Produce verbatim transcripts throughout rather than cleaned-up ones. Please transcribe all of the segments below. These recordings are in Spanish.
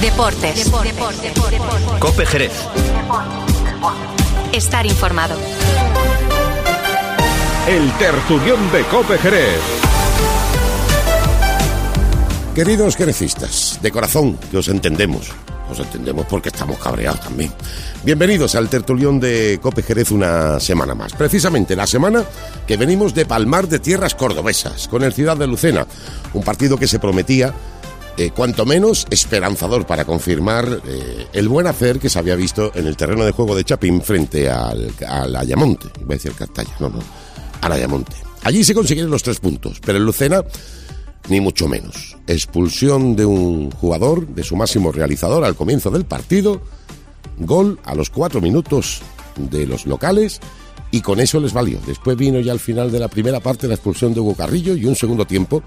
Deportes. Deportes. Deportes. Deportes. COPE Jerez. Estar informado. El tertulión de COPE Jerez. Queridos jerecistas, de corazón, que os entendemos. Os entendemos porque estamos cabreados también. Bienvenidos al tertulión de COPE Jerez una semana más. Precisamente la semana que venimos de palmar de tierras cordobesas con el Ciudad de Lucena. Un partido que se prometía, eh, cuanto menos, esperanzador para confirmar eh, el buen hacer que se había visto en el terreno de juego de Chapín frente al, al Ayamonte. Iba a decir Cartaya, no, no, al Ayamonte. Allí se consiguieron los tres puntos, pero en Lucena ni mucho menos. Expulsión de un jugador, de su máximo realizador al comienzo del partido, gol a los cuatro minutos de los locales y con eso les valió. Después vino ya al final de la primera parte la expulsión de Hugo Carrillo y un segundo tiempo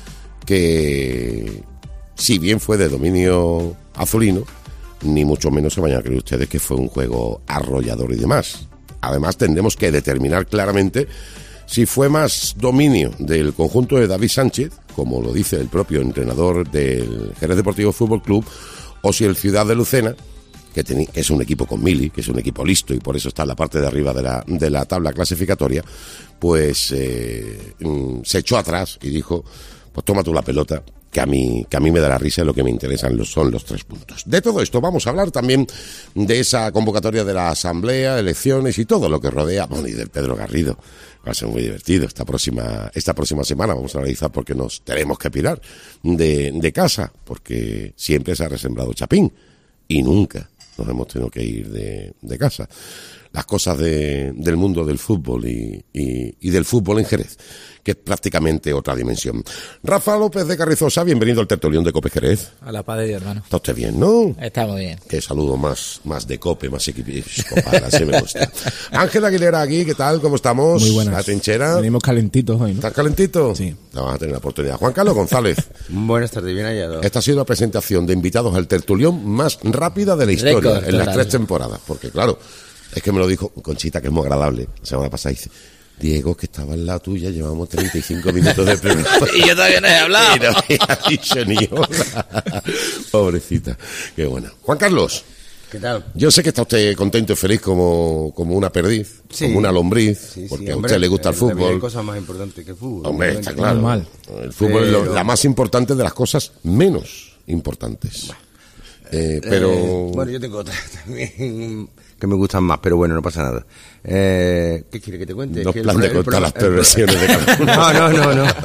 que, si bien fue de dominio azulino, ni mucho menos se vayan a creer ustedes que fue un juego arrollador y demás. Además tendremos que determinar claramente si fue más dominio del conjunto de David Sánchez, como lo dice el propio entrenador del Jerez Deportivo Fútbol Club, o si el Ciudad de Lucena, que, ten, que es un equipo con mili, que es un equipo listo y por eso está en la parte de arriba de la, de la tabla clasificatoria, pues eh, se echó atrás y dijo, pues toma tú la pelota, que a mí, que a mí me da la risa y lo que me interesan los, son los tres puntos. De todo esto vamos a hablar también de esa convocatoria de la asamblea, elecciones y todo lo que rodea, bueno, y del Pedro Garrido. Va a ser muy divertido esta próxima, esta próxima semana. Vamos a analizar por qué nos tenemos que pirar de, de casa, porque siempre se ha resembrado Chapín y nunca nos hemos tenido que ir de, de casa. Las cosas de, del mundo del fútbol y, y, y del fútbol en Jerez, que es prácticamente otra dimensión. Rafa López de Carrizosa, bienvenido al tertulión de COPE Jerez. A la paz de Dios, hermano. Está usted bien, ¿no? Estamos bien. Qué saludo más, más de COPE, más episcopal, así me gusta. Ángel Aguilera aquí, ¿qué tal? ¿Cómo estamos? Muy buenas. La trinchera. Venimos calentitos hoy, ¿no? ¿Estás calentito? Sí. No vas a tener la oportunidad. Juan Carlos González. Buenas tardes, bien hallado. Esta ha sido la presentación de invitados al tertulión más rápida de la historia, Récord, en las total. tres temporadas. Porque claro, es que me lo dijo Conchita, que es muy agradable, la semana pasada, dice: Diego, que estaba al lado tuya, llevamos treinta y cinco minutos de programa. Y yo todavía no he hablado. Y no había dicho ni hola. Pobrecita. Qué buena. Juan Carlos. ¿Qué tal? Yo sé que está usted contento y feliz como, como una perdiz, Sí. como una lombriz, Sí, porque sí, a hombre, usted le gusta el eh, también fútbol. Hay cosas más importantes que el fútbol. Hombre, obviamente. está claro. Normal. El fútbol es lo- Pero- la más importante de las cosas menos importantes. Eh, pero... Eh, bueno, yo tengo otras también que me gustan más, pero bueno, no pasa nada. Eh, ¿Qué quiere que te cuente? No Es que el plan de pro- el contar pro- las el- perversiones de cada uno. No, no, no, no.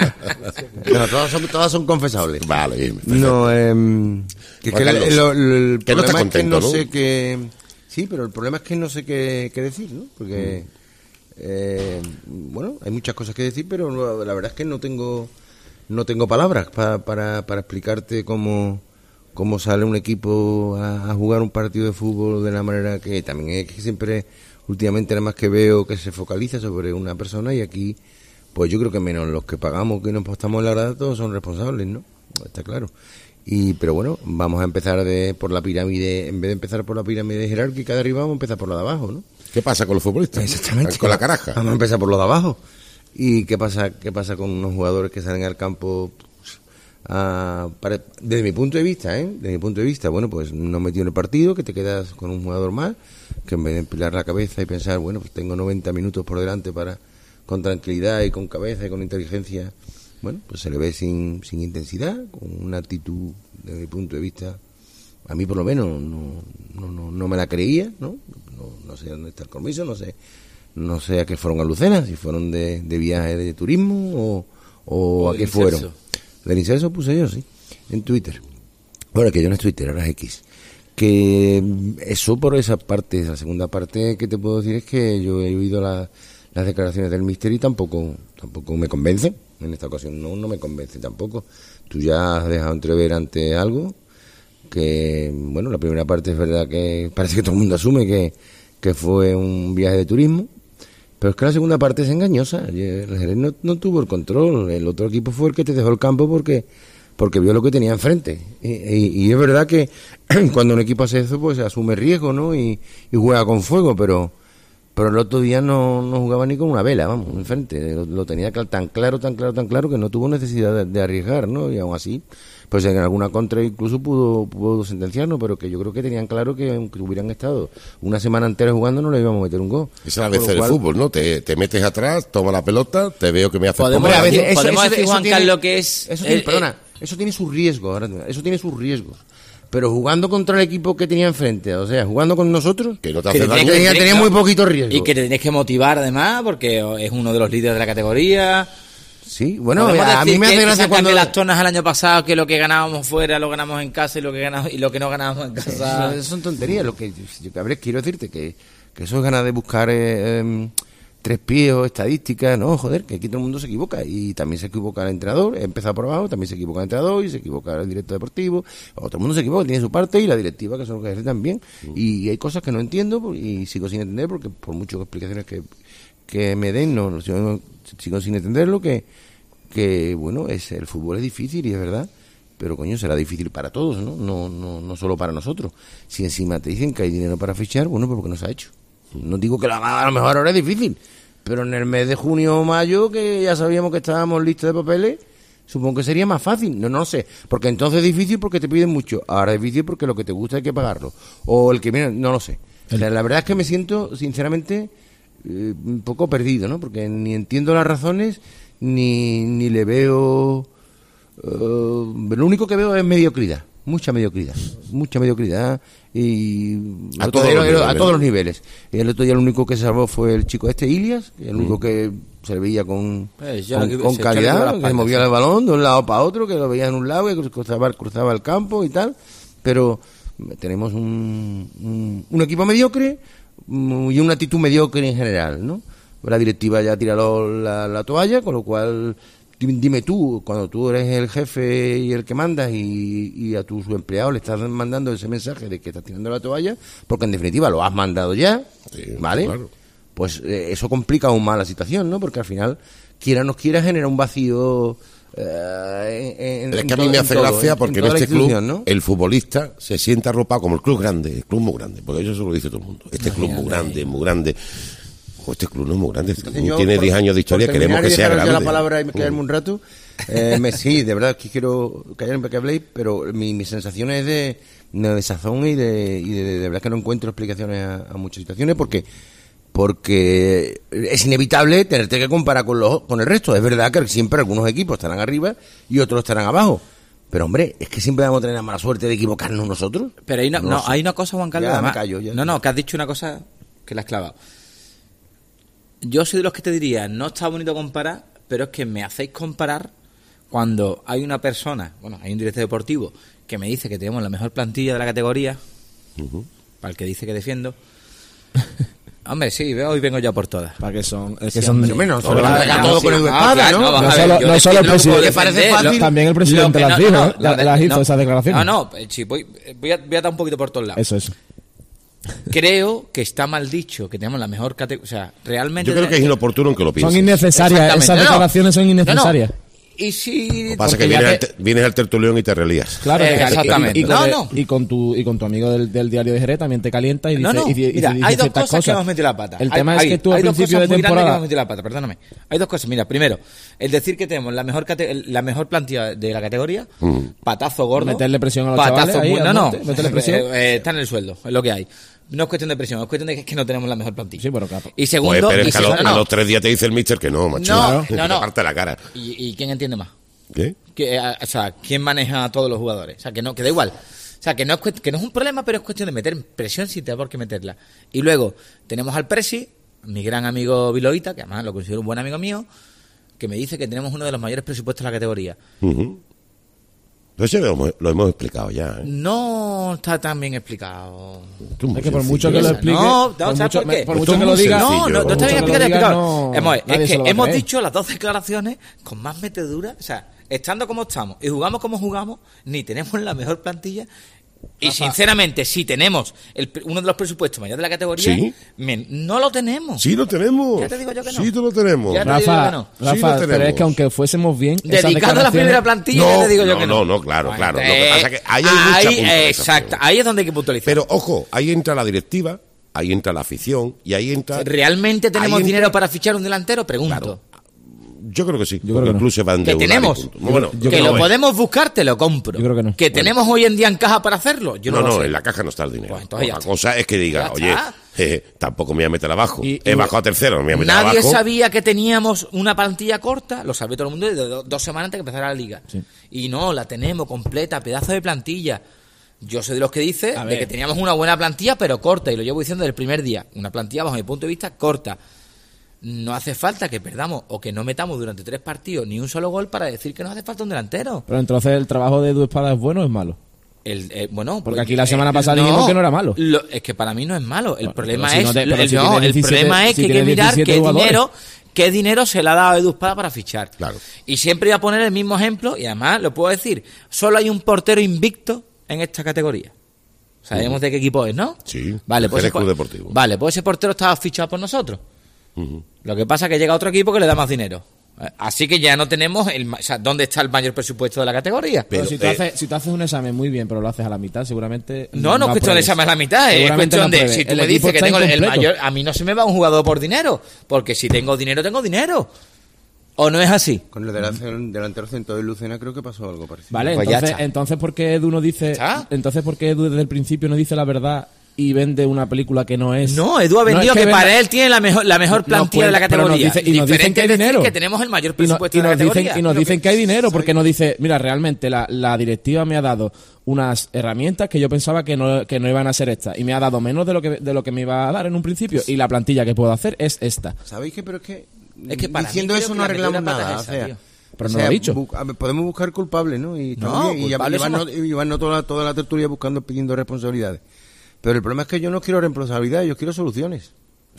No, todas son, todas son confesables. Vale, bien, perfecto. No, eh, que, Juan que el, Carlos, el- el que no está problema es que contento, no, ¿no? sé qué... Sí, pero el problema es que no sé qué, qué decir, ¿no? Porque, eh, bueno, hay muchas cosas que decir, pero no- la verdad es que no tengo no tengo palabras pa- para, para explicarte cómo, cómo sale un equipo a, a jugar un partido de fútbol de la manera que también es que siempre, últimamente nada más que veo que se focaliza sobre una persona y aquí, pues yo creo que menos los que pagamos, que nos postamos en la grada, todos son responsables, ¿no? Está claro. Y pero bueno, vamos a empezar de, por la pirámide, en vez de empezar por la pirámide jerárquica de arriba, vamos a empezar por la de abajo, ¿no? ¿Qué pasa con los futbolistas? Exactamente. Con la caraja. Vamos a empezar por lo de abajo. ¿Y qué pasa qué pasa con unos jugadores que salen al campo? A, para- desde mi punto de vista, ¿eh? Desde mi punto de vista, bueno, pues no metido en el partido, que te quedas con un jugador más, que en vez de empilar la cabeza y pensar, bueno, pues tengo noventa minutos por delante para, con tranquilidad y con cabeza y con inteligencia, bueno, pues se le ve sin, sin intensidad, con una actitud, desde mi punto de vista, a mí por lo menos no, no, no, no me la creía, ¿no? No, no sé dónde está el compromiso, no sé, no sé a qué fueron a Lucena, si fueron de, de viaje de turismo o, o, O a del qué incenso. fueron. Del incenso puse yo, sí, en Twitter. Bueno, que yo no es Twitter, ahora es X. Que mm, eso por esa parte, la segunda parte que te puedo decir es que yo he oído la- las declaraciones del Míster y tampoco, tampoco me convencen. En esta ocasión no, no me convence tampoco. Tú ya has dejado entrever ante algo que, bueno, la primera parte es verdad que parece que todo el mundo asume que, que fue un viaje de turismo, pero es que la segunda parte es engañosa. El Jerez no, no tuvo el control, el otro equipo fue el que te dejó el campo porque porque vio lo que tenía enfrente. Y, y, y es verdad que cuando un equipo hace eso, pues asume riesgo, ¿no? Y, y juega con fuego, pero pero el otro día no, no jugaba ni con una vela, vamos, enfrente. Lo, lo tenía tan claro, tan claro, tan claro que no tuvo necesidad de, de arriesgar, ¿no? Y aún así, pues en alguna contra incluso pudo, pudo sentenciarnos, pero que yo creo que tenían claro que aunque hubieran estado una semana entera jugando no le íbamos a meter un gol. Esa es la vez del cual... fútbol, ¿no? Te, te metes atrás, toma la pelota, te veo que me haces podemos comer. decir, eso, podemos eso, decir eso Juan tiene, Carlos, que es eso tiene, eh, perdona, eh, eso tiene su riesgo, ahora, eso tiene sus riesgos. Pero jugando contra el equipo que tenía enfrente, o sea, jugando con nosotros, que no te que hace tenía, daño. que- tenía, tenía no. muy poquito riesgo. y que te tenés que motivar además, porque es uno de los líderes de la categoría. Sí, bueno, Podemos a mí decir me que- hace que gracia sacan cuando... de las tonas el año pasado, que lo que ganábamos fuera lo ganamos en casa y lo que ganamos y lo que no ganábamos en casa. Eso son tonterías. Lo que yo, a ver, quiero decirte que, que eso es ganas de buscar eh, em, tres pies o estadísticas. No, joder, que aquí todo el mundo se equivoca. Y también se equivoca el entrenador. He empezado por abajo, también se equivoca el entrenador y se equivoca el director deportivo. O todo el mundo se equivoca, tiene su parte y la directiva, que son los que hacen también. Y hay cosas que no entiendo pues, y sigo sin entender porque por muchas explicaciones que, que me den, no, no, sigo, sigo sin entenderlo. Que, que bueno, es el fútbol es difícil y es verdad. Pero coño, será difícil para todos, ¿no? No, no, no solo para nosotros. Si encima te dicen que hay dinero para fichar, bueno, pues porque no se ha hecho. No digo que la- a lo mejor ahora es difícil, pero en el mes de junio o mayo, que ya sabíamos que estábamos listos de papeles, supongo que sería más fácil. No, no lo sé. Porque entonces es difícil porque te piden mucho. Ahora es difícil porque lo que te gusta hay que pagarlo. O el que viene, no lo sé. La, la verdad es que me siento, sinceramente, eh, un poco perdido, ¿no? Porque ni entiendo las razones, ni, ni le veo... Uh, lo único que veo es mediocridad, mucha mediocridad, mucha mediocridad y A el otro todos día- los niveles, a ¿no? todos los niveles. Y el otro día el único que se salvó fue el chico este, Ilias, el único que se le veía con, Pues yo con, lo que- con se echó el dedo a calidad, las que patas, movía sí. el balón de un lado para otro, que lo veía en un lado, que cruzaba, cruzaba el campo y tal, pero tenemos un, un, un equipo mediocre mm, y una actitud mediocre en general, ¿no? La directiva ya tira lo- la, la toalla, con lo cual Dime, dime tú, cuando tú eres el jefe y el que mandas y, y a tus empleados le estás mandando ese mensaje de que estás tirando la toalla, porque en definitiva lo has mandado ya, Sí, ¿vale? claro. Pues eh, eso complica aún más la situación, ¿no? Porque al final, quiera o no quiera, genera un vacío... eh, en- en- Es que a en mí me todo- hace en todo, gracia en- porque en en, toda la este club institución, ¿no? el futbolista se siente arropado como el club grande, el club muy grande, porque eso se lo dice todo el mundo. Este club muy grande, muy grande. Ojo, este club no es muy grande, este Entonces club yo, tiene por- diez años de historia, por queremos terminar que y sea dejaros ya grande. la palabra y quedarme un rato. Eh, me, sí, de verdad que quiero callarme que habléis, pero mi, mi sensación es de, de desazón y de, y de, de verdad que no encuentro explicaciones a, a muchas situaciones porque porque es inevitable tenerte que comparar con los con el resto. Es verdad que siempre algunos equipos estarán arriba y otros estarán abajo. Pero hombre, es que siempre vamos a tener la mala suerte de equivocarnos nosotros. Pero hay una, No no, lo sé. hay una cosa, Juan Carlos. Ya me además- callo, ya. no, no, que has dicho una cosa que la has clavado. Yo soy de los que te diría, no está bonito comparar, pero es que me hacéis comparar cuando hay una persona, bueno, hay un director deportivo que me dice que tenemos la mejor plantilla de la categoría, para el que dice que defiendo. Hombre, sí, hoy vengo ya por todas. Para que son, es que Sí, son Hombre, menos, no, solo no, ataca no, todo sí. con el Ah, espada, claro, ¿no? vamos No a solo- ver, yo no es solo que el no presidente- puedo ¿Te parece defender, fácil? También el lo presidente que las no- dijo, no, ¿eh? La- lo- las hizo no, esas declaraciones. No, no, eh, sí, voy, voy, a, voy a dar un poquito por todos lados. Eso, eso. Creo que está mal dicho que tenemos la mejor categoría. O sea, realmente. Yo creo que es inoportuno en que lo pienses. Son innecesarias, Exactamente. esas No, no. declaraciones son innecesarias. No, no. Y si. Lo que pasa es porque que ya vienes, que- al te- vienes al tertulión y te relías. Claro, Eh, que- y- exactamente. Y, con, No, el- no. y con tu y con tu amigo del, del diario de Jerez también te calientas y No, dices no, y, di- y mira, dices hay dos ciertas cosas, que hemos metido la pata. El Hay- tema hay- es que tú hay al dos principio de cosas muy grandes que temporada hemos metido la pata, perdóname. Hay dos cosas. Mira, primero, el decir que tenemos la mejor cate- la mejor plantilla de la categoría, patazo gordo. Meterle presión a los patazo chavales ahí, muy- al No, no, monte, meterle presión. eh, eh, está en el sueldo, es lo que hay. No es cuestión de presión, es cuestión de que, es que no tenemos la mejor plantilla. Sí, pero claro. Y Pues, segundo, pero y es que a, los, segundo, a no. los tres días te dice el mister que no, macho. No, Que no, te no. parte la cara. ¿Y, y quién entiende más? ¿Qué? Que, eh, o sea, ¿quién maneja a todos los jugadores? O sea, que no, que da igual. O sea, que no es, cuest- que no es un problema, pero es cuestión de meter presión sin tener por qué meterla. Y luego tenemos al Presi, mi gran amigo Viloita, que además lo considero un buen amigo mío, que me dice que tenemos uno de los mayores presupuestos de la categoría. Ujú. Eso lo hemos, lo hemos explicado ya. ¿eh? No está tan bien explicado. Esto muy Es que por sencillo. mucho que lo Esa, explique, no, no, por ¿sabes mucho, por qué? por Esto mucho es que lo muy diga, sencillo. No, no, no por está bien mucho que lo explicado. diga, explicado. no- Hemos- nadie es se que lo va a hemos creer. dicho las dos declaraciones con más metedura, o sea, estando como estamos y jugamos como jugamos, ni tenemos la mejor plantilla. Y sinceramente, si tenemos el, uno de los presupuestos mayores de la categoría, Sí. men, no lo tenemos. Sí lo tenemos. Ya te digo yo que no. Sí, lo tenemos. Ya te digo que Rafa, no. Sí, Rafa, lo pero tenemos. es que aunque fuésemos bien, esas Dedicado a la declaraciones- primera plantilla, No, ya te digo yo no, que no, no. no, claro, Bueno, claro. Lo eh, que pasa es que ahí hay mucha ahí, puntualización. exacto, ahí es donde hay que puntualizar. Pero ojo, ahí entra la directiva, ahí entra la afición y ahí entra... ¿Realmente tenemos ahí entra- dinero para fichar un delantero? Pregunto. Claro. Yo creo que sí. Yo porque creo que no. incluso se van de Que un tenemos. lado y punto. Bueno, yo que creo lo no, podemos buscar, te lo compro. Yo creo que no. Que tenemos hoy en día en caja para hacerlo. Yo no, no, lo no, sé. en la caja no está el dinero. Pues entonces ya Otra está. cosa es que diga, Ya oye, está. jeje, tampoco me voy a meter abajo. Y- He y- bajado a tercero, no me voy a meter Nadie abajo. sabía que teníamos una plantilla corta, lo sabía todo el mundo, de do- dos semanas antes de que empezara la liga. Sí. Y no, la tenemos completa, pedazo de plantilla. Yo soy de los que dice A de ver. que teníamos una buena plantilla, pero corta, y lo llevo diciendo desde el primer día. Una plantilla, bajo mi punto de vista, corta. No hace falta que perdamos o que no metamos durante tres partidos ni un solo gol para decir que nos hace falta un delantero. Pero entonces el trabajo de Edu Espada es bueno o es malo. El, eh, bueno, Porque pues, aquí la semana eh, pasada dijimos que no era malo. lo- es que para mí no es malo. El Bueno, problema pero si es, no te- pero el, si no, tiene el diecisiete problema es si que hay que tiene mirar diecisiete qué jugadores. dinero, qué dinero se le ha dado a Edu Espada para fichar. Claro. Y siempre voy a poner el mismo ejemplo, y además lo puedo decir, solo hay un portero invicto en esta categoría. Sabemos de qué equipo es, ¿no? Sí, Vale, pues Jerez ese, Club Deportivo. vale, pues ese portero estaba fichado por nosotros. Ujú. Lo que pasa es que llega otro equipo que le da más dinero. Así que ya no tenemos el, ma- o sea, ¿dónde está el mayor presupuesto de la categoría? Pero, Pero si tú, eh, haces, si tú haces un examen muy bien, pero lo haces a la mitad, seguramente... No, no es cuestión de apruebes. ese a la mitad, es Seguramente cuestión no de apruebes. si tú El me equipo dices que está tengo el incompleto. mayor, a mí no se me va un jugador por dinero, porque si tengo dinero, tengo dinero. ¿O no es así? Con el delan- delantero centro de Lucena creo que pasó algo parecido. Vale, Pues ya entonces, está. entonces ¿por qué Edu no dice... ¿Está? Entonces, ¿por qué Edu desde el principio no dice la verdad y vende una película que no es... No, Edu ha No es vendido que, venda- para él tiene la mejor la mejor No plantilla puede, de la pero nos categoría. dice- y nos dicen Diferente que hay es decir dinero. que tenemos el mayor Y, no- presupuesto y de la nos dicen, categoría. y nos Lo dicen que hay dinero porque nos dice, mira, realmente la, la directiva me ha dado unas herramientas que yo pensaba que no, que no iban a ser estas y me ha dado menos de lo que de lo que me iba a dar en un principio y la plantilla que puedo hacer es esta. ¿Sabéis qué? Pero es que, Es que para diciendo mí eso creo no que la arreglamos mejor pata nada. es O esa, sea, tío. Pero o no sea, lo ha dicho. bu- a ver, podemos buscar culpables, ¿no? Y, está No, bien, y, culpables llevarnos, somos- y llevarnos toda, toda la tertulia buscando, pidiendo responsabilidades. Pero el problema es que yo no quiero responsabilidades, yo quiero soluciones.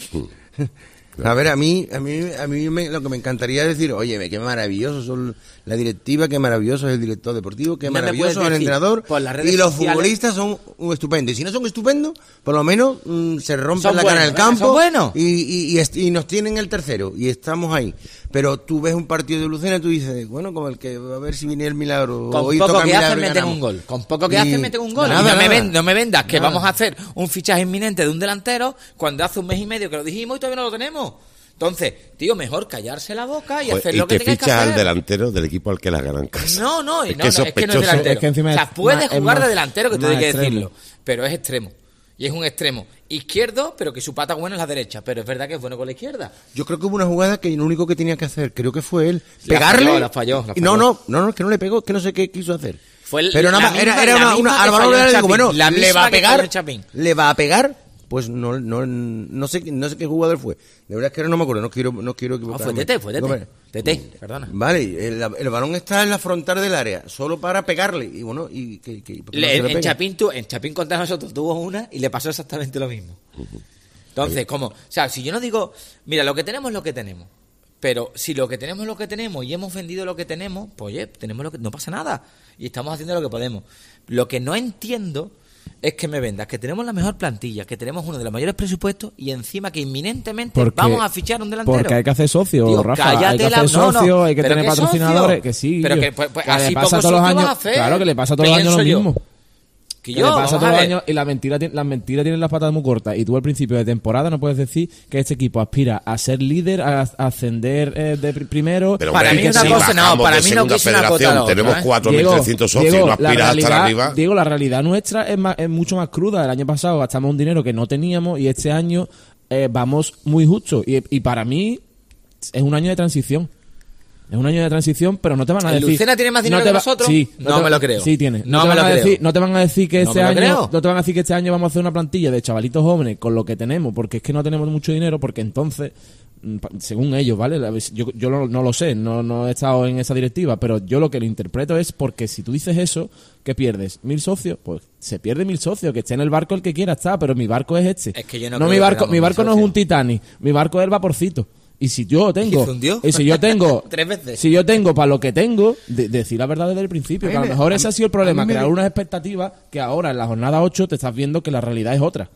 A ver, a mí, a mí, a mí me- lo que me encantaría es decir, oye, qué maravilloso son la directiva, qué maravilloso es el director deportivo, qué Ya me maravilloso puedes es el decir, entrenador, por las redes y los sociales- futbolistas son un estupendos. Y si no son estupendos, por lo menos mm, se rompen Son la buenos, cara en el ¿verdad? campo Son buenos. y, y, y, est- y nos tienen el tercero y estamos ahí. Pero tú ves un partido de Lucena y tú dices, bueno, como el que a ver si viene el milagro. Con hoy poco toca el que milagro hacen y meten ganamos. un gol. Con poco que Y- hacen meten un gol. Nada, y no, me nada. ven- no me vendas que Nada. vamos a hacer un fichaje inminente de un delantero cuando hace un mes y medio que lo dijimos y todavía no lo tenemos. Entonces, tío, mejor callarse la boca y Joder, hacer y lo que te tengas que fichas hacer. al delantero del equipo al que la ganan casa. No, no, Es no, que no, es que no es sospechoso. delantero. Es que encima o sea, es puede más- es jugar más- de delantero, que te más hay que extremo. decirlo, pero es extremo. Y es un extremo izquierdo, pero que su pata buena es la derecha. Pero es verdad que es bueno con la izquierda. Yo creo que hubo una jugada que lo único que tenía que hacer, creo que fue él, La pegarle. falló, la falló, la y no, falló. no, no, no, es que no le pegó, es que no sé qué quiso hacer. Fue el- Pero nada la más, era, misma- era la una, misma una que Álvaro falló le digo, Chapín, bueno, la le misma va a que falló pegar, Chapín. le va a pegar, pues no, no, no sé, no sé qué jugador fue. De verdad es que ahora no me acuerdo, no quiero, no quiero No, equivocarme. fue Tete, fue Digo, Tete. vale. Tete, perdona. Vale, el, el balón está en la frontal del área, solo para pegarle, y bueno, y que, que ¿por qué no Le- se le en, pega? Chapín, tu- en Chapín contra nosotros tuvo una y le pasó exactamente lo mismo. Entonces, como, o sea, si yo no digo, mira, lo que tenemos es lo que tenemos. Pero si lo que tenemos es lo que tenemos y hemos vendido lo que tenemos, pues oye, tenemos lo que no pasa nada y estamos haciendo lo que podemos. Lo que no entiendo es que me vendas que tenemos la mejor plantilla, que tenemos uno de los mayores presupuestos y encima que inminentemente Porque- vamos a fichar un delantero. Porque hay que hacer socio, Tío, Rafa. Hay que cállate la- hacer no, no, socio, hay que pero tener ¿qué patrocinadores. socio? Que sí. Pero yo- que, pues, pues, que le así pasa poco todos los socio vas años. a hacer. Claro, que le pasa todos los años Pienso lo yo. mismo. Que Que yo, le pasa vamos todos a los ver. años y la mentira, tiene- las mentiras tienen las patas muy cortas. Y tú al principio de temporada no puedes decir que este equipo aspira a ser líder, a, a ascender eh, de pri- primero. Pero, Para hombre, mí que una si cosa, no, bajamos para de mí no segunda quise una cosa federación, a la otra, tenemos ¿eh? cuatro mil trescientos socios Diego, y no la aspiras a estar realidad- arriba. Diego, la realidad nuestra es, más- es mucho más cruda. El año pasado gastamos un dinero que no teníamos y este año eh, vamos muy justo. Y, y para mí es un año de transición. Es un año de transición, pero no te van a ¿El decir... Lucena tiene más dinero te que va- nosotros? Sí. No te- me lo creo. Sí, tiene. No te me van lo a creo. decir- no te van a decir que No este me lo año... creo. No te van a decir que este año vamos a hacer una plantilla de chavalitos jóvenes con lo que tenemos, porque es que no tenemos mucho dinero, porque entonces... mm, pa- según ellos, ¿vale? La- Yo, yo no, no lo sé, no, no he estado en esa directiva, pero yo lo que lo interpreto es porque si tú dices eso, ¿qué pierdes? ¿Mil socios? Pues se pierde mil socios, que esté en el barco el que quiera estar, pero mi barco es este. Es que yo no no creo mi que barco, perdamos mi mil barco no es socios. un Titanic, mi barco es el vaporcito. Y si yo tengo, ¿Y se hundió? y si yo tengo, Tres veces. si yo tengo para lo que tengo, de- decir la verdad desde el principio, A mí que a lo me- mejor a ese mí- ha sido el problema, a mí me- crear unas expectativas que ahora en la jornada ocho te estás viendo que la realidad es otra.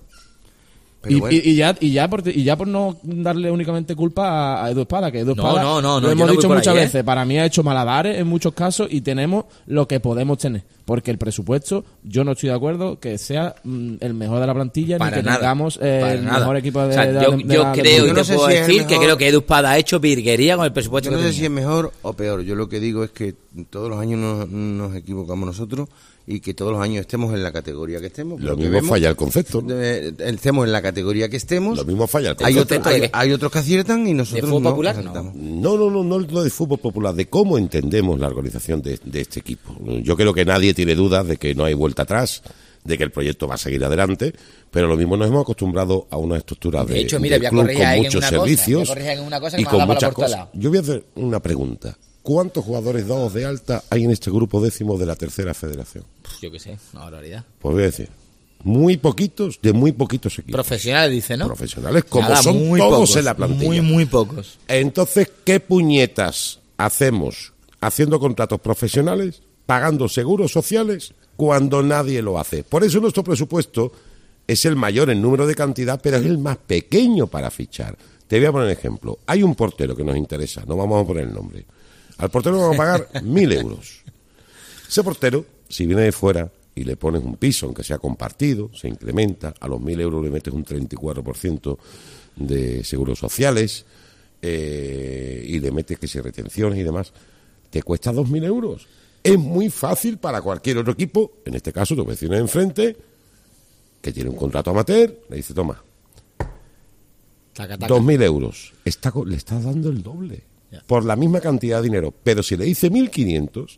Pero Y, bueno. y- y ya y ya por y ya por no darle únicamente culpa a, a Edu Espada, que Edu No, Espada no, no, no, lo yo hemos no voy dicho por muchas ahí, ¿eh? veces, para mí ha hecho malabares en muchos casos y tenemos lo que podemos tener. porque el presupuesto, yo no estoy de acuerdo que sea mm, el mejor de la plantilla Para ni que nada, tengamos eh, para el nada. mejor equipo de, O sea, de, yo, de, de yo la- creo y Yo te no sé puedo si es el decir que mejor- creo que Edu Espada ha hecho virguería con el presupuesto Yo no que sé si tenía. es mejor o peor. Yo lo que digo es que todos los años nos, nos equivocamos nosotros y que todos los años estemos en la categoría que estemos. Lo que mismo vemos, falla el concepto, ¿no? de- estemos en la categoría que estemos. Lo mismo falla el Hay, concepto. otro- hay, hay otros que aciertan y ¿De nosotros fútbol no popular? acertamos. No, no, no, no, no de fútbol popular, de cómo entendemos la organización de, de este equipo. Yo creo que nadie tiene dudas de que no hay vuelta atrás, de que el proyecto va a seguir adelante, pero lo mismo nos hemos acostumbrado a una estructura de, De hecho, mira, del voy a club corregir con ahí en muchos una cosa, servicios voy a corregir en una cosa que y me con ha dado muchas por todos cosas. lados. Yo voy a hacer una pregunta. ¿Cuántos jugadores dados de alta hay en este grupo décimo de la tercera federación? Yo qué sé, una barbaridad. Pues voy a decir, muy poquitos, de muy poquitos equipos. Profesionales, dice, ¿no? Profesionales, como Nada, son muy todos pocos, en la plantilla. Muy, muy pocos. Entonces, ¿qué puñetas hacemos haciendo contratos profesionales, pagando seguros sociales, cuando nadie lo hace? Por eso nuestro presupuesto es el mayor en número de cantidad, pero es el más pequeño para fichar. Te voy a poner un ejemplo. Hay un portero que nos interesa, no vamos a poner el nombre. Al portero le vamos a pagar mil euros. Ese portero, si viene de fuera y le pones un piso, aunque sea compartido, se incrementa, a los mil euros le metes un treinta y cuatro por ciento de seguros sociales, eh, y le metes que si retenciones y demás, te cuesta dos mil euros. Es muy fácil para cualquier otro equipo, en este caso tu vecino de enfrente, que tiene un contrato amateur, le dice, toma, Taca, taca. dos mil euros. Está, co- le estás dando el doble, Ya. por la misma cantidad de dinero. Pero si le dice mil quinientos,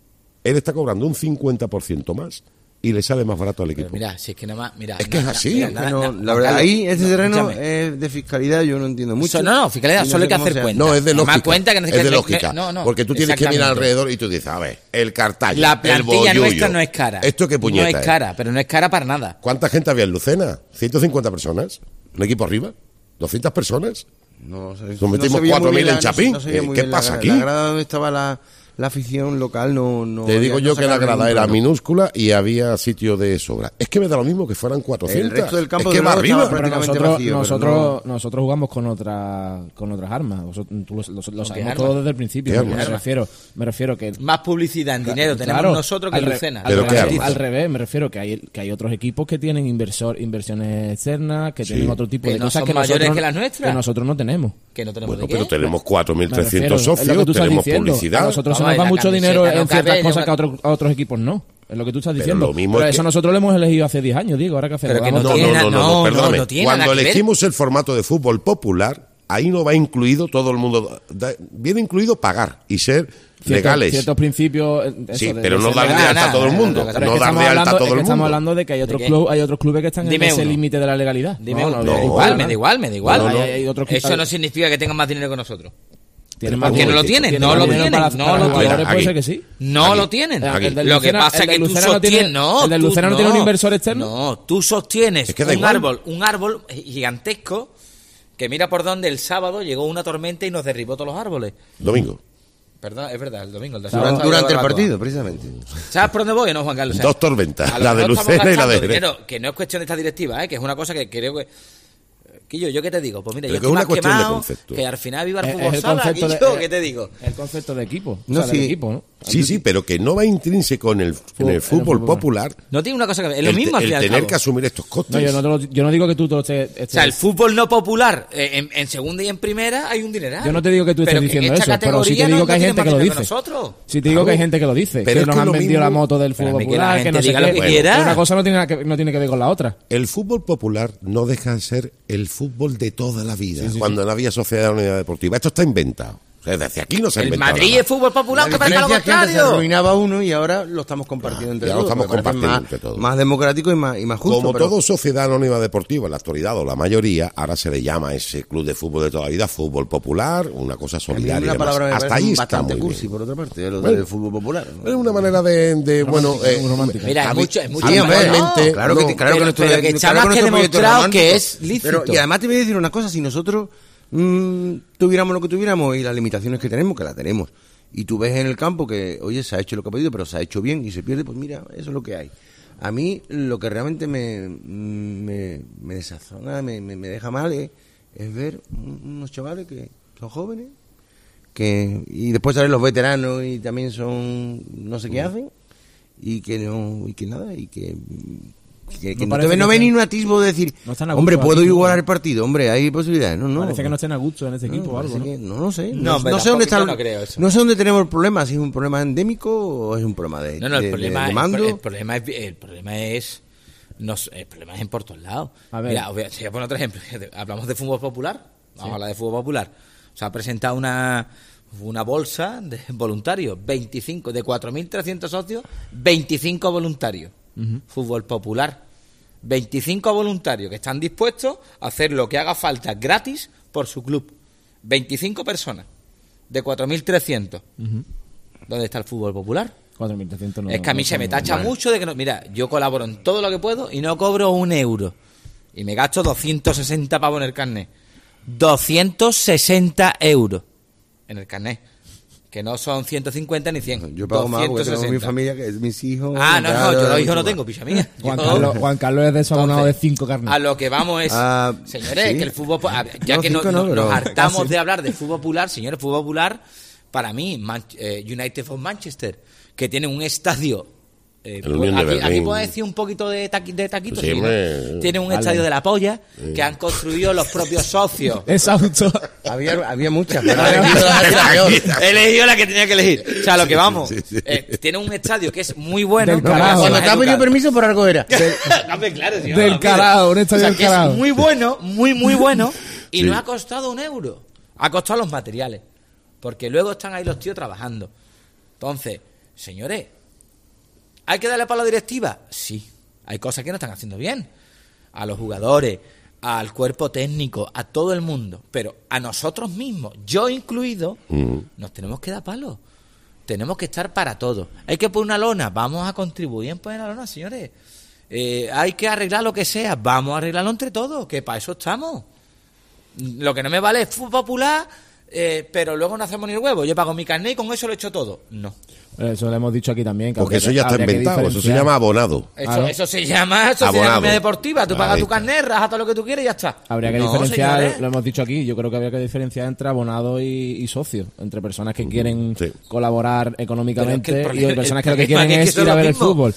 él está cobrando un cincuenta por ciento más y le sale más barato al Pero equipo. mira, si es que nada más, mira. Es que es nada- así. mira, Es nada- No, nada- la Juan verdad, Carlos, ahí este no, terreno escúchame. es de fiscalidad, yo no entiendo mucho. Eso, no, no, fiscalidad, Y solo hay que sé cómo hacer se hace. cuenta. No, es de Además, lógica. cuenta que no es es que- de que- lógica. no, no, porque tú tienes que mirar exactamente. alrededor y tú dices, a ver, el Cartaya, La el plantilla Bollullo. nuestra no es cara. ¿Esto qué puñeta No es es? cara, pero no es cara para nada. ¿Cuánta gente había en Lucena? ¿ciento cincuenta personas? ¿Un equipo arriba? ¿doscientas personas? No, sé, Nos metimos sabía cuatro muy mil bien en la- Chapín. no sabía Eh, muy ¿qué bien la pasa grada. aquí? La grada donde estaba la, la afición local no... no Te digo no yo que la sacaron grada ningún era problema. minúscula y había sitio de sobra. Es que me da lo mismo que fueran cuatrocientos. El resto del campo es que de va nuevo arriba. estaba Pero prácticamente nosotros, vacío, pero nosotros, nosotros jugamos con otra, con otras armas. Vosotros- tú lo, lo- lo sabemos armas? todo desde el principio. ¿Qué Me armas? refiero, me refiero que Más publicidad en dinero tenemos Claro, nosotros que al re- Lucena. al ¿Pero qué revés, armas? al revés, me refiero que hay que hay otros equipos que tienen inversor inversiones externas, que Sí. tienen otro tipo Que de no cosas son que mayores nosotros, que las nuestras. que nosotros no tenemos. Que no tenemos Bueno, de pero qué. tenemos cuatro mil Me refiero, trescientos es lo socios, que tú estás tenemos diciendo. publicidad. A nosotros se Vamos, nos va la mucho camiseta dinero no en cabe, ciertas no cosas cabe. que a otros, a otros equipos no. Es lo que tú estás Pero diciendo. lo mismo Pero es eso que- nosotros lo hemos elegido hace diez años, Diego, ahora que hacemos. Pero que Vamos no No, a- tiene no, no, nada- no, no, perdóname. no tiene Cuando nada que ver. elegimos el formato de fútbol popular, ahí no va incluido todo el mundo. da- Viene incluido pagar y ser ciertos- legales. Ciertos principios. eh, eso, Sí, de- pero de no ser dar de legal. alta a nada, todo el nada, mundo. nada, Pero es No que dar estamos de alta hablando, a es todo que el estamos mundo. hablando de que hay ¿De otros, qué? club- hay otros clubes que están Dime en ese uno. límite de la legalidad. Dime No, uno. no, No, me da no, igual, no, me no. da igual, me da igual. No, no. Hay- hay otros que- Eso no significa que tengan más dinero que nosotros. Tienen Pero más Que no dinero. lo tienen, Tienen no más lo dinero tienen, para- no para lo jugadores, tienen. puede Aquí. ser que sí. No Aquí. lo tienen. Aquí. El del Lo que Lucena- pasa el es que del tú Lucena no sostienes, tiene- no, el del tú- Lucena no tiene un inversor externo. No, tú sostienes Es que da un igual. árbol, un árbol gigantesco que mira por donde el sábado llegó una tormenta y nos derribó todos los árboles. Domingo. Perdón, es verdad, el domingo. El de Durante, sábado durante el estaba de partido, precisamente. barbacoa. ¿Sabes por dónde voy o no, Juan Carlos? O sea, Dos tormentas, a lo la de mejor estamos Lucena y la de gastando Jerez. dinero, que no es cuestión de esta directiva, ¿eh? Que es una cosa que creo que... Quillo, ¿yo qué te digo? Pues mira, Pero yo que estoy es una más cuestión de quemado, concepto. que al final viva el Es- fútbol es el sala, concepto de- Quillo, eh, ¿qué te digo? El concepto de equipo. No, o sea, del sí. equipo, ¿no? Sí, sí, pero que no va intrínseco en el, en el en el fútbol fútbol. popular. No tiene una cosa que ver, es lo el, mismo al el fin y al tener cabo. que asumir estos costes. No, yo no, te lo- yo no digo que tú te lo estés... O sea, el fútbol no popular, eh, en, en segunda y en primera hay un dineral. Yo no te digo que tú estés Pero diciendo en esta eso, pero sí te categoría digo no- que hay no gente tiene que lo más dice. dinero que nosotros. Si te digo Claro. que hay gente que lo dice, Pero que es nos que han lo vendido mismo- la moto del Pero a fútbol mí que la popular, que, gente no sé diga qué. lo que Bueno, quiera. una cosa no tiene, nada que, no tiene que ver con la otra. El fútbol popular no deja de ser el fútbol de toda la vida, cuando no había sociedad de unidad deportiva. Esto está inventado. O sea, desde aquí no se ha El inventado Madrid nada. es fútbol popular, La que parece lo diferencia es que antes se contrario. arruinaba uno y ahora lo estamos compartiendo entre ya lo todos. estamos Me parece compartiendo más, entre todos. más democrático y más, y más justo. Como pero- todo sociedad anónima deportiva en la actualidad, o la mayoría, ahora se le llama a ese club de fútbol de toda la vida fútbol popular, una cosa A mí solidaria. y una demás. palabra me Hasta parece ahí está bastante muy cursi, bien. por otra parte, lo Bueno. del fútbol popular. ¿no? Es una manera de, de bueno, eh, muy romántica. Mira, a es mí- mucho, es mucho Sí, hombre, habitualmente, no, claro que, no, claro que pero- no estoy- pero que está claro más no que estoy proyecto demostrado romántico. que es lícito. Pero, y además te voy a decir una cosa, si nosotros mm, tuviéramos lo que tuviéramos y las limitaciones que tenemos, que las tenemos, y tú ves en el campo que, oye, se ha hecho lo que ha pedido, pero se ha hecho bien y se pierde, pues mira, eso es lo que hay. A mí lo que realmente me, me, me desazona, me, me, me deja mal es, es ver un- unos chavales que son jóvenes, que y después salen los veteranos y también son, no sé qué hacen, y que no y que nada y que que, que No no, te ve, parece no que ve ni estén- un atisbo de decir, no están a hombre, gusto puedo aquí, ¿no? igualar el partido, hombre, hay posibilidades. No, no. Parece que no estén a gusto en ese equipo o algo, parece ¿no? que- no, no sé. No, No, hombre, no sé dónde está. tampoco el- yo no creo eso. no sé dónde tenemos el problema, si es un problema endémico o es un problema de, No, no, el de- problema, de- de el mando. pro- el, problema es, el problema es, no sé, el problema es en por todos lados. A ver. Mira, os voy a, te voy a poner otro ejemplo. Hablamos de fútbol popular, vamos a hablar de fútbol popular. Se ha presentado una, una bolsa de voluntarios, veinticinco, de cuatro mil trescientos socios, veinticinco voluntarios. Fútbol popular. veinticinco voluntarios que están dispuestos a hacer lo que haga falta gratis por su club. veinticinco personas de cuatro mil trescientos. ¿Dónde está el fútbol popular? cuatro mil trescientos no. Es que a mí no se me son- tacha bueno. mucho de que no. Mira, yo colaboro en todo lo que puedo y no cobro un euro. Y me gasto doscientos sesenta pavos en el carnet. doscientos sesenta euros en el carnet. Que no son ciento cincuenta ni cien. Yo pago más porque tengo mi doscientos sesenta. familia, que es mis hijos. Ah, no, ya, no, yo los ya, hijos no ya. tengo, picha mía. Juan Yo- Carlos, Juan Carlos es de su abonado de Entonces, cinco carnes. A lo que vamos es, Ah, señores, sí. que el fútbol, po- a- ya No, que no- cinco no, no- pero nos hartamos casi. de hablar de fútbol popular, señores, fútbol popular, para mí, Man- eh, United of Manchester, que tiene un estadio. Eh, El Unión de aquí, aquí Berlín. puedo decir un poquito de, taqui- de taquito. Sí, sí, ¿no? hombre. Tiene un Vale. estadio de la polla que han construido los propios socios. Es auto. Había, había muchas, pero he elegido la que era peor. He elegido la que tenía que elegir. O sea, lo que vamos. sí, sí. eh, tiene un estadio que es muy bueno. Del que carajo. además Cuando es te ha pedido educado. permiso por algo era. Hombre, claro, señor, Del lo pide. carajo, un estadio O sea, del que es carajo. muy bueno, muy, muy bueno, y Sí. no ha costado un euro. Ha costado los materiales. Porque luego están ahí los tíos trabajando. Entonces, señores, ¿hay que darle para la directiva? Sí. Hay cosas que no están haciendo bien. A los jugadores, al cuerpo técnico, a todo el mundo. Pero a nosotros mismos, yo incluido, Mm. nos tenemos que dar palo. Tenemos que estar para todo. Hay que poner una lona, vamos a contribuir en poner la lona, señores. Eh, hay que arreglar lo que sea, vamos a arreglarlo entre todos, que para eso estamos. Lo que no me vale es fútbol popular, eh, pero luego no hacemos ni el huevo. Yo pago mi carnet y con eso lo he hecho todo. No. Eso lo hemos dicho aquí también. que Porque habría eso que- ya está habría que inventado, eso se diferenciar. llama abonado. Eso, Claro. eso se llama sociedad Abonado. economía deportiva. Tú pagas Ahí tu está. carnet, rajas todo lo que tú quieres y ya está. Habría que No, diferenciar, señores. lo hemos dicho aquí, yo creo que habría que diferenciar entre abonado y, y socio, entre personas que quieren Sí. colaborar económicamente Pero es que el problema- y personas el que lo que problema quieren es que es son ir a lo ver el mismo. fútbol.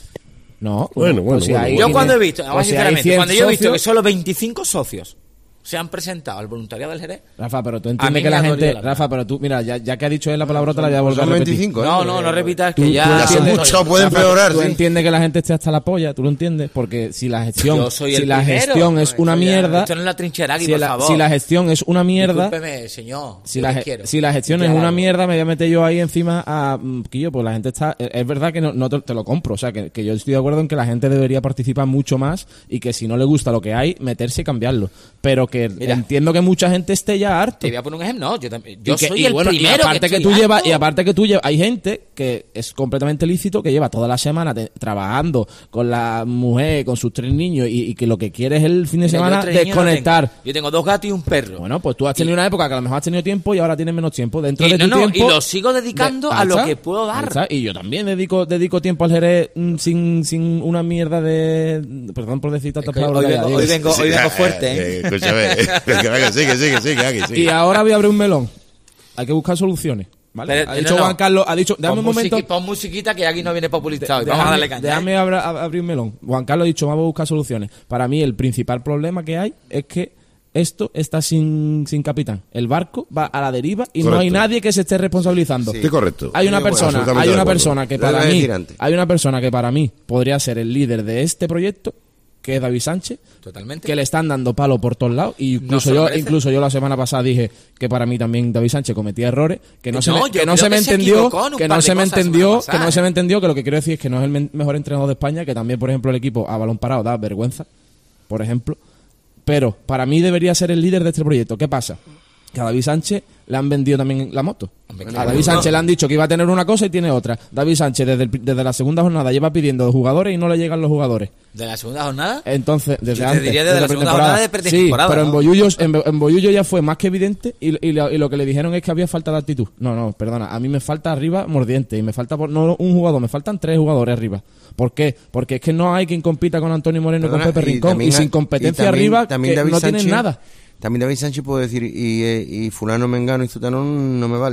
No, Bueno, bueno, si bueno, hay- bueno. Yo cuando he visto, vamos pues si hay sinceramente, cien cuando yo he visto que socios- solo veinticinco socios se han presentado al voluntariado del Jerez. Rafa, pero tú A entiendes mí que me la ha gente... dolido la verdad. Rafa, pero tú, mira, ya, ya que ha dicho él la palabrota, la voy a volver a Son repetir. veinticinco, ¿eh? No, no, no repitas Tú- que tú ya... Ya son entiendes- muchos, pueden Rafa, peorar, tú sí. entiendes que la gente esté hasta la polla, tú lo entiendes, porque si la gestión, Yo soy si el la primero. gestión es Esto una ya- mierda, Esto no es la trinchera aquí, si por la, favor. si la gestión es una mierda, Discúlpeme, señor. si yo la, te ge- quiero. si la gestión Ya es una hago. mierda, me voy a meter yo ahí encima a... mm, Quillo, pues la gente está... Es verdad que no, no te, te lo compro, o sea, que, que yo estoy de acuerdo en que la gente debería participar mucho más y que si no le gusta lo que hay, meterse y cambiarlo. Pero que Mira. entiendo que mucha gente esté ya harto. Te voy a poner un ejemplo. No, yo, también- yo Y que- soy y el bueno, y primero aparte que, estoy tú llevas harto. y aparte que tú llevas hay gente que es completamente lícito que lleva toda la semana te- trabajando con la mujer con sus tres niños y, y que lo que quiere es el fin de Mira, yo semana tres niños no desconectar. tengo. Yo tengo dos gatos y un perro. Bueno, pues tú has tenido una época que a lo mejor has tenido tiempo y ahora tienes menos tiempo dentro Y de no, tu no, tiempo y lo sigo dedicando a Ahí lo está, que puedo dar. ahí está. Y yo también dedico dedico tiempo al Jerez mm, sin, sin una mierda de perdón por decir tantas Es que hoy palabras ya, vengo- digo. hoy vengo- hoy vengo fuerte, ¿eh? Escúchame, que venga, sigue, sigue, sigue, aquí, Y sigue. ahora voy a abrir un melón. Hay que buscar soluciones. ¿Vale? Pero- ha no, dicho no. Juan Carlos, ha dicho, dame Pon un momento. musiqui- Pon musiquita que aquí no viene populista hoy. De- Vamos a déjame- darle caña. Déjame ¿eh? abra- ab- abrir un melón. Juan Carlos ha dicho, vamos a buscar soluciones. Para mí, el principal problema que hay es que esto está sin, sin capitán. El barco va a la deriva y no Correcto. hay nadie que se esté responsabilizando. Estoy correcto. Hay una Sí, bueno, persona, absolutamente hay de una acuerdo. persona que Lo iba para a mí, decir antes. hay una persona que para mí podría ser el líder de este proyecto, que es David Sánchez. Totalmente. Que le están dando palo por todos lados. Y No incluso se lo yo, merece. incluso yo la semana pasada dije que para mí también David Sánchez cometía errores, que no, No, se me, yo que no creo se me que se entendió, equivocó en un que par no de se me cosas la entendió, semana que pasada, no ¿eh? se me entendió, que lo que quiero decir es que no es el men- mejor entrenador de España, que también, por ejemplo, el equipo a balón parado da vergüenza, por ejemplo. Pero para mí debería ser el líder de este proyecto. ¿Qué pasa? Que a David Sánchez le han vendido también la moto. Hombre, A claro. David Sánchez No. le han dicho que iba a tener una cosa y tiene otra. David Sánchez desde, el pri- desde la segunda jornada lleva pidiendo jugadores y no le llegan los jugadores. ¿De la segunda jornada? Entonces, desde Yo te antes, diría desde la segunda pretemporada. jornada de pretemporada, Sí, pero en ¿no? Bollullo, en, Bo- en Bollullo ya fue más que evidente y, y lo, y lo que le dijeron es que había falta de actitud. No, no, perdona, a mí me falta arriba mordiente y me falta por, no un jugador, me faltan tres jugadores arriba. ¿Por qué? Porque es que no hay quien compita con Antonio Moreno y Perdona, con Pepe y Rincón y, también sin ha- competencia y también- arriba también que David no tienen Sánchez- nada. También David Sánchez puede decir, y, eh, y fulano, mengano y zutano no me valen.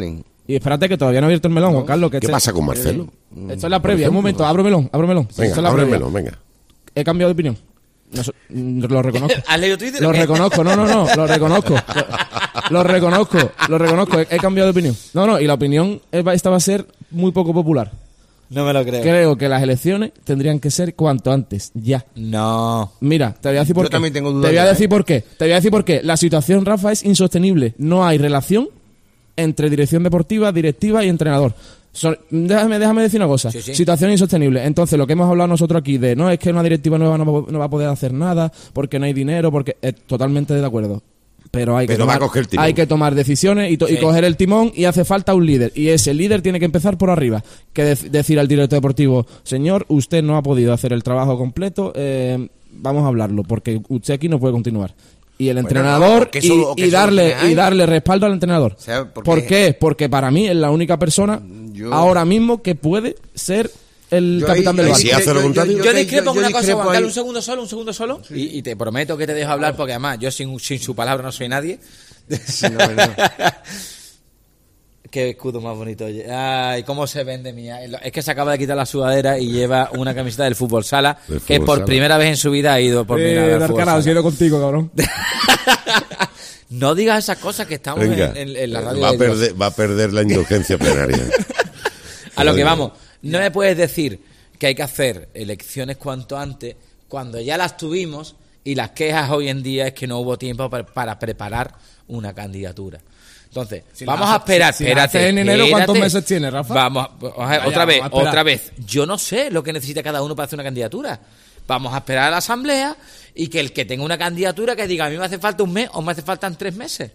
Y espérate que todavía no he abierto el melón, Juan Carlos. Que ¿Qué este- pasa con Marcelo? Esto es la previa. Un momento, abro melón, abro melón. Venga, Esto es la abre el previa. melón, venga. He cambiado de opinión. No so- mm, lo reconozco. ¿Has leído Twitter? Lo o qué? reconozco, no, no, no, lo reconozco. Lo, lo reconozco, lo reconozco. He, he cambiado de opinión. No, no, y la opinión es- esta va a ser muy poco popular. No me lo creo. Creo que las elecciones tendrían que ser cuanto antes, ya. No. Mira, te voy a decir por Yo qué. también tengo dudas Te voy a ya, decir ¿eh? por qué. Te voy a decir por qué. La situación, Rafa, es insostenible. No hay relación entre dirección deportiva, directiva y entrenador. Son- déjame, déjame decir una cosa. Sí, sí. Situación insostenible. Entonces, lo que hemos hablado nosotros aquí de no es que una directiva nueva no, va- no va a poder hacer nada porque no hay dinero, porque es totalmente de acuerdo. Pero hay que, Pero va a tomar, coger el timón. hay que tomar decisiones y, to- y Sí. coger el timón, y hace falta un líder. Y ese líder tiene que empezar por arriba. Que dec- decir al director deportivo, señor, usted no ha podido hacer el trabajo completo, eh, vamos a hablarlo, porque usted aquí no puede continuar. Y el entrenador, no, que y, eso- que y eso darle es lo que hay. y darle respaldo al entrenador. O sea, porque- ¿Por qué? Porque para mí es la única persona Yo- ahora mismo que puede ser el Yo capitán ahí- del ahí barco. sí hace lo contrario. Yo, yo- discrepo yo- con una yo cosa, discrepo Juan Carlos, ahí. un segundo solo, un segundo solo. Y, y te prometo que te dejo hablar porque además yo sin, sin su palabra no soy nadie. Sí, no, no. Qué escudo más bonito. Oye. Ay, cómo se vende mía. Es que se acaba de quitar la sudadera y lleva una camiseta del fútbol sala, Del que fútbol por sala. primera vez en su vida ha ido por primera vez Eh, al dar fútbol carajo, sala. si he ido contigo, cabrón. No digas esas cosas que estamos Venga, en, en- en la radio. va, a de Dios. perder, va a perder la indulgencia plenaria. A lo que vamos, no me puedes decir que hay que hacer elecciones cuanto antes cuando ya las tuvimos y las quejas hoy en día es que no hubo tiempo para, para preparar una candidatura. Entonces, Si la vamos a haces- esperar, si- si la espérate, haces en enero, ¿cuántos espérate. meses tiene, Rafa? Vamos, a- vamos a ver, Vaya, otra vez, vamos a esperar. otra vez. Yo no sé lo que necesita cada uno para hacer una candidatura. Vamos a esperar a la asamblea y que el que tenga una candidatura que diga a mí me hace falta un mes o me hace faltan tres meses.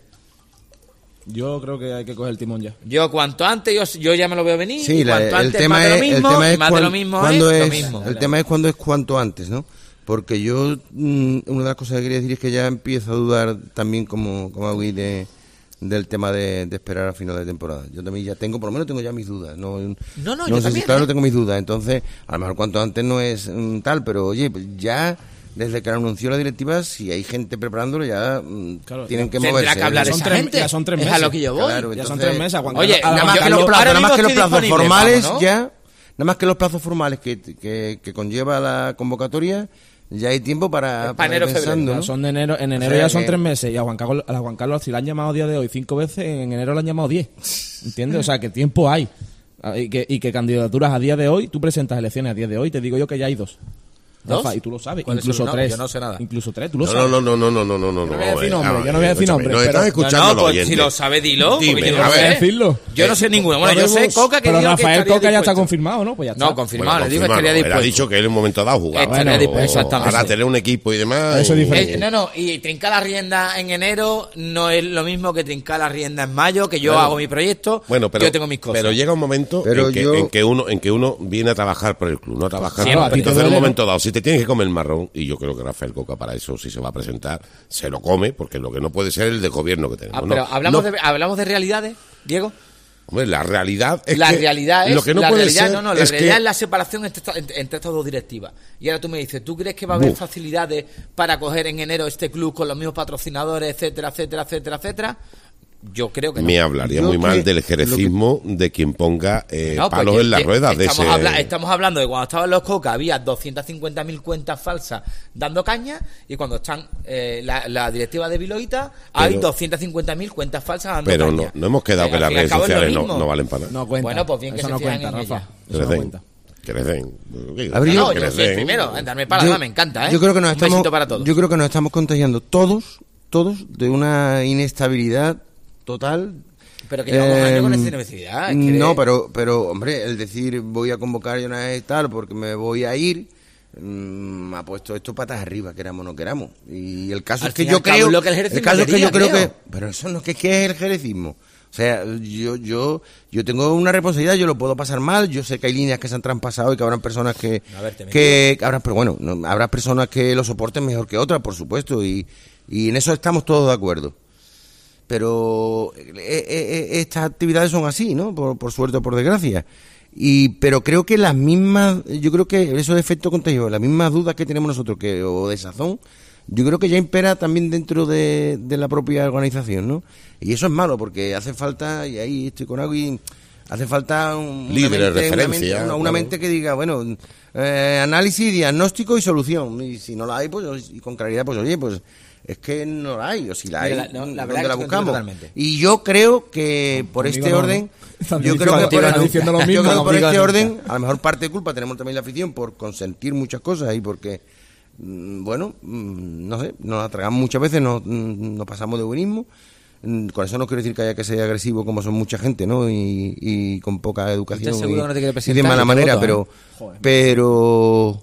Yo creo que hay que coger el timón ya. Yo cuanto antes, yo, yo ya me lo veo venir. Sí, y la- cuanto el antes tema más de es, lo el mismo, tema y es más cuan- de lo mismo cuando es, es, lo mismo. el tema es cuando es cuanto antes, ¿no? Porque yo, mm, una de las cosas que quería decir es que ya empiezo a dudar también como, como Agui de del tema de, de esperar a final de temporada. Yo también ya tengo, por lo menos tengo ya mis dudas. No, No, no, no yo sé también, si claro ¿eh? tengo mis dudas. Entonces, a lo mejor cuanto antes no es mm, tal, pero oye, pues ya desde que anunció la directiva, si hay gente preparándolo, ya mm, Claro, tienen que Tendrá moverse. que hablar Ya son esa tres- gente. ya son tres Es a meses. lo que yo voy. Claro, Ya son entonces- tres meses. a Juan Oye, Carlos- a Nada Juan más que Carlos- los plazos, ahora nada más mismo que los estoy plazos disponible, formales vamos, ¿no? ya, nada más que los plazos formales que, que, que conlleva la convocatoria, ya hay tiempo para, Es para enero, ir febrero, pensando, Ya ¿no? son de enero, en enero sea ya son que- tres meses. Y a Juan Carlos, a Juan Carlos, si le han llamado a día de hoy cinco veces, en enero le han llamado diez. ¿Entiendes? O sea, que tiempo hay. Ah, Y que, y que candidaturas a día de hoy, tú presentas elecciones a día de hoy, te digo yo que ya hay dos. ¿Dos? Rafa, y tú lo sabes. ¿Cuáles Incluso son? No, tres. yo no sé nada. Incluso tres, tú lo No, sabes. no, no, no, no, no, no, no, Yo no voy a decir eh, nombre, ah, yo no voy a decir escúchame, nombre, Nos pero- están escuchando no, los pues oyentes. si lo sabe, dilo. porque Dime, yo no a lo ver. sé. decirlo. Yo no sé ninguno. Bueno, yo sé Podemos- Coca que Pero dijo que Rafael estaría Coca ya está dispuesto. confirmado, ¿no? Pues ya está. No, confirmado. Bueno, le digo que confirmado, estaría él ha dispuesto. dicho que él en un momento dado jugaba. Estaría Bueno, dispuesto, exactamente. Ahora tener un equipo y demás. Eso es y- diferente. Eh, no, no, y trincar la rienda en enero no es lo mismo que trincar la rienda en mayo, que yo Claro. hago mi proyecto, Bueno, pero, yo tengo mis cosas. pero llega un momento Pero en, que, yo- en, que uno, en que uno viene a trabajar por el club, no a trabajar. Siempre. Entonces, A ti te en un duele, momento dado, si te tienes que comer el marrón, y yo creo que Rafael Coca para eso, si se va a presentar, se lo come, porque lo que no puede ser el de gobierno que tenemos. Ah, ¿no? pero hablamos, No, de, hablamos de realidades, Diego. Hombre, la realidad es la que realidad es lo que no la puede realidad, ser no, no, la es realidad que es la separación entre, esta- entre, entre estas dos directivas. Y ahora tú me dices, ¿tú crees que va a haber Buf. facilidades para coger en enero este club con los mismos patrocinadores, etcétera, etcétera, etcétera, etcétera? Yo creo que no. me hablaría Yo muy que- mal del lo jerecismo de quien ponga eh, No, pues palos que- en las que ruedas de estamos, ese... habla- estamos hablando de cuando estaban los Coca había doscientas cincuenta mil cuentas falsas dando caña, y cuando están eh, la, la directiva de Viloita hay Pero- doscientas cincuenta mil cuentas falsas dando Pero caña. no, no hemos quedado Eh, que al las fin y al redes cabo es lo sociales no, mismo. no valen para nada. No cuenta. Bueno, pues bien que Eso se no fijen cuenta, en Rafa. ella. Eso no Crecen, cuenta. crecen. Habría- No, Que yo soy el crecen. primero en darme para, Yo- me encanta, ¿eh? Yo creo que nos Un estamos, besito para todos. yo creo que nos estamos contagiando todos, todos de una inestabilidad total. Pero que llevamos años con Eh, esta inestabilidad, es que No, de- pero, pero, hombre, el decir voy a convocar ya una vez tal porque me voy a ir, mm, ha puesto esto patas arriba, queramos o no queramos. Y el caso Al es que fin y yo al cabo creo, es lo que el jerecismo el caso es que yo quería, creo que, creo. pero eso no es que ¿qué es el jerecismo? O sea, yo, yo, yo tengo una responsabilidad, yo lo puedo pasar mal, yo sé que hay líneas que se han traspasado y que habrán personas que, A ver, te me que, que habrá, pero bueno, no, habrá personas que lo soporten mejor que otras, por supuesto, y, y en eso estamos todos de acuerdo. Pero eh, eh, eh, estas actividades son así, ¿no? Por, por suerte o por desgracia. Y, pero creo que las mismas, yo creo que eso es efecto contagio, las mismas dudas que tenemos nosotros que o de sazón, yo creo que ya impera también dentro de, de la propia organización, ¿no? Y eso es malo, porque hace falta, y ahí estoy con algo, y hace falta un, líderes de referencia, una mente, una, una claro. mente que diga, bueno, eh, análisis, diagnóstico y solución. Y si no la hay, pues, y con claridad, pues oye, pues es que no la hay, o si la hay, Mira, la- no, la verdad ¿dónde que la estoy buscamos? totalmente. Y yo creo que por Conmigo este no, orden, ¿no? Están yo creo diciendo- que por, están diciendo lo yo mismo, creo que por conmigo este nunca. orden, a lo mejor parte de culpa tenemos también la afición por consentir muchas cosas y porque, mm, bueno, mm, no sé, nos atragamos muchas veces, nos, mm, nos pasamos de buenismo. Mm, Con eso no quiero decir que haya que ser agresivo como son mucha gente, ¿no? Y, y con poca educación Estoy seguro y, que no te quiere y de presentar mala y te manera, voto, pero, ¿eh? Joder. pero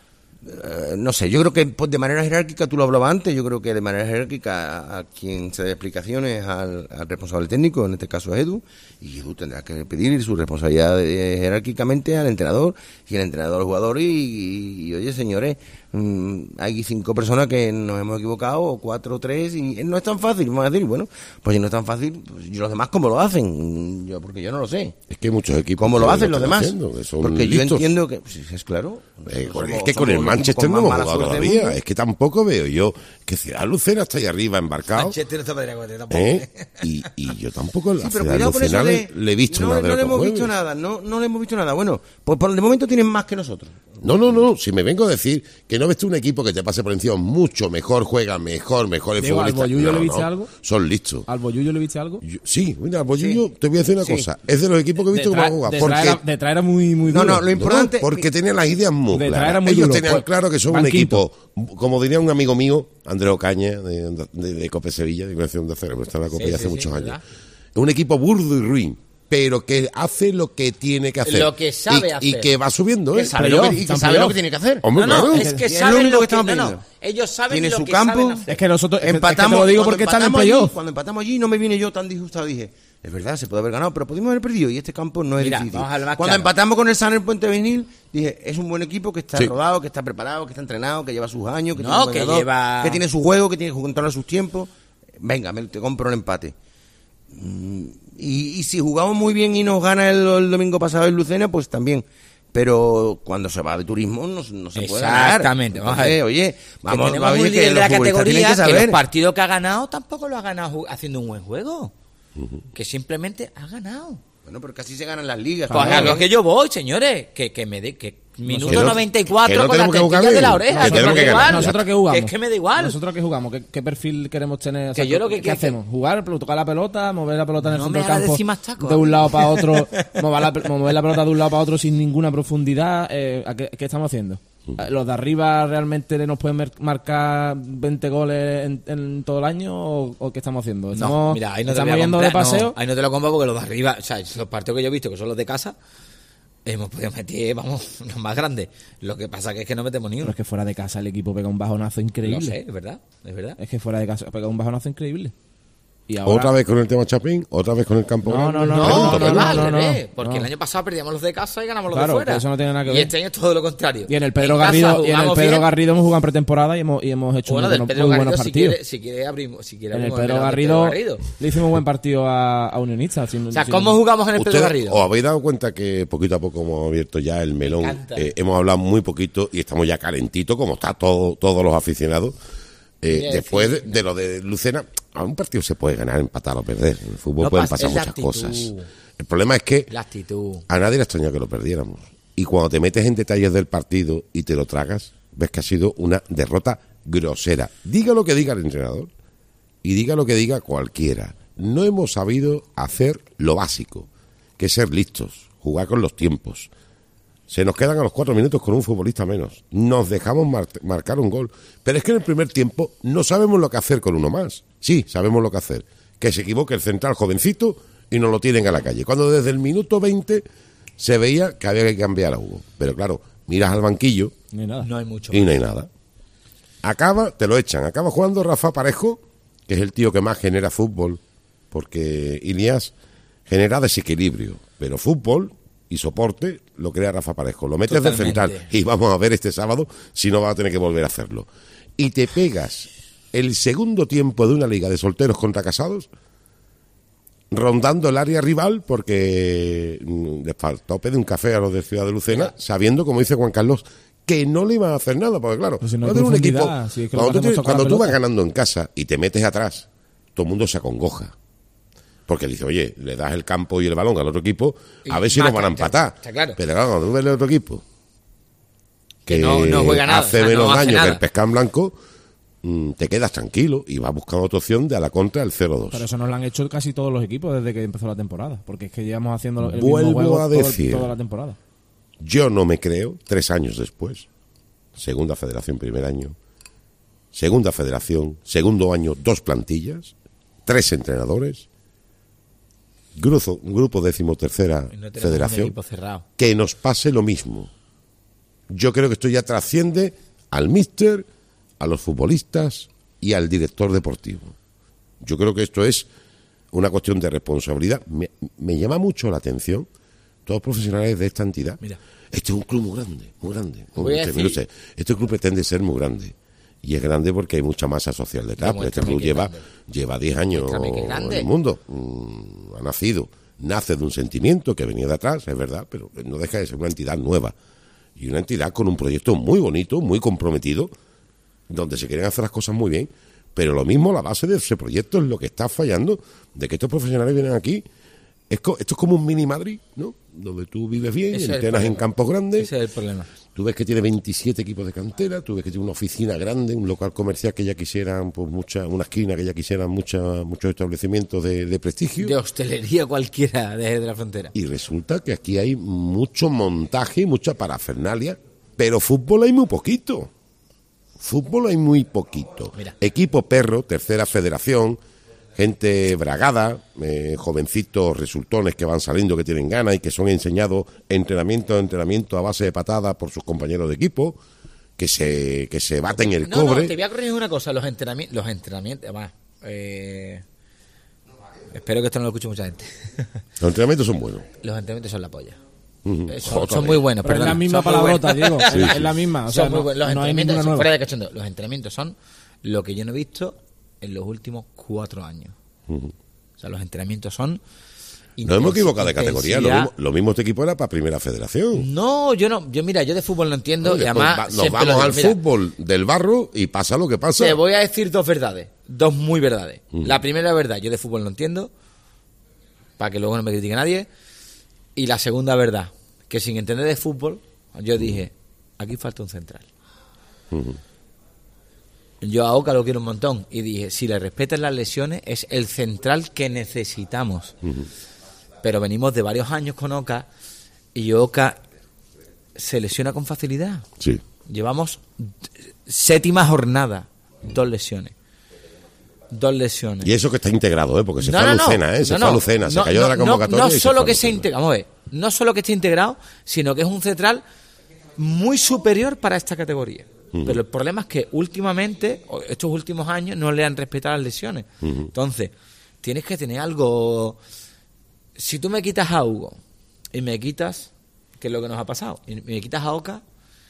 eh, no sé, yo creo que pues, de manera jerárquica, tú lo hablabas antes, yo creo que de manera jerárquica a, a quien se dé explicaciones al, al responsable técnico, en este caso es Edu, y Edu tendrá que pedir su responsabilidad eh, jerárquicamente al entrenador y el entrenador al jugador y, y, y, oye señores, mmm, hay cinco personas que nos hemos equivocado, o cuatro o tres, y no es tan fácil, vamos a decir, bueno, pues si no es tan fácil, pues, ¿y los demás cómo lo hacen? Yo, porque yo no lo sé. Es que hay muchos equipos ¿Cómo que lo hacen los están demás? haciendo, que son Porque yo listos. entiendo que, pues, es claro. Eh, con- somos- es que con somos el un Manchester equipo no con hemos más jugado mala suerte del todavía. mundo. Es que tampoco veo yo que Ciudad Lucena está ahí arriba embarcado. Manchester no está para ir a Cote, tampoco. ¿eh? Y, y yo tampoco Sí, a pero Ciudad cuidado con eso Lucena de... le, le he visto no, nada de no lo le que hemos juegue. visto nada, no, no le hemos visto nada. Bueno, pues por el momento tienen más que nosotros. No, no, no. Si me vengo a decir que no ves tú un equipo que te pase por encima mucho mejor, juega mejor, mejor el Diego, ¿al futbolista. Boyullo No, le viste no, algo? Son listos. ¿Al Boyullo le viste algo? Yo- sí, mira, al Boyullo, te voy a decir una Sí. cosa. Es de los equipos que he visto que Detrás- van a jugar. detrás Porque, era, detrás era muy, muy No, duro. no, lo importante... no, porque tenía las ideas muy Detrás claras. era muy Ellos duro, tenían pues, claro que son van un quinto. equipo, como diría un amigo mío, Andrés Ocaña, de, de, de Cope Sevilla, de Colección de Acero, que está en la Copa Sí, ya hace sí, sí, muchos años. ¿verdad? Es un equipo burdo y ruin, pero que hace lo que tiene que hacer. Lo que sabe y, hacer. y que va subiendo, ¿eh? Que sabe, Playoff, lo que, y que están sabe lo playoff. que tiene que hacer. Hombre, No, no, claro. es que Es lo saben único lo que que, estamos no, no, pidiendo. ellos saben Tiene lo su que campo. saben hacer. Es que nosotros, es que- es que Empatamos, te lo digo cuando porque están en empatamos allí, playoff. Cuando empatamos allí no me vine yo tan disgustado, dije, es verdad, se puede haber ganado, pero pudimos haber perdido y este campo no es Mira, difícil. vamos a lo más Cuando claro. empatamos con el San el Puente Venil, dije, es un buen equipo que está Sí. rodado, que está preparado, que está entrenado, que lleva sus años, que No, tiene un que entrenador, lleva- que tiene su juego, que tiene que controlar sus tiempos. Venga, me, te compro el empate. Mm, Y, y si jugamos muy bien y nos gana el, el domingo pasado en Lucena, pues también. Pero cuando se va de turismo no, no se puede ganar. Exactamente, vamos a ver. Entonces, oye, vamos, que tenemos oye, un que líder de los la futbolistas tienen categoría que que, saber. los partidos que ha ganado tampoco lo ha ganado ju- haciendo un buen juego. Que simplemente ha ganado. Bueno, pero casi se ganan las ligas. Pues también, a lo ¿eh? que yo voy, señores. Que, que me dé. Que minuto Que no- noventa y cuatro que no con la tenemos que tetilla jugar de la bien, oreja. que que tenemos me que da ganar. igual. ¿Nosotros qué jugamos? Que es que me da igual. ¿Nosotros qué jugamos? ¿Qué, qué perfil queremos tener? O sea, Que yo lo ¿qué, que ¿qué quiero- hacemos? ¿Jugar, tocar la pelota, mover la pelota en el No centro me del hagas campo decir más tacos, de un ¿eh? lado para otro, mover la, mover la pelota de un lado para otro sin ninguna profundidad? Eh, ¿a qué, qué estamos haciendo? ¿Los de arriba realmente nos pueden mer- marcar veinte goles en, en todo el año o, o qué estamos haciendo? ¿Estamos, No, mira, ahí no te lo estamos voy a yendo de comprar, paseo? no, ahí no te lo compro porque los de arriba, o sea, los partidos que yo he visto, que son los de casa, hemos podido meter, vamos, los más grandes. Lo que pasa que es que no metemos ni Pero uno. es que fuera de casa el equipo pega un bajonazo increíble. Lo sé, es verdad, es verdad. Es que fuera de casa pega un bajonazo increíble. Y ahora, Otra vez con el tema Chapín, otra vez con el campo. No, grande. no, No, Pregunto, no, pregunto. no, al no, no, revés, no. porque el año pasado perdíamos los de casa y ganamos los Claro, de fuera. que eso no tiene nada que Y ver. este año es todo lo contrario. Y en el Pedro casa Garrido, y en el jugamos Pedro bien. Garrido hemos jugado en pretemporada y hemos, y hemos hecho Bueno, muy, del buenos, Pedro muy Garrido, buenos si partidos. quiere, si quiere abrimos, si quiere En el abrimos Pedro melón del Garrido, Garrido. le hicimos un buen partido a, a Unionistas. sin- O sea, sin- ¿cómo jugamos en el Pedro ¿Ustedes Garrido? os habéis dado cuenta que poquito a poco hemos abierto ya el melón? encanta. Eh, hemos hablado muy poquito y estamos ya calentitos, como está todo, todos los aficionados. Eh, Bien, después sí, de, de lo de Lucena, a un partido se puede ganar, empatar o perder. En el fútbol No pueden pasa- pasar es la muchas actitud. cosas. El problema es que La actitud. a nadie le extraña que lo perdiéramos. Y cuando te metes en detalles del partido y te lo tragas, ves que ha sido una derrota grosera. Diga lo que diga el entrenador y diga lo que diga cualquiera. No hemos sabido hacer lo básico, que es ser listos, jugar con los tiempos. Se nos quedan a los cuatro minutos con un futbolista menos. Nos dejamos mar- marcar un gol. Pero es que en el primer tiempo no sabemos lo que hacer con uno más. Sí, sabemos lo que hacer. Que se equivoque el central jovencito y nos lo tiren a la calle. Cuando desde el minuto veinte se veía que había que cambiar a Hugo. Pero claro, miras al banquillo Ni nada. No hay mucho. y no hay nada. Acaba, te lo echan. Acaba jugando Rafa Parejo, que es el tío que más genera fútbol, porque Ilias genera desequilibrio. Pero fútbol y soporte lo crea Rafa Parejo. Lo metes de Totalmente. central y vamos a ver este sábado si no va a tener que volver a hacerlo. Y te pegas el segundo tiempo de una liga de solteros contra casados rondando el área rival porque mm, les faltó pedir un café a los de Ciudad de Lucena, sabiendo, como dice Juan Carlos, que no le iban a hacer nada, porque claro, Pues si no hay cuando un equipo, profundidad, si es que lo cuando, que tú, hacemos tienes- es tocar cuando la tú vas pelota. ganando en casa y te metes atrás, todo el mundo se acongoja. Porque dice, oye, le das el campo y el balón al otro equipo, a Y ver si nos mata, van a empatar. está claro. Pero claro, cuando tú ves el otro equipo, que, Que no- no juega nada, hace o sea, menos no hace daño que nada. el pescán blanco, mm, te quedas tranquilo y vas buscando otra opción de a la contra el cero dos. Pero eso nos lo han hecho casi todos los equipos desde que empezó la temporada. Porque es que llevamos haciendo el Vuelvo mismo juego a todo- decir. toda la temporada. Yo no me creo, tres años después, segunda federación, primer año, segunda federación, segundo año, dos plantillas, tres entrenadores, grupo, grupo decimotercera Y no tenemos un federación, equipo cerrado. que nos pase lo mismo. Yo creo que esto ya trasciende al míster, a los futbolistas y al director deportivo. Yo creo que esto es una cuestión de responsabilidad. Me, me llama mucho la atención todos los profesionales de esta entidad. Mira. Este es un club muy grande, muy grande. Voy a Este, decir- mire usted, este club pretende ser muy grande. Y es grande porque hay mucha masa social detrás. Pero este Demuéstrame club que lleva, es grande. lleva diez años Demuéstrame que es en grande. el mundo. Mm, ha nacido. Nace de un sentimiento que venía de atrás, es verdad, pero no deja de ser una entidad nueva. Y una entidad con un proyecto muy bonito, muy comprometido, donde se quieren hacer las cosas muy bien. Pero lo mismo, la base de ese proyecto es lo que está fallando, de que estos profesionales vienen aquí. Es co- esto es como un mini Madrid, ¿no? Donde tú vives bien, Ese es el entrenas en problema. campos grandes. Ese es el problema. Tú ves que tiene veintisiete equipos de cantera, tú ves que tiene una oficina grande, un local comercial que ya quisieran, pues mucha, una esquina que ya quisieran mucha, muchos establecimientos de, de prestigio. De hostelería cualquiera de, de la frontera. Y resulta que aquí hay mucho montaje y mucha parafernalia, pero fútbol hay muy poquito. Fútbol hay muy poquito. Mira. Equipo perro, tercera federación, gente bragada, eh, jovencitos resultones que van saliendo, que tienen ganas y que son enseñados entrenamiento a entrenamiento a base de patadas por sus compañeros de equipo, que se, que se baten el No, cobre. no, te voy a corregir una cosa. Los entrenamientos, los entrenamientos, además, eh, espero que esto no lo escuche mucha gente. Los entrenamientos son buenos. Los entrenamientos son la polla. Ujú. Eh, son, Otra son vez. muy buenos, Pero es perdona, la misma son muy palabrota, buenos. Diego. Sí, es, sí. es la misma. O sea, Son muy no, buenos. Los no hay entrenamientos, ninguna nueva. fuera de cachondo, los entrenamientos son lo que yo no he visto en los últimos cuatro años. O sea, los entrenamientos son... Nos hemos intensi- equivocado de categoría. Lo intensidad. mismo, lo mismo este equipo era para primera federación. No, yo no, yo mira, yo de fútbol no entiendo Oye, y además pues va- nos siempre lo vamos digo, al mira, fútbol del barro y pasa lo que pasa. te voy a decir dos verdades, dos muy verdades. La primera verdad, yo de fútbol no entiendo, para que luego no me critique nadie. Y la segunda verdad, que sin entender de fútbol, yo dije, aquí falta un central. Yo a Oca lo quiero un montón y dije, si le respetan las lesiones, es el central que necesitamos. Pero venimos de varios años con Oca y Oca se lesiona con facilidad. Sí. Llevamos séptima jornada, dos lesiones. Dos lesiones. Y eso que está integrado, ¿eh? Porque se No, fue a no, no. Lucena, ¿eh? Se No, fue a no. Lucena, se No, cayó de la no, convocatoria. No, y se solo fue a que se Lucena. integra, vamos a ver, no solo que esté integrado, sino que es un central muy superior para esta categoría. Pero el problema es que últimamente, o estos últimos años, no le han respetado las lesiones. Entonces, tienes que tener algo. Si tú me quitas a Hugo y me quitas, que es lo que nos ha pasado, y me quitas a Oca,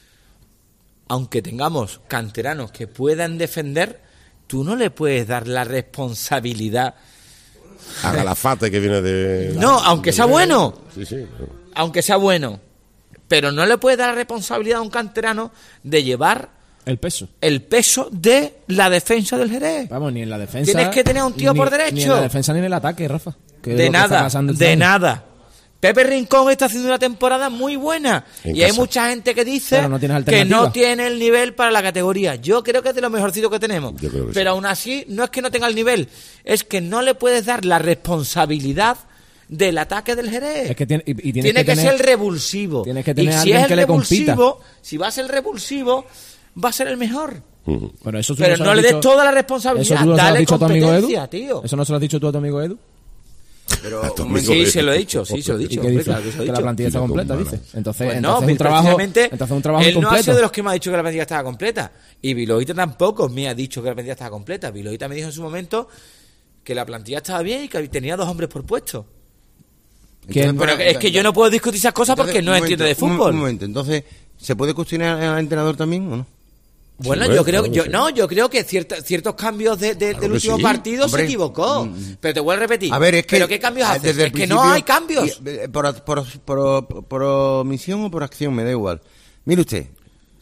aunque tengamos canteranos que puedan defender, tú no le puedes dar la responsabilidad. A Galafate que viene de... No, aunque sea bueno. Sí, sí. Aunque sea bueno, pero no le puedes dar la responsabilidad a un canterano de llevar El peso. el peso de la defensa del Jerez. Vamos, ni en la defensa. Tienes que tener a un tío ni- por derecho. Ni en la defensa ni en el ataque, Rafa. que es De lo que está nada, pasando este de año. nada. Pepe Rincón está haciendo una temporada muy buena En y hay casa. mucha gente que dice Pero no tienes que no alternativa. tiene el nivel para la categoría. Yo creo que es de lo mejorcito que tenemos. Yo creo que Pero sí. aún así no es que no tenga el nivel, es que no le puedes dar la responsabilidad del ataque del Jerez. Es que tiene, y, y tienes Tiene que, tener- ser el revulsivo. tienes que tener y a si alguien es el que le compita. revulsivo, si va a ser el revulsivo, va a ser el mejor. Ujú. Bueno, eso tú Pero se lo no has le des dicho- toda la Eso responsabilidad, tú no se lo has dale dicho a tu amigo Edu. competencia, tío. Eso no se lo has dicho tú a tu amigo Edu. Pero, A tu un amigo momento, Sí, Edu. se lo he dicho, sí, se lo he ¿Y dicho. qué hombre, dice? claro que se lo he Que la dicho. plantilla está Tira completa, con dice. mala. Entonces, Pues no, entonces un pero trabajo, precisamente entonces un trabajo él no ha incompleto. sido de los que me ha dicho que la plantilla estaba completa. Y Viloita tampoco me ha dicho que la plantilla estaba completa. Viloita me dijo en su momento que la plantilla estaba bien y que tenía dos hombres por puesto. ¿Quién? Pero es que yo no puedo discutir esas cosas Entonces, porque no un entiendo de momento, un- fútbol. Un, momento, entonces, ¿se puede cuestionar al entrenador también o no? Bueno, Sí, yo bueno, creo, claro yo, que sí. no, yo creo que cierta- ciertos cambios de, de- Claro del que último sí. partido Hombre, se equivocó. mm, Pero te vuelvo a repetir. A ver, es que... ¿Pero qué cambios ah, haces? desde el Es que no principio- hay cambios. y, eh, Por, por, por, por omisión o por acción, me da igual. Mire usted,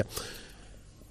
Sevilla.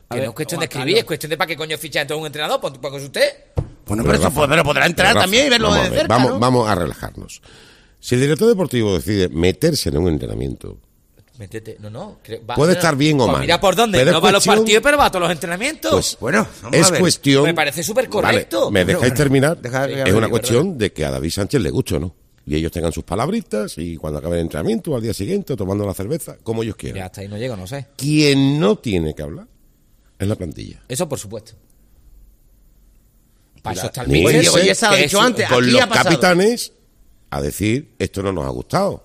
Que ver, no es cuestión de Juan escribir, Carlos. es cuestión de para qué coño ficha entonces un entrenador, pues pues usted. Bueno, pero, Pero eso, Rafa, pues, pero podrá entrar Rafa, también y verlo vamos a de ver, cerca, vamos, ¿no? vamos a relajarnos. Si el director deportivo decide meterse en un entrenamiento, Métete. No, no. cre- va- Puede no, estar bien o pues mal. Mira por dónde. Pero no es va a los cuestión- partidos, pero va a todos los entrenamientos. Pues Bueno, vamos es a ver. cuestión... Me parece súper correcto. Vale, ¿me dejáis Bueno, terminar? deja que es hable, una perdona. cuestión de que a David Sánchez le guste o no. Y ellos tengan sus palabritas y cuando acabe el entrenamiento, al día siguiente, tomando la cerveza, como ellos Ya quieran. hasta ahí no llego, no sé. Quien no tiene que hablar es la plantilla. Eso por supuesto. Para eso está el Ni Oye, míster, oye, ese, esa lo he que dicho es- antes. con aquí los ha pasado. capitanes a decir, esto no nos ha gustado.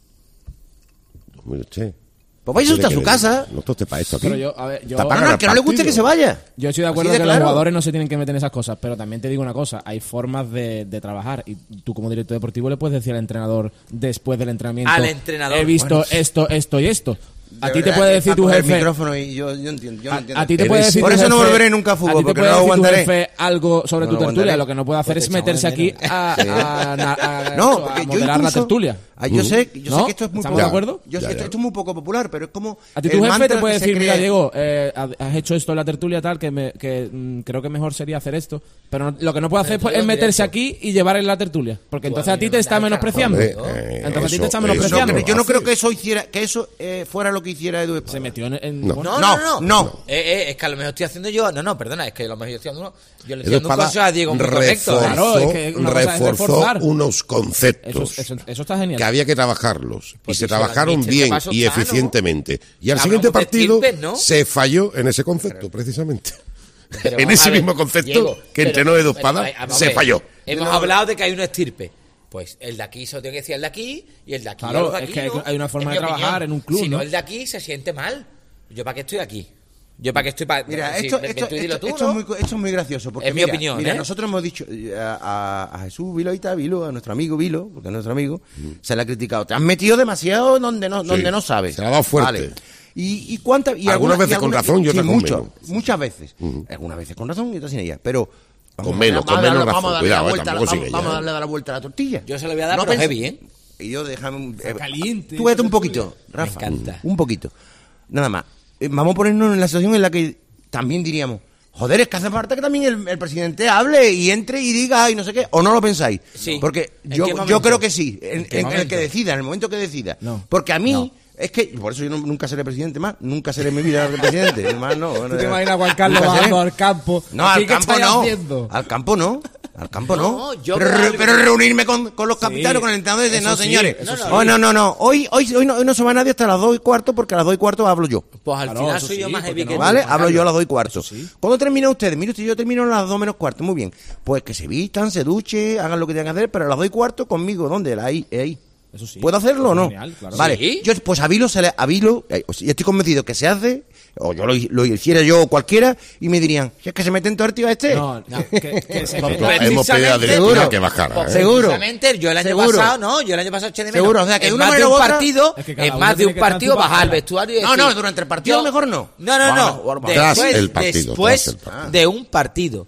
Pues mire usted. Pues vaya usted a su casa. No está usted para esto aquí. Pero yo, a ver, yo, Está No, para no, ganar al que no le guste partido. que se vaya. yo estoy de acuerdo Así de que claro. los jugadores no se tienen que meter en esas cosas, pero también te digo una cosa, hay formas de, de trabajar y tú como director deportivo le puedes decir al entrenador después del entrenamiento, Al entrenador. he visto Bueno, esto, esto y esto. A De ti te verdad puede que decir está tu con el jefe... micrófono y yo, yo entiendo, yo no A, entiendo. a ti te Eres- puede decir Por tu eso no jefe- volveré nunca a fútbol, a ti te porque puede no lo decir tu aguantaré. jefe algo sobre No tu lo tertulia, aguantaré. lo que no puede hacer Pues es te meterse echamos aquí de a, a, a- a- No, a porque yo moderar la incluso- tertulia. Ah, yo sé, yo ¿No? sé que esto es muy ¿Estamos de popular. acuerdo? Yo sé Ya, que esto, ya. esto es muy poco popular, pero es como A ti el tu jefe mantra te puede que se decir, mira crea- Diego, eh, has hecho esto en la tertulia tal, que, me, que mm, creo que mejor sería hacer esto. Pero no- lo que no puede hacer pues, es meterse aquí y llevar en la tertulia. Porque entonces a ti te está menospreciando. Hombre, eh, Entonces a ti eso- te está eso No, menospreciando. no pero yo no hace. creo que eso hiciera, que eso eh, fuera lo que hiciera Edu Espada. Se metió en... en- No. bueno, No, no, No, no. no. Eh, eh, es que a lo mejor estoy haciendo yo. No, no, perdona, es que a lo mejor yo estoy haciendo uno. Yo le estoy Edu dando un Espada consejo a Diego muy correcto. reforzó, Claro, es que una cosa es reforzó reforzar. unos eso, conceptos eso, eso está genial. que había que trabajarlos. Pues y se si son las trabajaron míster, ¿qué bien pasó? y Claro. eficientemente. Y al Hablamos siguiente de partido estirpes, ¿no? se falló en ese concepto, precisamente. Pero en vamos ese a ver, mismo concepto Diego, que pero- entrenó Edu pero, Espada, eh, vamos a se ver, falló. Hemos hablado de que hay una estirpe. Pues el de aquí se lo tiene que decir el de aquí y el de aquí. Claro, a los de es aquí, que hay- ¿no? hay una forma Es de mi trabajar en un club, Si no, ¿no? el de aquí se siente mal. ¿Yo para qué estoy aquí? ¿Yo para qué estoy para.? Mira, si- esto, ven esto, tú y dilo esto- tú, esto ¿no? es muy, esto es muy gracioso. Porque Es mi mira, opinión, Mira, ¿eh? nosotros hemos dicho eh, a, a- a Jesús Viloita, Vilo, a nuestro amigo Vilo, porque es nuestro amigo, se le ha criticado. Te has metido demasiado donde no, donde no sabes. se le ha dado fuerte. Vale. Y, y cuántas y Algunas alguna- veces y con alguna- razón y sí, otras con mucho, menos. muchas veces. Algunas veces con razón y otras sin ella. Pero Con menos, vamos con a menos darle- razón. vamos a darle Cuidado, la eh, vuelta, tampoco vamos, sigue vamos ya, a darle la vuelta a la tortilla. Yo se lo voy a dar, No pero pens- heavy, ¿eh? Y yo déjame un, eh, caliente, Tú vete un esa poquito, Rafa. encanta. Un poquito. Nada más. Eh, Vamos a ponernos en la situación en la que también diríamos, joder, es que hace falta que también el, el presidente hable y entre y diga y no sé qué. ¿O no lo pensáis? Sí. Porque ¿En yo, qué yo momento? creo que sí. En, ¿En qué en el momento? que decida, en el momento que decida. No. Porque a mí, No. es que, por eso yo no- nunca seré presidente más. Nunca seré en mi vida presidente. Más no. ¿Tú te imaginas a Juan Carlos Nunca seré. bajando al campo? No, ¿Aquí al qué campo estáis no. haciendo? Al campo no. Al campo no. No, yo pero, creo re- que- pero reunirme con, con los capitanes, con el entrenador y decir, eso no, sí, señores. eso sí. Oh, no, no, no. Hoy, hoy, hoy, no, hoy no se va nadie hasta las dos y cuarto porque a las dos y cuarto hablo yo. Pues al Claro, final eso soy yo sí, más ¿por heavy qué que no? tú, ¿Vale? Juan Hablo yo a Carlos. las dos y cuarto. ¿Cuándo terminan ustedes? Mire usted, yo termino a las dos menos cuarto. Muy bien. Pues que se vistan, se duchen, hagan lo que tengan que hacer, pero a las dos y cuarto conmigo. ¿Dónde? Ahí, ahí. Eso sí. ¿Puedo hacerlo o no? Genial, claro. Vale. Sí. Yo, pues a Vilo, se le, a Vilo, eh, o sea, yo estoy convencido que se hace, o yo lo, lo hiciera yo o cualquiera, y me dirían, si es que se mete en tu artigo este. No, no, que, que se Nosotros meta- hemos pedido a la Seguro. directiva que bajara. Pues ¿eh? Seguro. precisamente, yo el año Seguro. pasado, no, yo el año pasado eché de menos. Seguro, o sea, que de en una más de manera un u otra- partido, Es que cada en uno más de tiene un que estar en partido su bajar al papel. vestuario y No, decir, no, durante el partido yo- mejor no. No, no, Bueno, no. bueno, tras Después, el partido, después tras el partido. de un partido.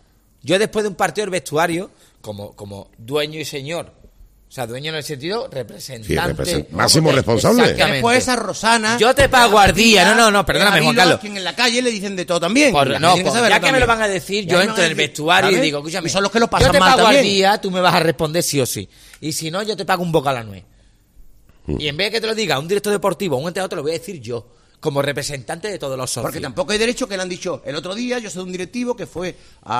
Yo después de un partido del vestuario, como, como dueño y señor, o sea, dueño en el sentido representante. Sí, represent- ¿no? máximo Porque- responsable. Exactamente. Después esa Rosana. Yo te pago al día. No, no, no, perdóname, a Juan Vilo, Carlos. a quien en la calle le dicen de todo también. Por- Y la no, gente tiene pues, saberlo ya que me lo también. van a decir, Ya yo me entro van a en el decir, vestuario y ¿sabes? digo, escúchame, Y son los que lo pasan yo te mal pago también. al día, tú me vas a responder sí o sí. Y si no, yo te pago un boca a la nuez. Mm. Y en vez de que te lo diga un director deportivo o un entrenador, te lo voy a decir yo, como representante de todos los socios. Porque tampoco hay derecho que le han dicho el otro día, yo soy un directivo que fue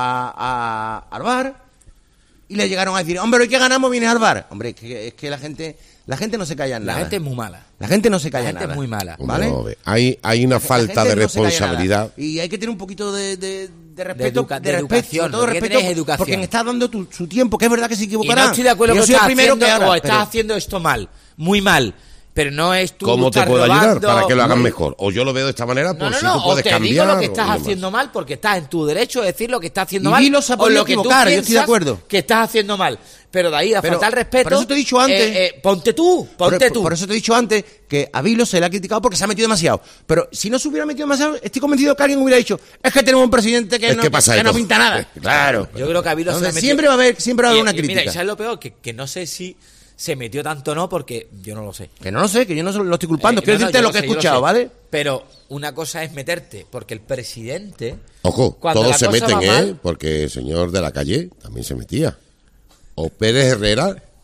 a, a, al bar y le llegaron a decir, hombre, hoy que ganamos vienes al bar. Hombre, es que, es que la gente la gente no se calla en La nada. gente es muy mala. La gente no se calla La en gente nada. es muy mala. Hombre, ¿Vale? no, ve. hay, hay una La falta gente de no se calla responsabilidad. nada. Y hay que tener un poquito de, de, de respeto. educa- de de respeto, educación, sobre todo lo que respeto, tienes es educación. porque me estás dando tu, su tiempo, que es verdad que se Y equivocará. no estoy de acuerdo Yo que soy estás el primero haciendo, que ahora, o estás pero- haciendo esto mal, muy mal. Pero no es tú ¿Cómo te estás puedo ayudar robando- para que lo hagan mejor? O yo lo veo de esta manera, No, por no, si no, tú o puedes te cambiar. digo lo que o estás demás. haciendo mal porque estás en tu derecho de decir lo que estás haciendo Y mal. Vilo se ha o podido lo que tú equivocar, yo estoy de piensas acuerdo. que estás haciendo mal. Pero de ahí a Pero- faltar el respeto. por eso te he dicho antes- eh, eh, ponte tú, ponte por, tú. por eso te he dicho antes que a Vilo se le ha criticado porque se ha metido demasiado. Pero si no se hubiera metido demasiado, estoy convencido que alguien hubiera dicho, es que tenemos un presidente que, Es no, que pasa que de no todo. pinta nada. Claro. Yo creo que a Vilo se Entonces, ha metido- siempre va a haber, siempre va a haber Y- una y crítica. Mira, ¿y sabes lo peor? Que, que no sé si se metió tanto o no, porque yo no lo sé. Que no lo sé, que yo no lo estoy culpando. Eh, Quiero no, no, decirte yo lo que he sé, yo escuchado, sé. ¿vale? Pero una cosa es meterte, porque el presidente. Ojo, cuando todos la se cosa meten, va ¿eh? mal- Porque el señor de la calle también se metía. O Pérez Herrera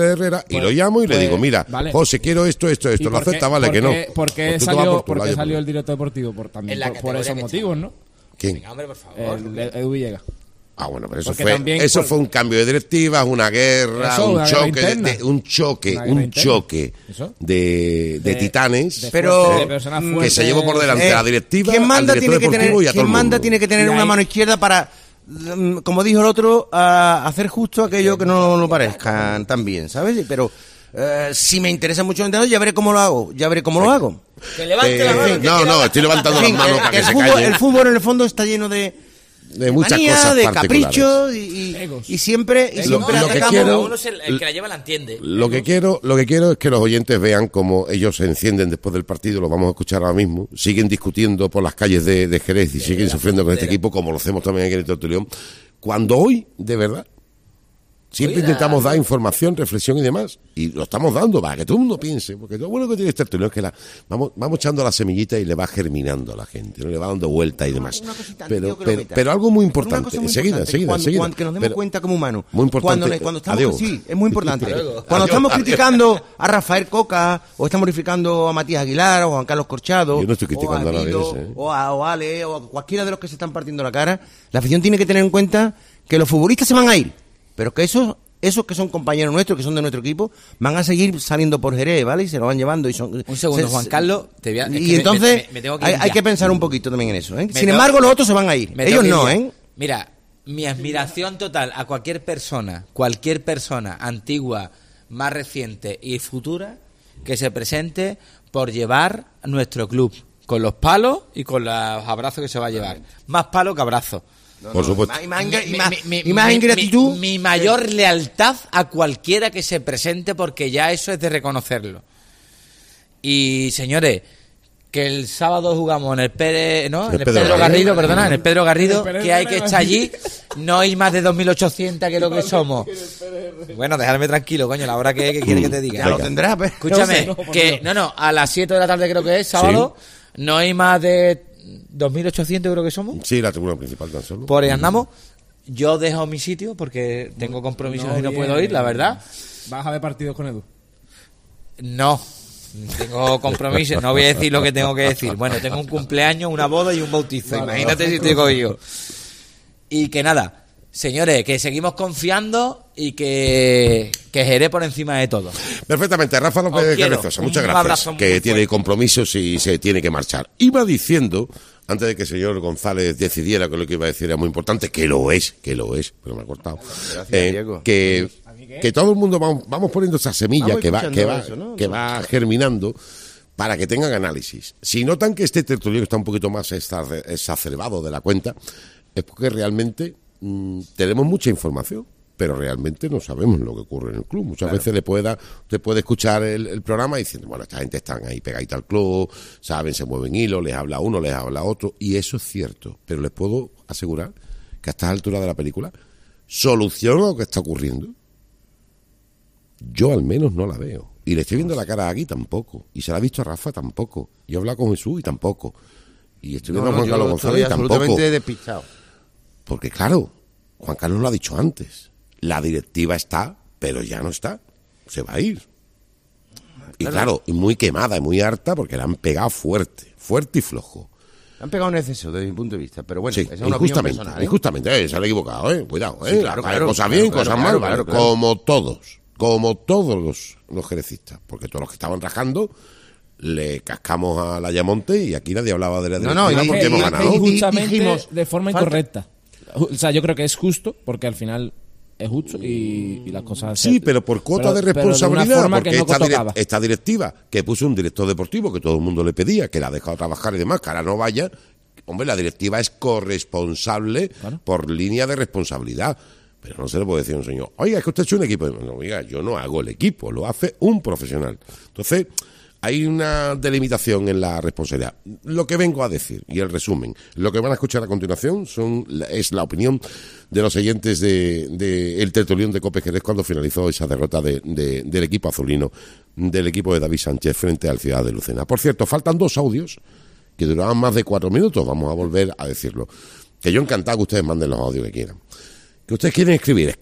Herrera y Pues- lo llamo y le pues, digo, mira, vale. José, quiero esto, esto, esto. ¿Y ¿Lo por qué- acepta? Vale, por que no. qué- ¿Por qué Pues tú te vas salió, por tu por qué lado, salió yo el director deportivo? Por, también En la por, por categoría esos que motivos, ¿no? ¿Quién? Venga, hombre, por favor. El, el Edu Villegas. Ah, bueno, pero eso Porque fue también eso por- fue un cambio de directivas, una guerra, Eso, un una guerra choque, de, interna. de- un choque, Una guerra un interna. choque Eso. de, de De- titanes de Pero- fuerte, de personas que que fuertes. se llevó por delante Eh, a la directiva, quien al manda director tiene que deportivo tener, y a todo quien el manda mundo. tiene que tener Y una ahí- mano izquierda para, mm, como dijo el otro, a hacer justo aquello que no lo parezcan tan bien, ¿sabes? Pero eh, si me interesa mucho el entrenador, ya veré cómo lo hago, ya veré cómo lo hago. Que levante Eh, la mano. que no, quiera no, hablar. estoy levantando En las fin, manos el, para que el se fútbol, callen. el fútbol en el fondo está lleno de, De muchas manía, cosas de particulares. caprichos y, y- Egos. y siempre, y Lo- siempre lo que atacamos- quiero- Cada uno es el, el que la lleva la entiende. Lo que quiero, lo que quiero es que los oyentes vean cómo ellos se encienden después del partido, lo vamos a escuchar ahora mismo, siguen discutiendo por las calles de, de Jerez y siguen sufriendo con este equipo, como lo hacemos también aquí en el Tertulión, cuando hoy, de verdad, siempre Oiga. intentamos dar información, reflexión y demás, y lo estamos dando para que todo el mundo piense, porque lo bueno que tiene este Tertulión es que la, vamos, vamos echando la semillita y le va germinando a la gente, ¿no? Le va dando vuelta y demás. Una cosita antes, Pero, tío, que lo pero, meta. pero algo muy Una importante, cosa muy enseguida, importante, enseguida, cuando, enseguida. cuando- que nos demos Pero- cuenta como humanos. Muy importante. Cuando, le- cuando estamos, Adiós. sí, es muy importante. Adiós. Cuando estamos Adiós. criticando a Rafael Coca, o estamos criticando a Matías Aguilar, o a Juan Carlos Corchado, Yo no estoy criticando o a nadie de Guido, ese, ¿eh? o a o a Ale, o a cualquiera de los que se están partiendo la cara, la afición tiene que tener en cuenta que los futbolistas se van a ir, pero que esos esos que son compañeros nuestros, que son de nuestro equipo, van a seguir saliendo por Jerez, ¿vale? Y se lo van llevando y son... Un segundo, se- Juan Carlos, te voy a- es que Y me- entonces me- me tengo que hay, ir hay ya. que pensar un poquito también en eso, ¿eh? Me Sin tengo- embargo, los otros se van a ir. Me Ellos tengo no, que ir ¿eh? ya. Mira, mi admiración total a cualquier persona, cualquier persona antigua, más reciente y futura que se presente por llevar nuestro club, con los palos y con los abrazos que se va a llevar. Más palos que abrazos. Por supuesto. Y más, ingra- y Mi- más- mi- y más mi- ingratitud. Mi, mi mayor lealtad a cualquiera que se presente, porque ya eso es de reconocerlo. Y señores, que el sábado jugamos en el Pérez, ¿no? El En el Pedro Pedro, Garrido. Garrido, perdona, en el Pedro Garrido, El Pedro que hay que Garrido. estar allí, no hay más de dos mil ochocientos que lo que somos. Bueno, dejarme tranquilo, coño, la hora que, que quiere que te diga. Ya lo tendrás, pero... Escúchame, No sé, no, que por no, no, a las siete de la tarde creo que es, sábado, no hay más de dos mil ochocientos creo que somos. Sí, la tribuna principal tan solo. Por ahí andamos. Yo dejo mi sitio porque tengo compromisos y no bien. puedo ir, la verdad. ¿Vas a ver partidos con Edu? No, tengo compromisos, no voy a decir lo que tengo que decir. Bueno, tengo un cumpleaños, una boda y un bautizo. Imagínate si te digo yo. Y que nada, señores, que seguimos confiando y que, que Jerez por encima de todo. Perfectamente, Rafa Os López quiero. Carrizosa, muchas Un gracias. abrazo muy Que fuerte. tiene compromisos y se tiene que marchar. Iba diciendo, antes de que el señor González decidiera que lo que iba a decir era muy importante, que lo es, que lo es, pero me ha cortado. Eh, Diego. que, que todo el mundo vamos, vamos poniendo esa semilla Vamos que va, escuchando que va, eso, ¿no? que va germinando para que tengan análisis. Si notan que este tertulión está un poquito más exacer- exacerbado de la cuenta, es porque realmente mm, tenemos mucha información, pero realmente no sabemos lo que ocurre en el club. Muchas veces le puede dar, usted puede escuchar el, el programa diciendo, bueno, esta gente están ahí pegadita al club, saben, se mueven hilos, les habla uno, les habla otro, y eso es cierto, pero les puedo asegurar que a estas alturas de la película, solución a lo que está ocurriendo, yo al menos no la veo. Y le estoy viendo la cara aquí tampoco. Y se la ha visto a Rafa tampoco. Y he hablado con Jesús y tampoco. Y estoy viendo No, a Juan yo Carlos estoy González y tampoco. absolutamente despistado. Porque claro, Juan Carlos lo ha dicho antes. La directiva está, pero ya no está. Se va a ir. Y claro, y muy quemada y muy harta porque la han pegado fuerte. Fuerte y flojo. Han pegado un exceso desde mi punto de vista, pero bueno, Sí, esa es una opinión injustamente, personal, ¿eh? injustamente, eh, se han equivocado, eh, cuidado, eh. Sí, claro, Hay claro, cosas claro, bien, claro, cosas claro, mal, claro, claro. como todos, como todos los, los jerecistas, porque todos los que estaban rajando le cascamos a la Yamonte y aquí nadie hablaba de la No, no, directiva y- porque y- hemos y- ganado. y- Justamente dijimos, de forma falta- incorrecta. O sea, yo creo que es justo porque al final es justo y, y las cosas... Sí, pero por cuota pero- de pero una responsabilidad, forma porque que no esta, direc- tocaba. esta directiva que puso un director deportivo que todo el mundo le pedía, que la ha dejado trabajar y demás, que ahora no vaya, hombre, la directiva es corresponsable Claro. por línea de responsabilidad. Pero no se le puede decir a un señor, oiga, es que usted ha hecho un equipo. No, oiga, yo no hago el equipo, lo hace un profesional. Entonces, hay una delimitación en la responsabilidad. Lo que vengo a decir, y el resumen, lo que van a escuchar a continuación son es la opinión de los oyentes de, de el tertulión de Cope Jerez cuando finalizó esa derrota de, de- del equipo azulino, del equipo de David Sánchez frente al Ciudad de Lucena. Por cierto, faltan dos audios que duraban más de cuatro minutos, vamos a volver a decirlo. Que yo encantado que ustedes manden los audios que quieran. Que ustedes quieren escribir, escriban.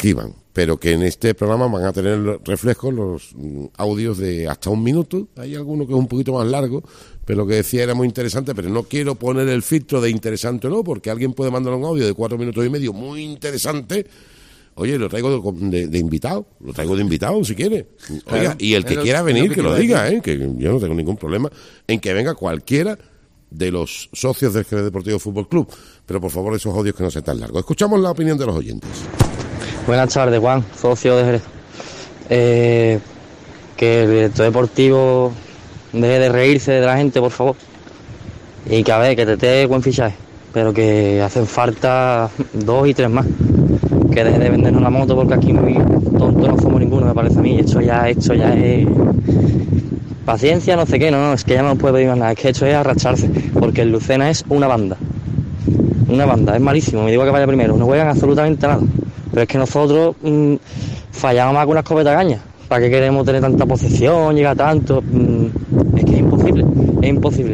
pero que en este programa van a tener reflejos los mm, audios de hasta un minuto. Hay alguno que es un poquito más largo, pero lo que decía era muy interesante, pero no quiero poner el filtro de interesante o no, porque alguien puede mandar un audio de cuatro minutos y medio muy interesante. Oye, lo traigo de, de, de invitado, lo traigo de invitado si quiere. Oiga, claro, y el que quiera venir, que, que lo diga, ¿eh? Que yo no tengo ningún problema en que venga cualquiera de los socios del Jerez Deportivo Fútbol Club. Pero por favor, esos audios que no sean tan largos. Escuchamos la opinión de los oyentes. Buenas tardes, Juan, socio de Jerez. Eh, que el director deportivo deje de reírse de la gente, por favor. Y que a ver, que te dé buen fichaje, pero que hacen falta dos y tres más. Que deje de vendernos la moto, porque aquí muy tontos no somos ninguno, me parece a mí. Esto ya, esto ya es paciencia, no sé qué, no, no, es que ya no nos puede pedir más nada, es que esto es arrastrarse, porque el Lucena es una banda, una banda, es malísimo, me digo que vaya primero, no juegan absolutamente nada, pero es que nosotros mmm, fallamos más que una escopeta caña. ¿Para qué queremos tener tanta posesión, llegar tanto? Mm, es que es imposible, es imposible.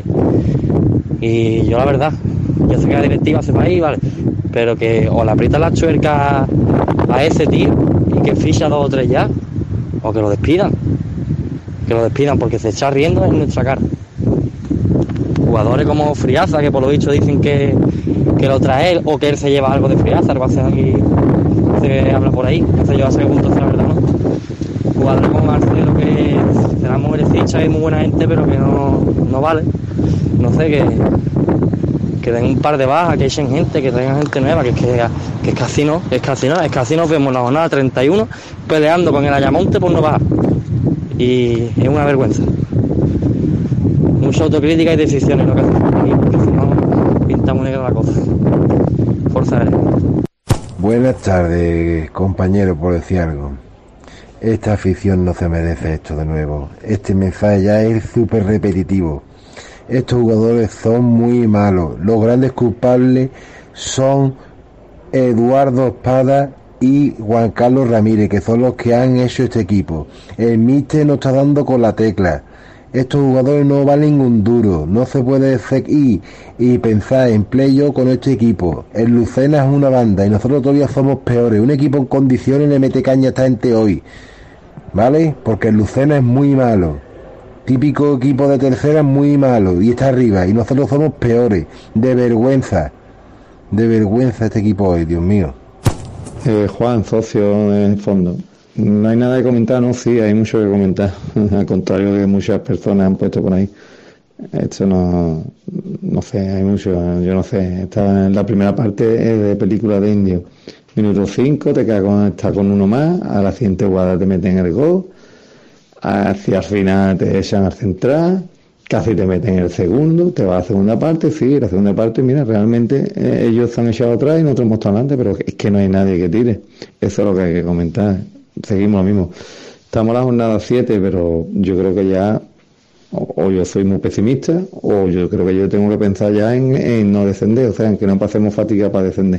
Y yo la verdad, yo sé que la directiva se va a ir, vale, pero que o le aprietan las tuercas a ese tío y que ficha dos o tres ya, o que lo despidan, que lo despidan porque se echa riendo en nuestra cara. Jugadores como Friaza, que por lo visto dicen que, que lo trae él, o que él se lleva algo de Friaza, algo así se habla por ahí, no sé yo hasta qué punto es la verdad, ¿no? Jugadores como Marcelo, que será muy merecida y muy buena gente, pero que no, no vale, no sé, que que den un par de bajas, que echen gente, que traigan gente nueva, que es que, que es casi no, es casi no, es casi nos vemos en la jornada treinta y uno peleando con el Ayamonte por no bajar. Y es una vergüenza. Mucha autocrítica y decisiones lo que hacemos aquí, porque si no pintamos negra la cosa. Fuerza aérea. Buenas tardes, compañero, por decir algo. Esta afición no se merece esto de nuevo. Este mensaje ya es súper repetitivo. Estos jugadores son muy malos. Los grandes culpables son Eduardo Espada y Juan Carlos Ramírez, que son los que han hecho este equipo. El míster no está dando con la tecla. Estos jugadores no valen un duro. No se puede seguir y pensar en playoff con este equipo. El Lucena es una banda y nosotros todavía somos peores. Un equipo en condiciones le mete caña a esta gente hoy, ¿vale? Porque el Lucena es muy malo. Típico equipo de tercera muy malo y está arriba y nosotros somos peores. De vergüenza, de vergüenza este equipo hoy, Dios mío. Eh, Juan, socio en fondo. No hay nada que comentar, ¿no? Sí, hay mucho que comentar. Al contrario de que muchas personas han puesto por ahí. Esto no, no sé, hay mucho, yo no sé. Esta, la primera parte es de película de indio. Minuto cinco, te quedas con, está con uno más, a la siguiente jugada te meten el gol. Hacia el final te echan al central, casi te meten el segundo, te vas a la segunda parte, sí, la segunda parte, mira, realmente eh, ellos se han echado atrás y nosotros hemos estado adelante, pero es que no hay nadie que tire. Eso es lo que hay que comentar. Seguimos lo mismo. Estamos en la jornada siete, pero yo creo que ya, o, o yo soy muy pesimista, o yo creo que yo tengo que pensar ya en, en no descender, o sea, en que no pasemos fatiga para descender.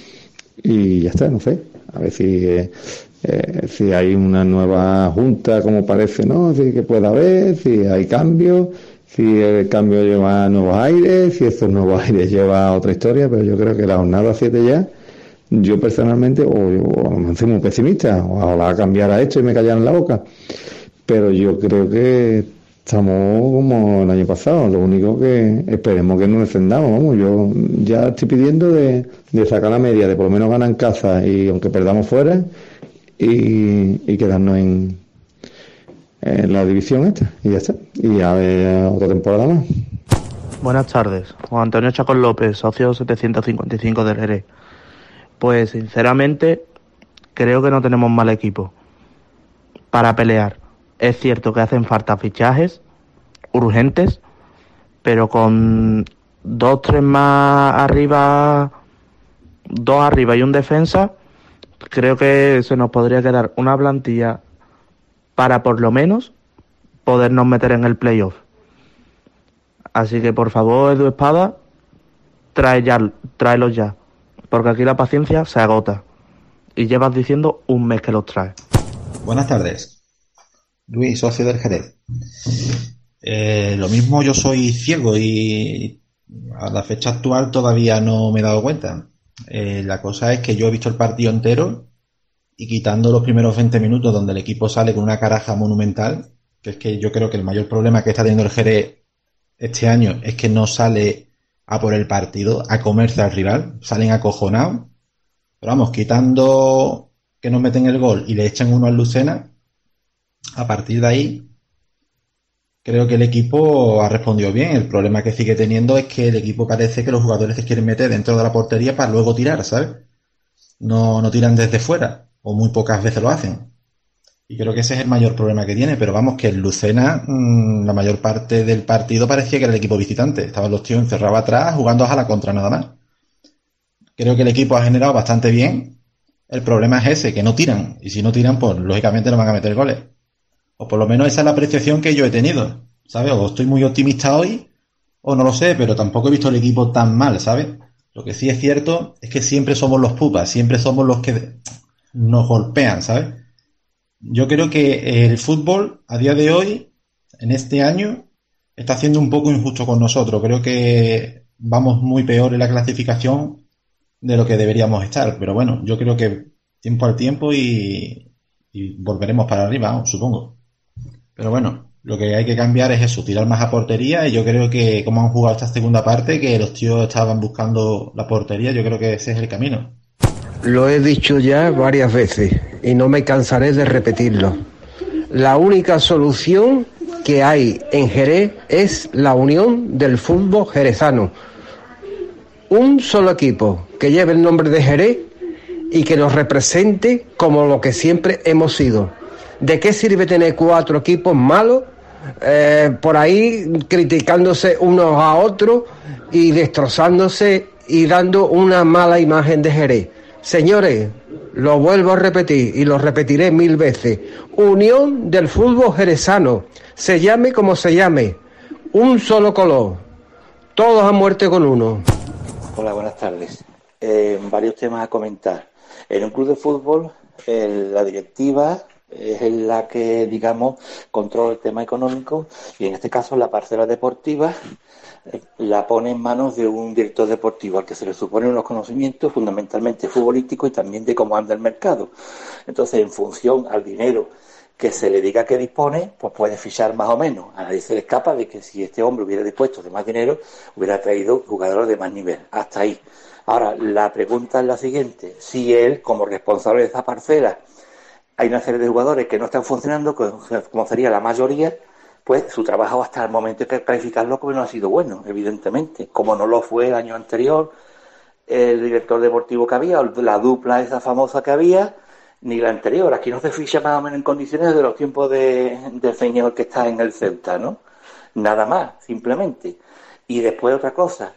Y ya está, no sé, a ver si... Eh, Eh, si hay una nueva junta, como parece, ¿no? Si que pueda haber, si hay cambios, si el cambio lleva nuevos aires, si estos nuevos aires lleva otra historia, pero yo creo que la jornada siete ya, yo personalmente, o, o me soy muy pesimista, o la cambiara esto y me callaran la boca, pero yo creo que estamos como el año pasado, lo único que esperemos que no descendamos, vamos, yo ya estoy pidiendo de, de sacar la media, de por lo menos ganar en casa y aunque perdamos fuera, Y, y quedarnos en, en la división esta y ya está, y a ver otra temporada más. Buenas tardes, Juan Antonio Chacón López, socio setecientos cincuenta y cinco del Jerez. Pues sinceramente creo que no tenemos mal equipo para pelear. Es cierto que hacen falta fichajes urgentes, pero con dos, tres más arriba, dos arriba y un defensa, creo que se nos podría quedar una plantilla para por lo menos podernos meter en el playoff. Así que por favor, Edu Espada, trae ya, tráelos ya, porque aquí la paciencia se agota y llevas diciendo un mes que los traes. Buenas tardes, Luis, socio del Jerez. Eh, lo mismo, yo soy ciego y a la fecha actual todavía no me he dado cuenta. Eh, la cosa es que yo he visto el partido entero y quitando los primeros veinte minutos donde el equipo sale con una caraja monumental, que es que yo creo que el mayor problema que está teniendo el Jerez este año es que no sale a por el partido, a comerse al rival, salen acojonados. Pero vamos, quitando que nos meten el gol y le echan uno al Lucena, a partir de ahí creo que el equipo ha respondido bien. El problema que sigue teniendo es que el equipo parece que los jugadores se quieren meter dentro de la portería para luego tirar, ¿sabes? No, no tiran desde fuera, o muy pocas veces lo hacen. Y creo que ese es el mayor problema que tiene. Pero vamos, que el Lucena, mmm, la mayor parte del partido parecía que era el equipo visitante. Estaban los tíos encerrados atrás, jugando a la contra nada más. Creo que el equipo ha generado bastante bien. El problema es ese, que no tiran. Y si no tiran, pues lógicamente no van a meter goles. O por lo menos esa es la apreciación que yo he tenido, ¿sabes? O estoy muy optimista hoy, o no lo sé, pero tampoco he visto el equipo tan mal, ¿sabes? Lo que sí es cierto es que siempre somos los pupas, siempre somos los que nos golpean, ¿sabes? Yo creo que el fútbol, a día de hoy, en este año, está siendo un poco injusto con nosotros. Creo que vamos muy peor en la clasificación de lo que deberíamos estar. Pero bueno, yo creo que tiempo al tiempo y, y volveremos para arriba, supongo. Pero bueno, lo que hay que cambiar es eso, tirar más a portería. Y yo creo que, como han jugado esta segunda parte, que los tíos estaban buscando la portería, yo creo que ese es el camino. Lo he dicho ya varias veces y no me cansaré de repetirlo. La única solución que hay en Jerez es la unión del fútbol jerezano. Un solo equipo que lleve el nombre de Jerez y que nos represente como lo que siempre hemos sido. ¿De qué sirve tener cuatro equipos malos eh, por ahí criticándose unos a otros y destrozándose y dando una mala imagen de Jerez? Señores, lo vuelvo a repetir y lo repetiré mil veces. Unión del fútbol jerezano, se llame como se llame, un solo color, todos a muerte con uno. Hola, buenas tardes. Eh, varios temas a comentar. En un club de fútbol, eh, la directiva es la que, digamos, controla el tema económico y en este caso la parcela deportiva eh, la pone en manos de un director deportivo al que se le suponen unos conocimientos fundamentalmente futbolísticos y también de cómo anda el mercado. Entonces, en función al dinero que se le diga que dispone, pues puede fichar más o menos. A nadie se le escapa de que si este hombre hubiera dispuesto de más dinero, hubiera traído jugadores de más nivel. Hasta ahí. Ahora, la pregunta es la siguiente. Si él, como responsable de esa parcela, hay una serie de jugadores que no están funcionando, como sería la mayoría, pues su trabajo hasta el momento es calificarlo como no ha sido bueno, evidentemente. Como no lo fue el año anterior, el director deportivo que había, la dupla esa famosa que había, ni la anterior. Aquí no se ficha más o menos en condiciones de los tiempos de, del señor que está en el Ceuta, ¿no? Nada más, simplemente. Y después otra cosa.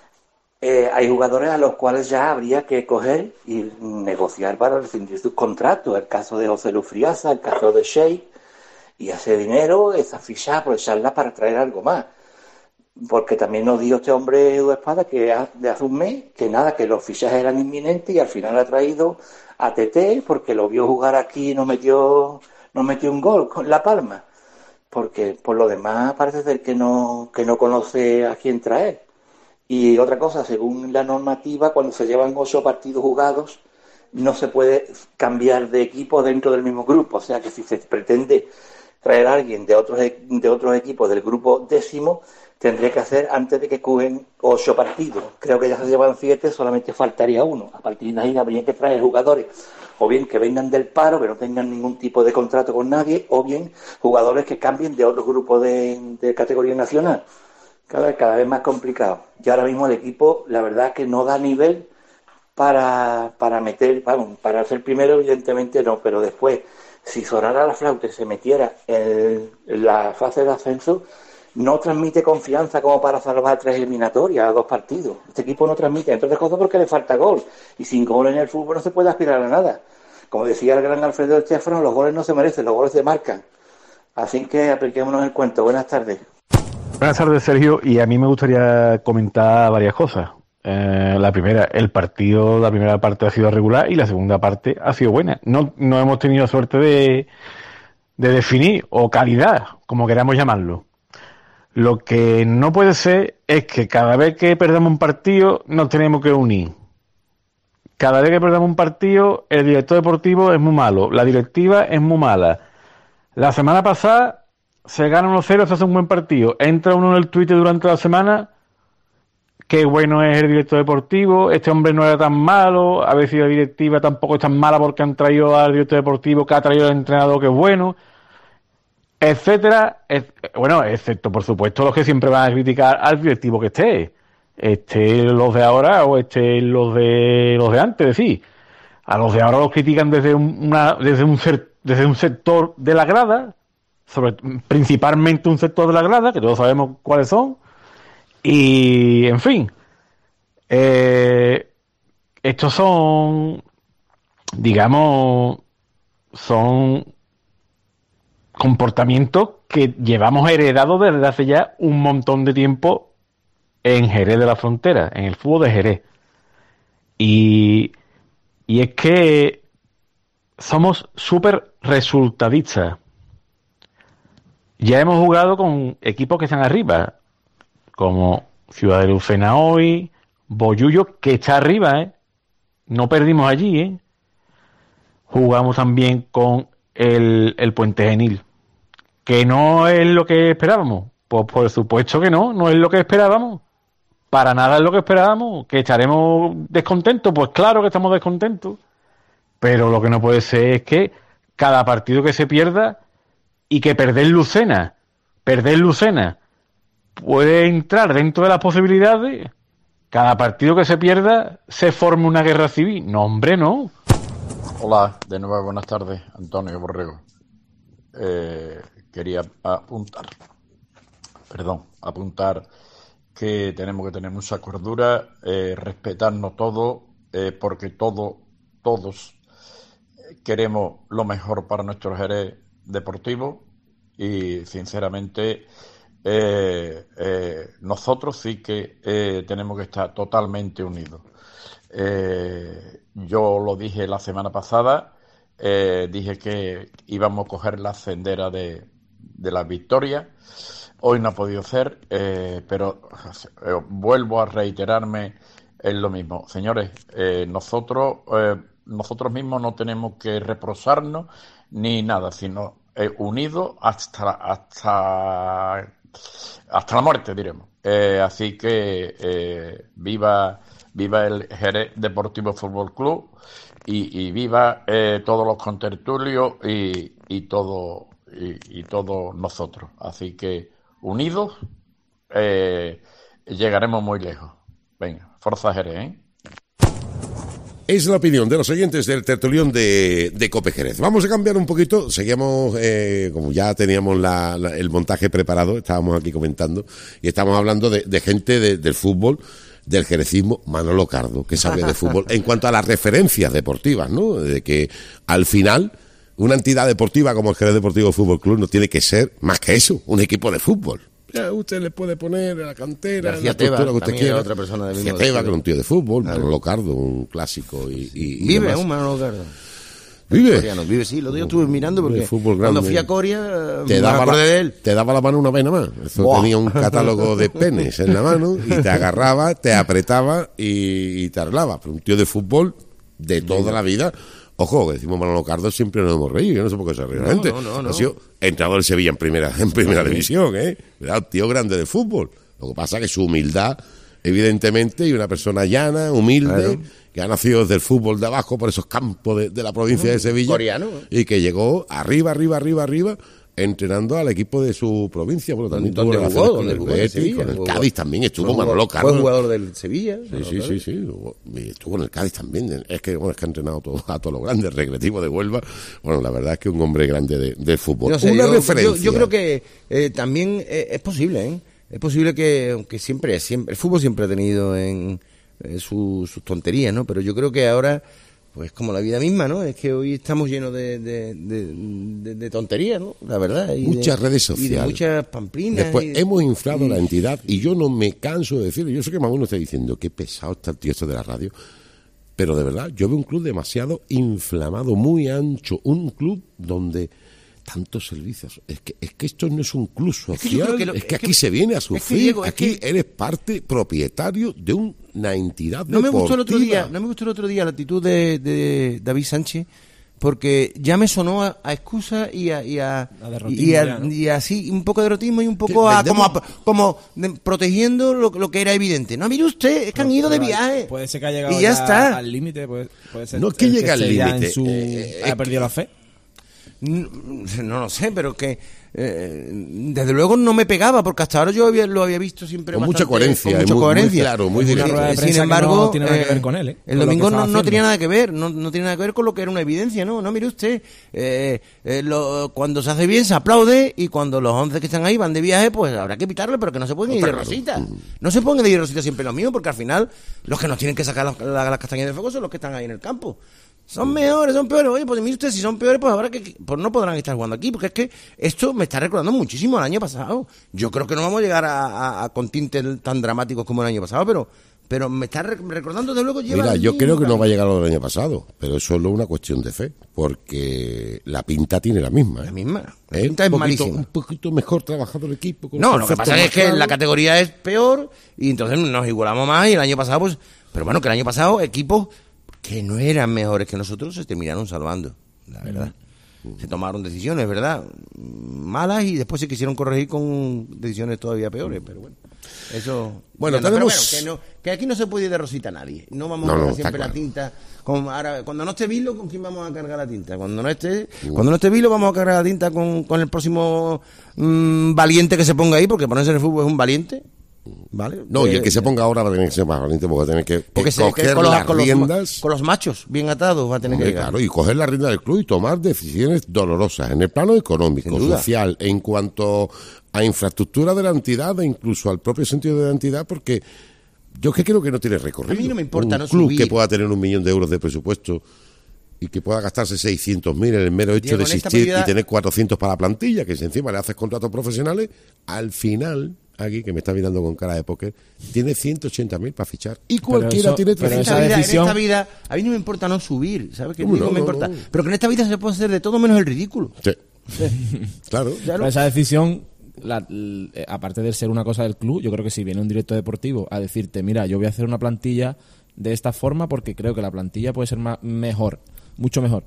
Eh, hay jugadores a los cuales ya habría que coger y negociar para rescindir sus contratos. El caso de José Luis Friasa, el caso de Sheik, y ese dinero, esa ficha, aprovecharla para traer algo más. Porque también nos dijo este hombre Edu Espada que de hace un mes, que nada, que los fichajes eran inminentes y al final ha traído a Tete porque lo vio jugar aquí y no metió, no metió un gol con La Palma. Porque por lo demás parece ser que no, que no conoce a quién traer. Y otra cosa, según la normativa, cuando se llevan ocho partidos jugados, no se puede cambiar de equipo dentro del mismo grupo. O sea que si se pretende traer a alguien de otros de otros equipos del grupo décimo, tendría que hacer antes de que jueguen ocho partidos. Creo que ya se llevan siete, solamente faltaría uno. A partir de ahí habría que traer jugadores, o bien que vengan del paro, que no tengan ningún tipo de contrato con nadie, o bien jugadores que cambien de otro grupo de, de categoría nacional. Cada vez, cada vez más complicado. Y ahora mismo el equipo, la verdad que no da nivel para, para meter, vamos, para ser primero evidentemente no, pero después, si sonara la flauta y se metiera en, en la fase de ascenso, no transmite confianza como para salvar tres eliminatorias a dos partidos. Este equipo no transmite, entre otras cosas porque le falta gol. Y sin gol en el fútbol no se puede aspirar a nada. Como decía el gran Alfredo Estefano, los goles no se merecen, los goles se marcan. Así que apliquémonos el cuento. Buenas tardes. Buenas tardes, Sergio, y a mí me gustaría comentar varias cosas. Eh, la primera, el partido, la primera parte ha sido regular y la segunda parte ha sido buena. No, no hemos tenido suerte de, de definir, o calidad, como queramos llamarlo. Lo que no puede ser es que cada vez que perdamos un partido nos tenemos que unir. cada vez que perdemos un partido, el director deportivo es muy malo, la directiva es muy mala. La semana pasada se gana uno cero, se hace un buen partido. Entra uno en el Twitter durante la semana, qué bueno es el director deportivo, este hombre no era tan malo, a ver si la directiva tampoco es tan mala porque han traído al director deportivo, que ha traído al entrenador que es bueno, etcétera. Et, bueno, excepto por supuesto los que siempre van a criticar al directivo que esté. Este los de ahora o este los de los de antes, es decir, a los de ahora los critican desde una desde un desde un sector de la grada, sobre principalmente un sector de la grada que todos sabemos cuáles son, y en fin, eh, estos son, digamos, son comportamientos que llevamos heredados desde hace ya un montón de tiempo en Jerez de la Frontera, en el fútbol de Jerez. Y, y es que somos súper resultadistas. Ya hemos jugado con equipos que están arriba, como Ciudad de Lucena hoy, Bollullo, que está arriba, ¿eh? No perdimos allí, ¿eh? Jugamos también con el, el Puente Genil, que no es lo que esperábamos. Pues por supuesto que no, no es lo que esperábamos. Para nada es lo que esperábamos. ¿Que estaremos descontentos? Pues claro que estamos descontentos. Pero lo que no puede ser es que cada partido que se pierda y que perder Lucena, perder Lucena puede entrar dentro de las posibilidades, cada partido que se pierda se forme una guerra civil. No, hombre, no. Hola, de nuevo buenas tardes, Antonio Borrego. Eh, quería apuntar, perdón, apuntar que tenemos que tener mucha cordura, eh, respetarnos todos, eh, porque todo, todos queremos lo mejor para nuestro Jerez deportivo y sinceramente eh, eh, nosotros sí que eh, tenemos que estar totalmente unidos. Eh, yo lo dije la semana pasada, eh, dije que íbamos a coger la sendera de, de la victoria. Hoy no ha podido ser, eh, pero eh, vuelvo a reiterarme en lo mismo. Señores, eh, nosotros eh, nosotros mismos no tenemos que reprocharnos ni nada, sino eh, unidos hasta hasta hasta la muerte, diremos. Eh, así que eh, viva viva el Jerez Deportivo Fútbol Club y, y viva eh, todos los contertulios y, y todo y, y todos nosotros. Así que unidos, eh, llegaremos muy lejos. Venga, Forza Jerez, ¿eh? Es la opinión de los oyentes del tertulión de, de Cope Jerez. Vamos a cambiar un poquito. Seguíamos, eh, como ya teníamos la, la, el montaje preparado, estábamos aquí comentando, y estamos hablando de, de gente de, del fútbol, del jerecismo. Manolo Cardo, que sabe de fútbol, en cuanto a las referencias deportivas, ¿no? De que al final una entidad deportiva como el Jerez Deportivo Fútbol Club no tiene que ser más que eso, un equipo de fútbol. Ya usted le puede poner a la cantera, García la Teba, estructura que usted también quiera. otra persona del mismo García Teba, estilo. que es un tío de fútbol, Claro. Manolo Cardo, un clásico y, y, y Vive demás. aún Manolo Cardo. Vive. Coreano, vive, sí, lo digo, estuve mirando porque De fútbol cuando grande. fui a Corea Te me daba, acordé la, de él. te daba la mano una vez nada más. Eso Buah. tenía un catálogo de penes en la mano y te agarraba, te apretaba y, y te arreglaba. Pero un tío de fútbol de toda la vida. Ojo, que decimos Manolo Cardo, siempre nos hemos reído. Yo no sé por qué se ríe la No, gente. no, no, no. Ha sido entrenador del Sevilla en primera, en primera división, ¿eh? Era un tío grande de fútbol. Lo que pasa es que su humildad, evidentemente, y una persona llana, humilde, Claro. que ha nacido desde el fútbol de abajo por esos campos de, de la provincia de Sevilla. Coreano. Y que llegó arriba, arriba, arriba, arriba, entrenando al equipo de su provincia. Bueno, también tuvo ¿Dónde relaciones jugó? con ¿Dónde el jugó? En Betis, Sevilla. con el Jugó- Cádiz también estuvo fue Manolo jugador- Cardo. Fue jugador del Sevilla. Sí, sí, sí, sí. Y estuvo en el Cádiz también. Es que, bueno, es que ha entrenado todo, a todos los grandes, recreativo de Huelva. Bueno, la verdad es que un hombre grande de, de fútbol. No sé, Una yo, referencia. yo- yo creo que eh, también eh, es posible, ¿eh? Es posible que, aunque siempre, siempre, el fútbol siempre ha tenido en, eh, su- sus tonterías, ¿no? Pero yo creo que ahora, pues como la vida misma, ¿no? Es que hoy estamos llenos de, de, de, de- de tonterías, ¿no? La verdad. y Muchas de- redes Y de sociales. muchas pamplinas. Después y de- hemos inflado y- la entidad y yo no me canso de decirlo. Yo sé que más uno está diciendo qué pesado está el tío este de la radio, pero de verdad yo veo un club demasiado inflamado, muy ancho, un club donde tantos servicios. Es que es que esto no es un club Es que yo social, creo que lo- es que es que- aquí se viene a es que, sufrir, Diego, es aquí que- eres parte propietario de un una entidad No me gustó el otro deportiva. día, no me gustó el otro día la actitud de, de David Sánchez, porque ya me sonó a, a excusa y a, y a, A derrotismo y, a- ya, ¿no? y así un poco de erotismo y un poco Que a, como, vendemos- a- como de- protegiendo lo, lo que era evidente. No, mire usted, es que han ido de Pero viaje. Puede ser que haya llegado y ya, está. al límite, puede, puede ser No es que llegue al esté ya límite, en su- eh, haya es perdido la fe. No, no lo sé, pero que eh, desde luego no me pegaba, porque hasta ahora yo había- lo había visto siempre Con bastante- mucha coherencia, con es mucha muy- muy coherencia. claro, muy Sin- directo. Una rueda de Sin prensa que embargo, no tiene nada que eh, ver con él, ¿eh? el Con lo que domingo no, estaba no tenía haciendo. nada que ver, no, no tiene nada que ver con lo que era una evidencia, no, no, mire usted, eh, eh, lo- cuando se hace bien se aplaude y cuando los once que están ahí van de viaje, pues habrá que pitarle, pero que no se pueden ir de Está claro. rosita. No se pongan de ir de rosita siempre los míos, porque al final los que nos tienen que sacar las, las- las castañas del fuego son los que están ahí en el campo. Son mejores, son peores. Oye, pues mire usted, si son peores, pues ahora que pues no podrán estar jugando aquí, porque es que esto me está recordando muchísimo al año pasado. Yo creo que no vamos a llegar a, a- a con tintes tan dramáticos como el año pasado, pero pero me está re- recordando de luego lleva Mira, el yo mismo creo que no camino. va a llegar a lo del año pasado, pero es solo una cuestión de fe, porque la pinta tiene la misma. ¿eh? La misma. La ¿Eh? pinta es un poquito, malísima. un poquito mejor trabajado el equipo. con No, lo que conceptos pasa más es que claros. la categoría es peor y entonces nos igualamos más y el año pasado, pues... Pero bueno, que el año pasado equipos que no eran mejores que nosotros se terminaron salvando, la verdad. Se tomaron decisiones, ¿verdad? Malas y después se quisieron corregir con decisiones todavía peores, pero bueno. Eso... Bueno, pero tenemos- bueno, que, no- que aquí no se puede ir de rosita a nadie. No vamos No, a no, cargar está siempre la claro. tinta. Con, ahora, cuando no esté Vilo, ¿con quién vamos a cargar la tinta? Cuando no esté, cuando no esté Vilo, vamos a cargar la tinta con, con el próximo mm, valiente que se ponga ahí, porque ponerse en el fútbol es un valiente. ¿Vale? No, y el Eh, que se ponga ahora va a tener que ser más valiente porque va a tener que, que porque se- que coger con, los, las con los ma- riendas. con los machos bien atados va a tener Hombre, que llegar. claro, y coger la rienda del club y tomar decisiones dolorosas en el plano económico, Sin duda. social, en cuanto a infraestructura de la entidad e incluso al propio sentido de la entidad, porque yo es que creo que no tiene recorrido. A mí no me importa un no club subir. que pueda tener un millón de euros de presupuesto y que pueda gastarse seiscientos mil en el mero hecho Diego, de en esta existir medida- y tener cuatrocientos para la plantilla, que si encima le haces contratos profesionales, al final, aquí que me está mirando con cara de póker, tiene ciento ochenta mil para fichar. Y cualquiera eso- tiene pero En trescientos. esta, esa vida, decisión- en esta vida, a mí no me importa no subir, ¿sabes? Que No, digo, no, me no, importa. no. Pero que en esta vida se puede hacer de todo menos el ridículo. Sí. Claro. Claro. Pero esa decisión, la- l- eh, aparte de ser una cosa del club, yo creo que si viene un director deportivo a decirte, mira, yo voy a hacer una plantilla de esta forma porque creo que la plantilla puede ser más, mejor, mucho mejor.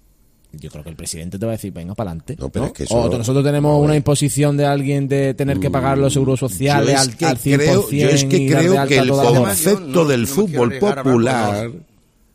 Yo creo que el presidente te va a decir, venga para adelante. No, pero es que eso O no- nosotros tenemos no, una eh. imposición de alguien de tener que pagar los seguros sociales Yo es al, que al cien por cien. creo, yo es que y dar de creo alta que el todas las horas. concepto Yo no- del no me quiero fútbol arriesgar a hablar popular por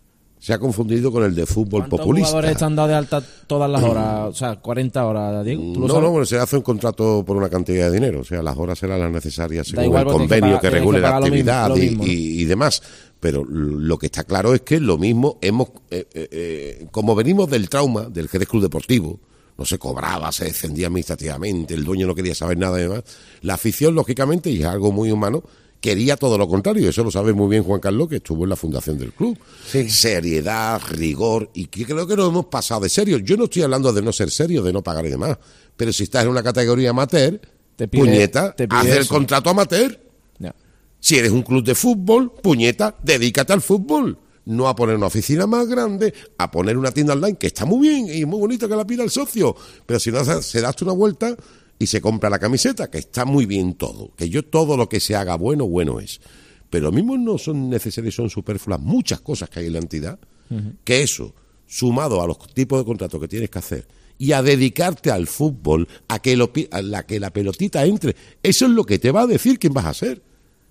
se ha confundido con el de fútbol ¿Cuántos populista. jugadores están dados de alta todas las horas? O sea, cuarenta horas, Diego. ¿Tú lo No, sabes? no, bueno, se hace un contrato por una cantidad de dinero, o sea, las horas serán las necesarias según igual, el porque tienes que convenio pagar- que tienes que regule la pagar lo mismo- actividad lo y, mismo, ¿no? y- y demás. Pero lo que está claro es que lo mismo hemos, eh, eh, eh, como venimos del trauma del Jerez Club Deportivo, no se cobraba, se descendía administrativamente, el dueño no quería saber nada de más. La afición, lógicamente, y es algo muy humano, quería todo lo contrario. Eso lo sabe muy bien Juan Carlos, que estuvo en la fundación del club. Seriedad, rigor, y que creo que nos hemos pasado de serio. Yo no estoy hablando de no ser serio, de no pagar y demás, pero si estás en una categoría amateur, Te pide- puñeta, te pide haz el eso. contrato amateur. Ya. Si eres un club de fútbol, puñeta, dedícate al fútbol. No a poner una oficina más grande, a poner una tienda online, que está muy bien y muy bonito que la pida el socio. Pero si no, se das una vuelta y se compra la camiseta, que está muy bien todo. Que yo todo lo que se haga bueno, bueno es. Pero lo mismo no son necesarias, son superfluas muchas cosas que hay en la entidad, que eso, sumado a los tipos de contratos que tienes que hacer y a dedicarte al fútbol, a que, lo, pi- a la, que la pelotita entre, eso es lo que te va a decir quién vas a ser.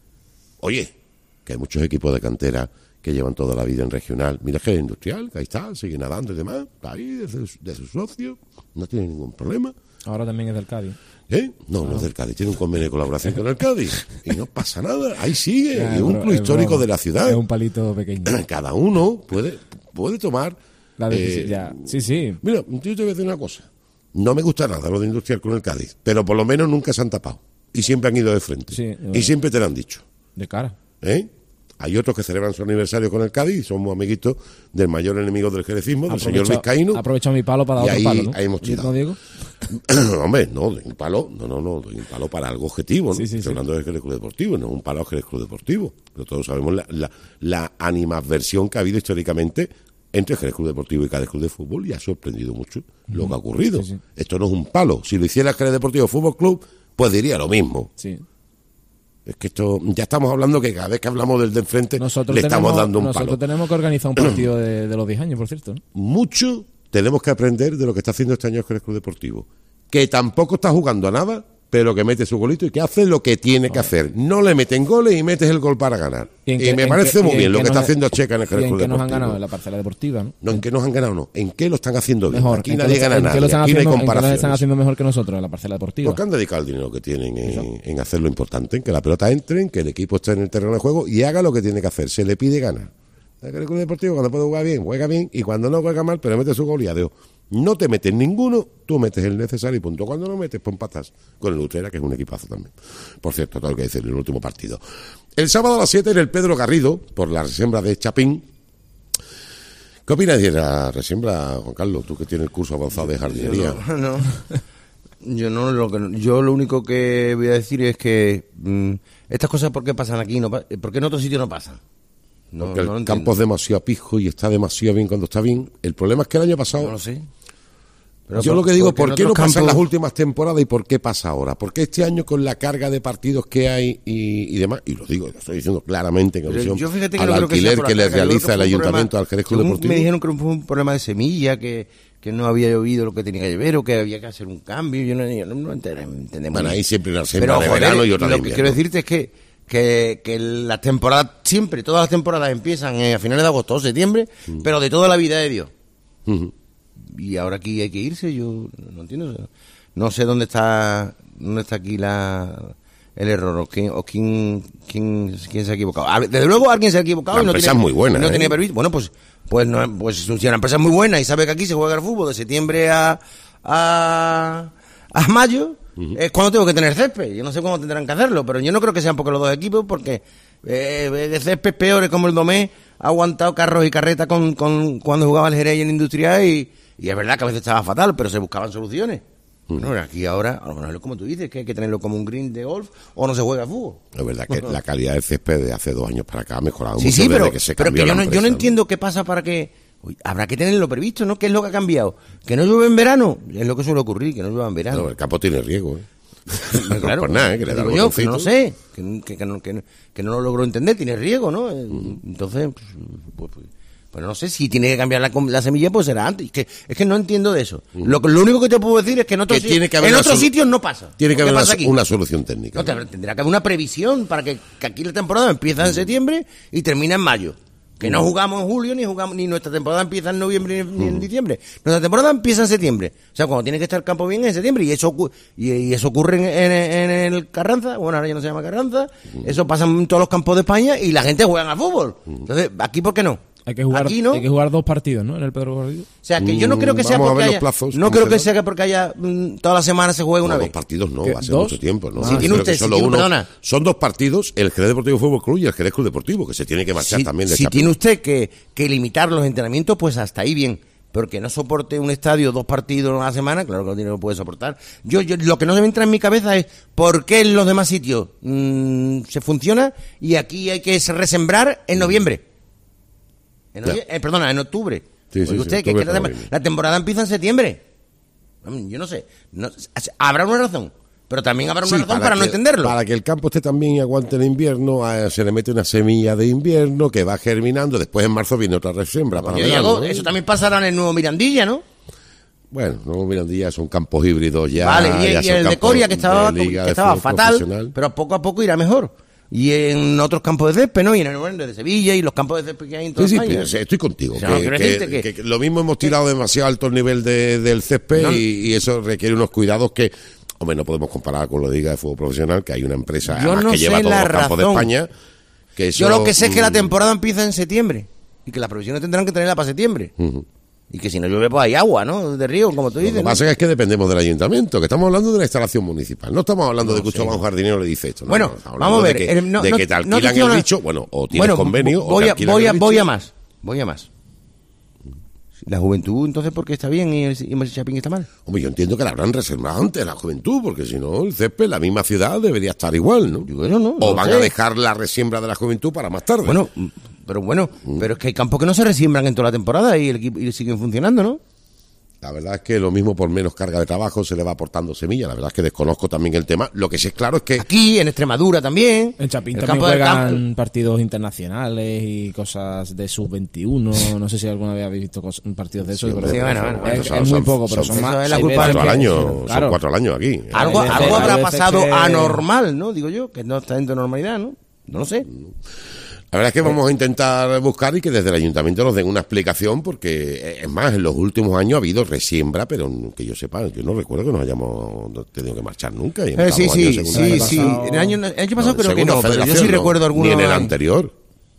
Oye, que hay muchos equipos de cantera que llevan toda la vida en regional. Mira que es industrial, que ahí está, sigue nadando y demás, está ahí de su, de su socio, no tiene ningún problema. Ahora también es del Cádiz. ¿Eh? No, no es del Cádiz, tiene un convenio de colaboración con el Cádiz y no pasa nada, ahí sigue, Ya, y es un pero club es histórico broma. de la ciudad. Es un palito pequeño. Cada uno puede, puede tomar La decisión, eh, ya. Sí, sí. Mira, yo te voy a decir una cosa. No me gusta nada lo de industrial con el Cádiz, pero por lo menos nunca se han tapado. Y siempre han ido de frente. Sí, y bueno. siempre te lo han dicho. De cara. ¿Eh? Hay otros que celebran su aniversario con el Cádiz, somos amiguitos del mayor enemigo del jerezismo, del señor Vizcaíno. Aprovecha mi palo para dar Y otro ahí- palo, ¿no? ahí hemos ¿No, tirado. Diego? Hombre, no, doy un palo, no, no, no, doy un palo para algo objetivo, ¿no? Sí, sí, Estoy sí. hablando del Jerez Club Deportivo, no un palo al Jerez Club Deportivo. Pero todos sabemos la, la, la animadversión que ha habido históricamente entre Jerez Club Deportivo y Cádiz Club de Fútbol y ha sorprendido mucho lo que ha ocurrido. Sí, sí. Esto no es un palo. Si lo hiciera el Jerez Deportivo Fútbol Club, pues diría lo mismo. Sí. Es que esto, ya estamos hablando que cada vez que hablamos del de enfrente nosotros le tenemos, estamos dando un nosotros palo. Nosotros tenemos que organizar un partido de, de los diez años, por cierto, ¿no? Mucho tenemos que aprender de lo que está haciendo este año el Jerez Club Deportivo, que tampoco está jugando a nada, pero que mete su golito y que hace lo que tiene que hacer. No le meten goles y metes el gol para ganar. Y, y que, me parece que, muy bien lo que está haciendo Checa en el Jerez Club Deportivo. ¿En qué nos han ganado? En la parcela deportiva, ¿no? No, en qué nos han ganado, no. En qué lo están haciendo bien. Mejor. Aquí nadie gana nada. Aquí no hay comparaciones. ¿En qué lo están haciendo mejor que nosotros en la parcela deportiva? Porque han dedicado el dinero que tienen en, en hacer lo importante, en que la pelota entre, en que el equipo esté en el terreno de juego y haga lo que tiene que hacer. Se le pide ganar. El Jerez Club Deportivo, cuando puede jugar bien, juega bien, y cuando no juega mal, pero mete su gol y adiós. No te metes ninguno, tú metes el necesario y punto. Cuando no metes, pues empatas con el Utrera, que es un equipazo también. Por cierto, todo lo que decir en el último partido. El sábado a las siete en el Pedro Garrido, por la resiembra de Chapín. ¿Qué opinas de la resiembra, Juan Carlos? Tú que tienes el curso avanzado de jardinería. Yo no, no. Yo no, lo que, yo lo único que voy a decir es que mmm, estas cosas, ¿por qué pasan aquí? No, ¿por qué en otros sitios no pasan? No, Porque el no campo es demasiado pijo y está demasiado bien cuando está bien. El problema es que el año pasado... No lo sé. Pero yo por, lo que digo, ¿por qué no campos... pasa en las últimas temporadas y por qué pasa ahora? Porque este año con la carga de partidos que hay y, y demás, y lo digo, lo estoy diciendo claramente en alusión yo fíjate que al no alquiler que, que le realiza el ayuntamiento problema, al Jerez Club Deportivo. Me dijeron que fue un problema de semilla, que, que no había llovido lo que tenía que llover o que había que hacer un cambio. Yo no, yo no, no entendemos. Bueno, ahí siempre una semana de verano y otra de invierno. Lo que quiero decirte es que Que, que las temporadas, siempre, todas las temporadas empiezan eh, a finales de agosto o septiembre, uh-huh. pero de toda la vida de Dios. Uh-huh. Y ahora aquí hay que irse, yo no entiendo. No sé dónde está dónde está aquí la el error, o quién, o quién, quién, quién se ha equivocado. Desde luego alguien se ha equivocado. La y no empresa tiene, es muy buena. No ¿eh? tenía previsto. Bueno, pues, pues, no, pues si la empresa es muy buena y sabe que aquí se juega el fútbol de septiembre a, a, a mayo, es cuando tengo que tener césped. Yo no sé cómo tendrán que hacerlo, pero yo no creo que sean porque los dos equipos, porque eh, de césped peores como el Domé ha aguantado carros y carretas con, con cuando jugaba el Jerez en Industrial y, y es verdad que a veces estaba fatal, pero se buscaban soluciones. Uh-huh. Bueno, aquí ahora, a lo mejor es como tú dices, que hay que tenerlo como un green de golf o no se juega fútbol. Es verdad que la calidad del césped de hace dos años para acá ha mejorado sí, mucho sí, desde pero, que se pero cambió que yo la no, empresa. yo no entiendo qué pasa para que... Uy, habrá que tenerlo previsto, ¿no? ¿Qué es lo que ha cambiado? ¿Que no llueve en verano? Es lo que suele ocurrir, que no llueva en verano. No, el campo tiene riego, ¿eh? Claro, pues nada, ¿eh? Que le da digo yo, que no lo sé, que, que, que, no, que, que no lo logro entender, tiene riego, ¿no? Uh-huh. Entonces, pues, pues, pues, pues no sé, si tiene que cambiar la, la semilla, pues será antes. Es que, es que no entiendo de eso. Uh-huh. Lo, lo único que te puedo decir es que en otros, que tiene que en otros sol- sitios no pasa. Tiene que haber una, una solución técnica. No, ¿no? Tendrá que haber una previsión para que, que aquí la temporada empieza en uh-huh. septiembre y termina en mayo. Que no jugamos en julio, ni jugamos ni nuestra temporada empieza en noviembre ni, ni en diciembre. Nuestra temporada empieza en septiembre. O sea, cuando tiene que estar el campo bien es en septiembre. Y eso, y, y eso ocurre en, en, en el Carranza. Bueno, ahora ya no se llama Carranza. Eso pasa en todos los campos de España y la gente juega al fútbol. Entonces, ¿aquí por qué no? Hay que jugar, Aquí, ¿no? hay que jugar dos partidos, ¿no? En el Pedro Garrido. O sea, que yo no creo que sea Vamos porque a ver haya... los plazos, no creo que quedan. sea que porque haya... Mmm, toda la semana se juegue una no, vez. Dos partidos no, ¿Qué? va a ser ¿Dos? mucho tiempo, ¿no? Si tiene usted, si solo tiene, uno, perdona. son dos partidos, el Jerez Deportivo Fútbol Club y el Jerez Club Deportivo, que se tiene que marchar si, también de Si Chapín. tiene usted que, que limitar los entrenamientos, pues hasta ahí bien. Porque no soporte un estadio, dos partidos a la semana, claro que no lo puede soportar. Yo, yo Lo que no se me entra en mi cabeza es por qué en los demás sitios mmm, se funciona y aquí hay que resembrar en noviembre. En novie- eh, perdona, en octubre. Sí, sí, Oye usted, sí, que, que la, octubre, la temporada empieza en septiembre. Yo no sé. No, habrá una razón. Pero también habrá una Sí, razón para, para no que, entenderlo. Para que el campo esté también y aguante el invierno, eh, se le mete una semilla de invierno que va germinando, después en marzo viene otra resiembra. Para Oye, verano, Diego, ¿no? eso también pasará en el nuevo Mirandilla, ¿no? Bueno, no Mirandilla son campos híbridos ya. Vale, y, ya y son el de campos Coria que estaba, de liga que de estaba fútbol fatal, profesional. pero poco a poco irá mejor. Y en otros campos de césped, ¿no? Y en el bueno, de Sevilla y los campos de césped que hay en toda Sí, sí, España. pero estoy contigo. O sea, que, quiero que- decirte que- que lo mismo hemos tirado demasiado alto el nivel de, del césped No. y, y eso requiere unos cuidados que, hombre, no podemos comparar con lo de Liga de Fútbol Profesional, que hay una empresa Yo además no que sé lleva todos la los campos de razón. España. Que eso, Yo lo que sé es que la mm, temporada empieza en septiembre y que las provisiones tendrán que tenerla para septiembre. ujú. Y que si no llueve, pues hay agua, ¿no? De río, como tú Lo dices. que ¿no? pasa es que dependemos del ayuntamiento, que estamos hablando de la instalación municipal. No estamos hablando de que usted va a un jardinero y le dice esto. No, Bueno, no, estamos hablando vamos a ver, De que, el- no- de no- que te no te alquilan estoy el hablando- bicho, bueno, o tienes Bueno, convenio, voy o te a, alquilan voy a, el voy bicho. a más. Voy a más. La juventud, entonces, ¿por qué está bien y el, y el Chapín está mal? Hombre, yo entiendo que la habrán reservado antes la juventud, porque si no, el césped, la misma ciudad, debería estar igual, ¿no? Digo, eso no, o no van sé. a dejar la resiembra de la juventud para más tarde. Bueno, pero bueno, pero es que hay campos que no se resiembran en toda la temporada y, el equipo, y siguen funcionando, ¿no? La verdad es que lo mismo por menos carga de trabajo se le va aportando semilla. La verdad es que desconozco también el tema. Lo que sí es claro es que... Aquí, en Extremadura también. En Chapín el también campo del juegan campo. partidos internacionales y cosas de sub veintiuno. No sé si alguna vez habéis visto cos- partidos de eso. Sí, pero sí, bueno, bueno, es, son- es muy son- poco, pero son- son más. eso es la hay culpa veces Cuatro que- al año, claro. son cuatro al año aquí. Algo, Hay veces- algo habrá hay veces pasado que- anormal, ¿no? Digo yo, que no está dentro de normalidad, ¿no? No lo sé. La verdad es que vamos a intentar buscar y que desde el ayuntamiento nos den una explicación, porque eh, es más, en los últimos años ha habido resiembra, pero que yo sepa, yo no recuerdo que nos hayamos tenido que marchar nunca. Y Eh, sí, estamos sí, año de segunda sí, federación. sí. El año, el año pasado No, creo que segunda no, pero yo federación sí no, recuerdo alguno. Ni en el anterior.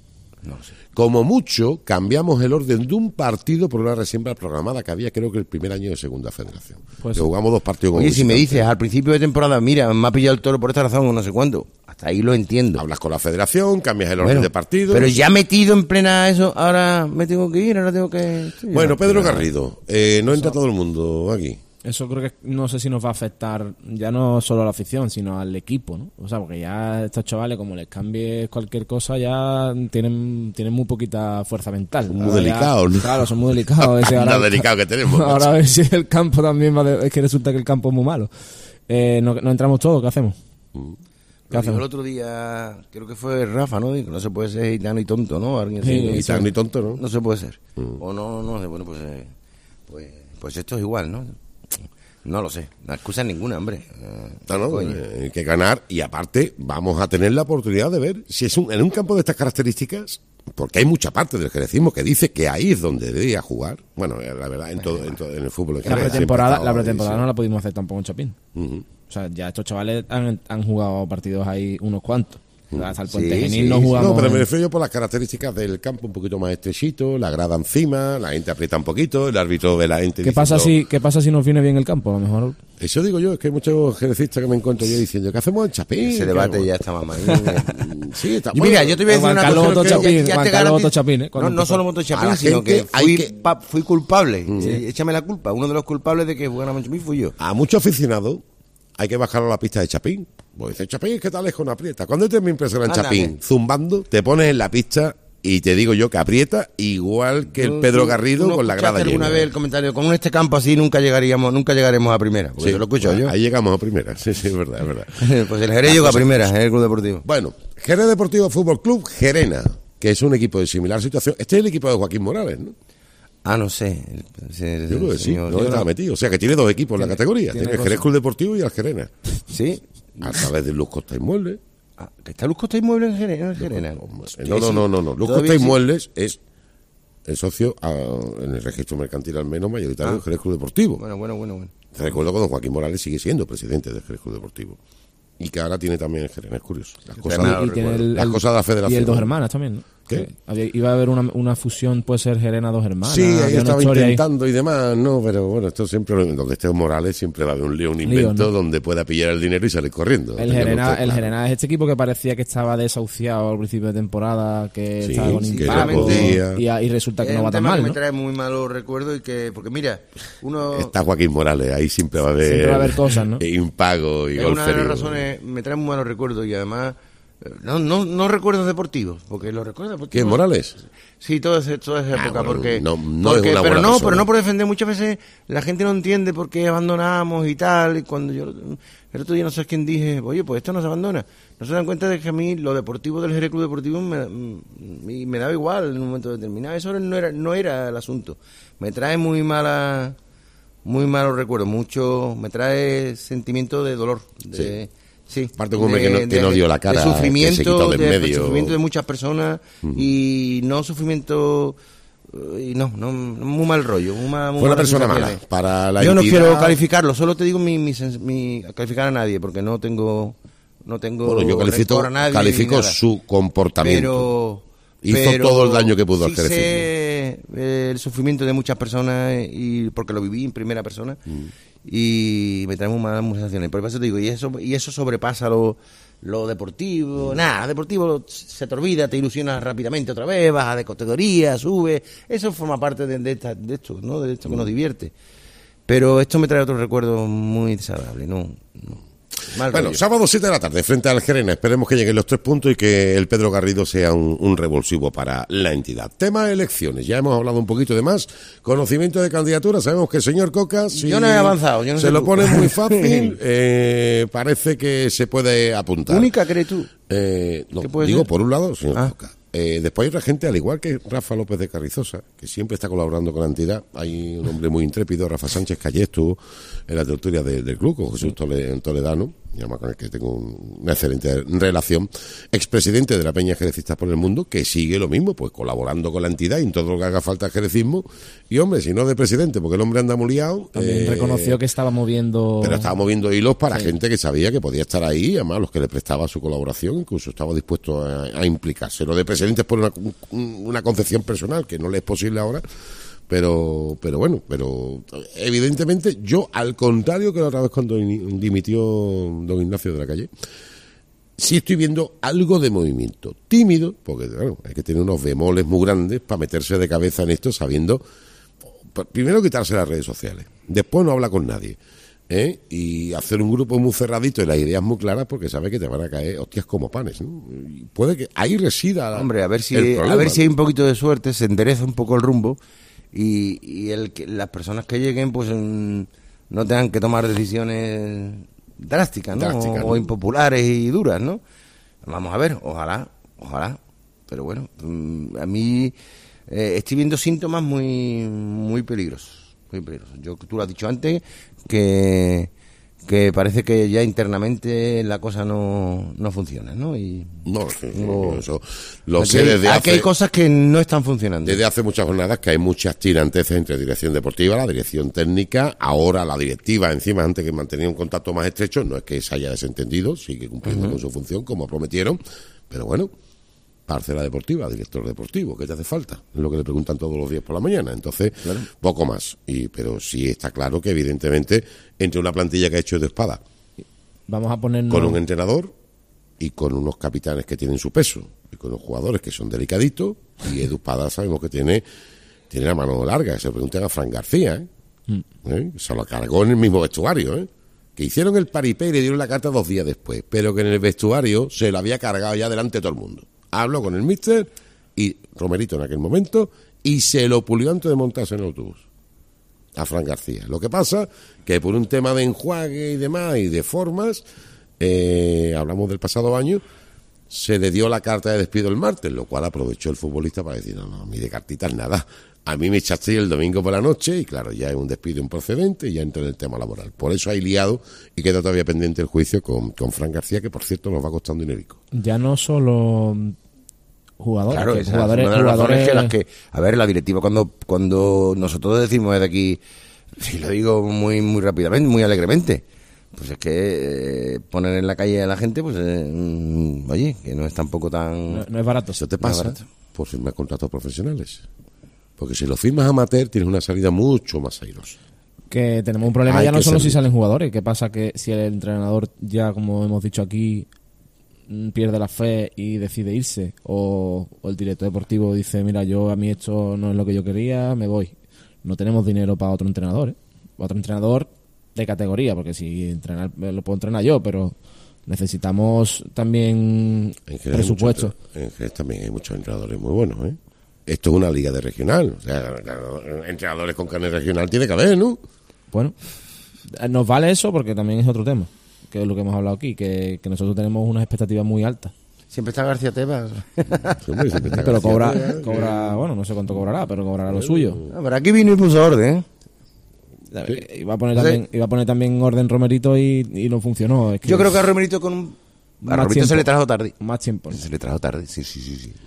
Como mucho, cambiamos el orden de un partido por una resiembra programada que había, creo que el primer año de segunda federación. Pues que sí. jugamos dos partidos con Oye, si me visitantes. dices al principio de temporada, mira, me ha pillado el toro por esta razón o no sé cuándo, hasta ahí lo entiendo. Hablas con la federación, cambias el orden Bueno, de partidos. pero ya metido en plena eso, ahora me tengo que ir, ahora tengo que... Bueno, Pedro Garrido, eh, no entra todo el mundo aquí. Eso creo que no sé si nos va a afectar ya no solo a la afición, sino al equipo, ¿no? O sea, porque ya estos chavales, como les cambie cualquier cosa, ya tienen tienen muy poquita fuerza mental. Son muy Ahora ya- delicados, ¿no? Claro, son muy delicados. Ese Anda ahora- delicado que tenemos, Ahora macho. a ver si el campo también va de- es que resulta que el campo es muy malo. Eh, no, no entramos todos, ¿qué hacemos? ¿Qué Lo dijo hacemos? el otro día, creo que fue Rafa, ¿no? Dijo, no se puede ser gitano y tonto, ¿no? Alguien Sí, así, ¿no? Gitano y tonto, ¿no? No se puede ser. Mm. O no, no, bueno, pues, eh, pues, pues esto es igual, ¿no? No lo sé, no excusa ninguna, hombre. Eh, No, no, coño. eh, hay que ganar y aparte vamos a tener la oportunidad de ver si es un, en un campo de estas características, porque hay mucha parte del jerecismo que dice que ahí es donde debería jugar. Bueno, eh, la verdad, en todo, en, todo- en el fútbol en La general. pretemporada, siempre la ha estado pretemporada ahí, no la pudimos hacer tampoco en Chapín. sí. Ujú. O sea, ya estos chavales han, han jugado partidos ahí unos cuantos. O sea, hasta el Puente Sí, Genil sí, no sí. jugamos. No, pero me en- refiero yo por las características del campo un poquito más estrechito, la grada encima, la gente aprieta un poquito, el árbitro ve la gente ¿Qué pasa, diciendo- si, ¿Qué pasa si nos viene bien el campo? A lo mejor. Eso digo yo, es que hay muchos jerecistas que me encuentro yo diciendo, ¿qué hacemos en Chapín? Ese ¿Qué debate hacemos? ya está mamá. Sí, está Y mira, bueno. yo te voy a decir Juan una Carlos cosa. Moto que ya- Chapín, ya te Juan Carlos garantizo- Moto Chapín, ¿eh? No, Cuando no empezó. solo Moto A Chapín, la sino gente que hay fui, que- pa- fui culpable. Eh, Échame la culpa. Uno de los culpables de que jugáramos en Chapín fui yo. A muchos aficionados hay que bajar a la pista de Chapín. Pues dice, Chapín, es que está lejos, no aprieta. Cuando te me impresiona en Anda, Chapín, que- zumbando, te pones en la pista y te digo yo que aprieta igual que el ¿Tú- Pedro tú- Garrido tú no con la grada escuchaste llena. alguna vez el comentario? Con este campo así nunca llegaríamos, nunca llegaremos a primera. Porque Sí, yo lo escucho bueno, yo. Ahí llegamos a primera, sí, sí, es verdad, es verdad. Pues el Jerez llega a primera, en el Club Deportivo. Bueno, Jerez Deportivo Fútbol Club Gerena, que es un equipo de similar situación. Este es el equipo de Joaquín Morales, ¿no? Ah, no sé. El- el- el Yo creo que sí, señor- no yo está no- metido. O sea, que tiene dos equipos en la Tiene- categoría. tiene Tiene el cosas. Jerez Club Deportivo y el Gerena. Sí. A través de Luz Costa Inmuebles. Ah, ¿que está Luz Costa Inmuebles en Jerez? En Gerena? No, no, no, no, no. Luz Todavía Costa sí. Inmuebles es el socio ah, en el registro mercantil al menos mayoritario Ah. del Jerez Club Deportivo. Bueno, bueno, bueno, bueno. Te recuerdo que don Joaquín Morales sigue siendo presidente del Jerez Club Deportivo. Y que ahora tiene también el Gerena, es curioso. Las cosas, me lo Y tiene recuerdo. el- las el- cosas de la federación. Y el Dos Hermanas también, ¿no? ¿Qué? Que había- iba a haber una, una fusión, puede ser Gerena Dos Hermanas. Sí, ahí había una estaba historia ahí. intentando y demás, no, pero bueno, esto siempre, donde esté Morales, siempre va a haber un lío, un invento ¿no? donde pueda pillar el dinero y salir corriendo. El Tengan Gerena, ustedes el claro. Gerena es este equipo que parecía que estaba desahuciado al principio de temporada, que Sí, estaba con sí, que impago, no podía. y, a- y resulta que Es no un va tan tema mal, que ¿no? me trae muy malos recuerdos y que, porque mira, uno Está Joaquín Morales, ahí siempre va a haber, Siempre va a haber cosas, ¿no? impago y es una de las golferío. razones, me trae muy malos recuerdos y además eh, no, no, no recuerdos deportivos, porque los recuerdos deportivos. ¿Quién, Morales? Sí, toda, esa- toda esa Ah, época, bueno, porque, no- no porque- es una pero buena no, persona. pero no por defender, muchas veces la gente no entiende por qué abandonamos y tal, y cuando yo el otro día no sé quién dije, oye, pues esto no se abandona, no se dan cuenta de que a mí lo deportivo del Jerez Club Deportivo me, me, me daba igual en un momento determinado, eso no era, no era el asunto, me trae muy mala, muy malos recuerdos, mucho, me trae sentimiento de dolor, de, sí, Aparte un hombre que no- que no dio la cara, de que se sufrimiento, quitó de en de medio. sufrimiento de muchas personas y no sufrimiento y no, no, muy mal rollo, muy mal, muy Fue una malas persona mala sensaciones. para la Yo no entidad. quiero calificarlo, solo te digo mi, mi, sens- mi- calificar a nadie porque no tengo no tengo Bueno, yo califico, rencor a nadie califico ni nada. su comportamiento. Pero Hizo pero todo el daño que pudo sí hacer. sé, eh, el sufrimiento de muchas personas y porque lo viví en primera persona Mm. y me trae muy malas sensaciones. Por eso te digo, y eso y eso sobrepasa lo, lo deportivo. Nada, deportivo se te olvida, te ilusionas rápidamente otra vez, bajas de categoría, subes. Eso forma parte de, de, esta- de esto, ¿no? De esto que nos divierte. Pero esto me trae otros recuerdos muy desagradables, ¿no? no. Mal bueno, rollo. sábado siete de la tarde, frente al Gerena. Esperemos que lleguen los tres puntos y que el Pedro Garrido sea un, un revulsivo para la entidad. Tema elecciones. Ya hemos hablado un poquito de más. Conocimiento de candidatura. Sabemos que el señor Coca, si yo no he avanzado. Yo no se sé lo tú. pone muy fácil, eh, parece que se puede apuntar. ¿Única crees tú? Eh, no, ¿Qué puede digo, ser? por un lado, señor Ah. Coca. Eh, después hay otra gente, al igual que Rafa López de Carrizosa, que siempre está colaborando con la entidad. Hay un hombre muy intrépido, Rafa Sánchez, que ayer estuvo en la tertulia de, del club, con Jesús Tole- Toledano, y además con el que tengo un- una excelente relación, expresidente de la Peña Jerecistas por el Mundo, que sigue lo mismo, pues colaborando con la entidad y en todo lo que haga falta el jerecismo. Y hombre, si no de presidente, porque el hombre anda muy liado. También eh, reconoció que estaba moviendo... Pero estaba moviendo hilos para Sí. gente que sabía que podía estar ahí, además los que le prestaba su colaboración, incluso estaba dispuesto a, a implicarse. Lo de presidente es por una, una concepción personal, que no le es posible ahora, pero pero bueno, pero evidentemente yo, al contrario que la otra vez cuando in- dimitió don Ignacio de la Calle, sí estoy viendo algo de movimiento. Tímido, porque claro, hay que tener unos bemoles muy grandes para meterse de cabeza en esto sabiendo... Primero quitarse las redes sociales, después no habla con nadie, ¿eh? Y hacer un grupo muy cerradito y las ideas muy claras porque sabe que te van a caer hostias como panes, ¿no? Y puede que ahí resida Hombre, a ver si el problema, a ver si ¿no? hay un poquito de suerte, se endereza un poco el rumbo y, y el que las personas que lleguen pues mm, no tengan que tomar decisiones drásticas, ¿no? Drásticas, o, ¿no? o impopulares y duras, ¿no? Vamos a ver, ojalá, ojalá, pero bueno, mm, a mí eh, estoy viendo síntomas muy muy peligrosos, muy peligrosos. Yo, tú lo has dicho antes, que que parece que ya internamente la cosa no, no funciona, ¿no? Y No, sí, o- eso lo aquí sé hay- desde aquí hace... hay cosas que no están funcionando. Desde hace muchas jornadas que hay muchas tiranteces entre dirección deportiva, la dirección técnica, ahora la directiva, encima antes que mantenía un contacto más estrecho, no es que se haya desentendido, sigue cumpliendo Ujú. con su función como prometieron, pero bueno, parcela deportiva, director deportivo, ¿qué te hace falta? Es lo que le preguntan todos los días por la mañana, entonces, poco más, y pero sí está claro que evidentemente entre una plantilla que ha hecho de espada, Vamos a ponernos... con un entrenador y con unos capitanes que tienen su peso y con unos jugadores que son delicaditos, y Edu Espada sabemos que tiene tiene la mano larga, que se pregunten a Fran García, ¿eh? Mm. ¿Eh? Se lo cargó en el mismo vestuario, ¿eh? Que hicieron el paripé y le dieron la carta dos días después, pero que en el vestuario se lo había cargado ya delante de todo el mundo. Habló con el míster y Romerito en aquel momento y se lo pulió antes de montarse en el autobús a Fran García. Lo que pasa que por un tema de enjuague y demás y de formas, eh, hablamos del pasado año, se le dio la carta de despido el martes, lo cual aprovechó el futbolista para decir, no, no, a mí de cartitas nada. A mí me echaste el domingo por la noche y claro, ya es un despido improcedente y ya entra en el tema laboral. Por eso hay liado y queda todavía pendiente el juicio con, con Fran García, que por cierto nos va costando dinerico. Ya no solo jugadores, Claro, que esa es jugadores, una de las razones jugadores que las que, a ver, la directiva cuando cuando nosotros decimos desde aquí, si lo digo muy muy rápidamente, muy alegremente, pues es que eh, poner en la calle a la gente, pues eh, mm, oye, que no es tampoco tan... No, no es barato. Eso te No es pasa barato. por firmar contratos profesionales. Porque si lo firmas amateur tienes una salida mucho más airosa. Que tenemos un problema Hay ya no que solo ser- si salen jugadores. ¿Qué pasa? Que si el entrenador ya, como hemos dicho aquí, mm, pierde la fe y decide irse, o, o el director deportivo dice, mira, yo a mí esto no es lo que yo quería, me voy. No tenemos dinero para otro entrenador, ¿eh? Otro entrenador de categoría, porque si entrenar lo puedo entrenar yo, pero necesitamos también En Jerez hay presupuesto. muchos- en Jerez también hay muchos entrenadores muy buenos, ¿eh? Esto es una liga de regional. O sea, claro, entrenadores con carnet regional tiene que haber, ¿no? Bueno, nos vale eso porque también es otro tema, que es lo que hemos hablado aquí, que, que nosotros tenemos unas expectativas muy altas. Siempre está García Tebas. Siempre, siempre está Pero García cobra, Tebas, cobra, bueno, no sé cuánto cobrará, pero cobrará lo suyo. Ah, pero aquí vino y puso orden, ¿eh? Iba a poner también, iba a poner también orden Romerito y, y no funcionó. Es que Yo creo que a Romerito con un... A Más Romerito tiempo. se le trajo tarde. Más tiempo. Se le trajo tarde, sí, sí, sí, sí.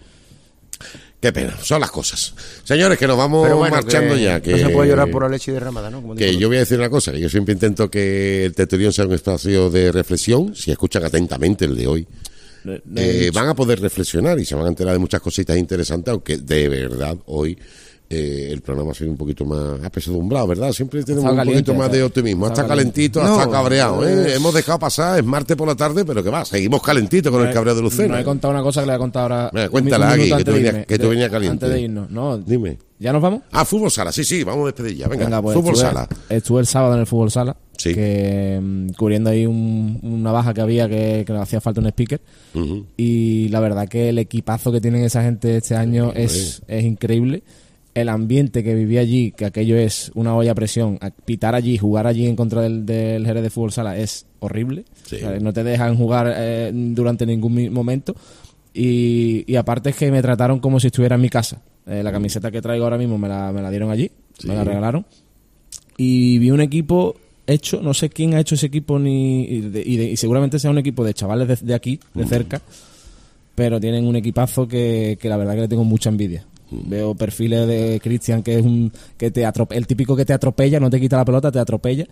Qué pena, son las cosas. Señores, que nos vamos Pero bueno, marchando que ya. Que, no se puede llorar por la leche derramada, ¿no? Como Que dijo yo voy a decir una cosa, que yo siempre intento que el tertulión sea un espacio de reflexión, si escuchan atentamente el de hoy. Eh, van a poder reflexionar y se van a enterar de muchas cositas interesantes, aunque de verdad hoy eh, el programa ha sido un poquito más apesadumbrado, ¿verdad? Siempre tenemos un caliente, poquito más está- de optimismo. está Está caliente. calentito, No, está cabreado. ¿eh? es- Hemos dejado pasar, es martes por la tarde, pero que va, seguimos calentitos con el cabreo de Lucena. No he contado una cosa que le voy a contar ahora. Venga, un cuéntala, minuto Agui, que antes tú de venías- irme, que tú de- venías caliente. Antes de irnos, no. Dime. ¿Ya nos vamos? Ah, fútbol sala, sí, sí, vamos a despedir ya. Venga, Venga, pues fútbol estuve, sala. estuve el sábado en el fútbol sala. Sí. que mm, cubriendo ahí un- una baja que había que, que le hacía falta un speaker. Ujú. Y la verdad que el equipazo que tienen esa gente este año es, es increíble. El ambiente que vivía allí, que aquello es una olla a presión, a pitar allí, jugar allí en contra del, del Jerez de Fútbol Sala es horrible. Sí. O sea, no te dejan jugar eh, durante ningún mi- momento. Y, y aparte es que me trataron como si estuviera en mi casa. Eh, la camiseta que traigo ahora mismo me la, me la dieron allí, Sí. me la regalaron. Y vi un equipo hecho, no sé quién ha hecho ese equipo, ni y, de- y de- y seguramente sea un equipo de chavales de, de aquí, de cerca, pero tienen un equipazo que, que la verdad que le tengo mucha envidia. Veo perfiles de Cristian, que es un que te atrope- el típico que te atropella, no te quita la pelota, te atropella.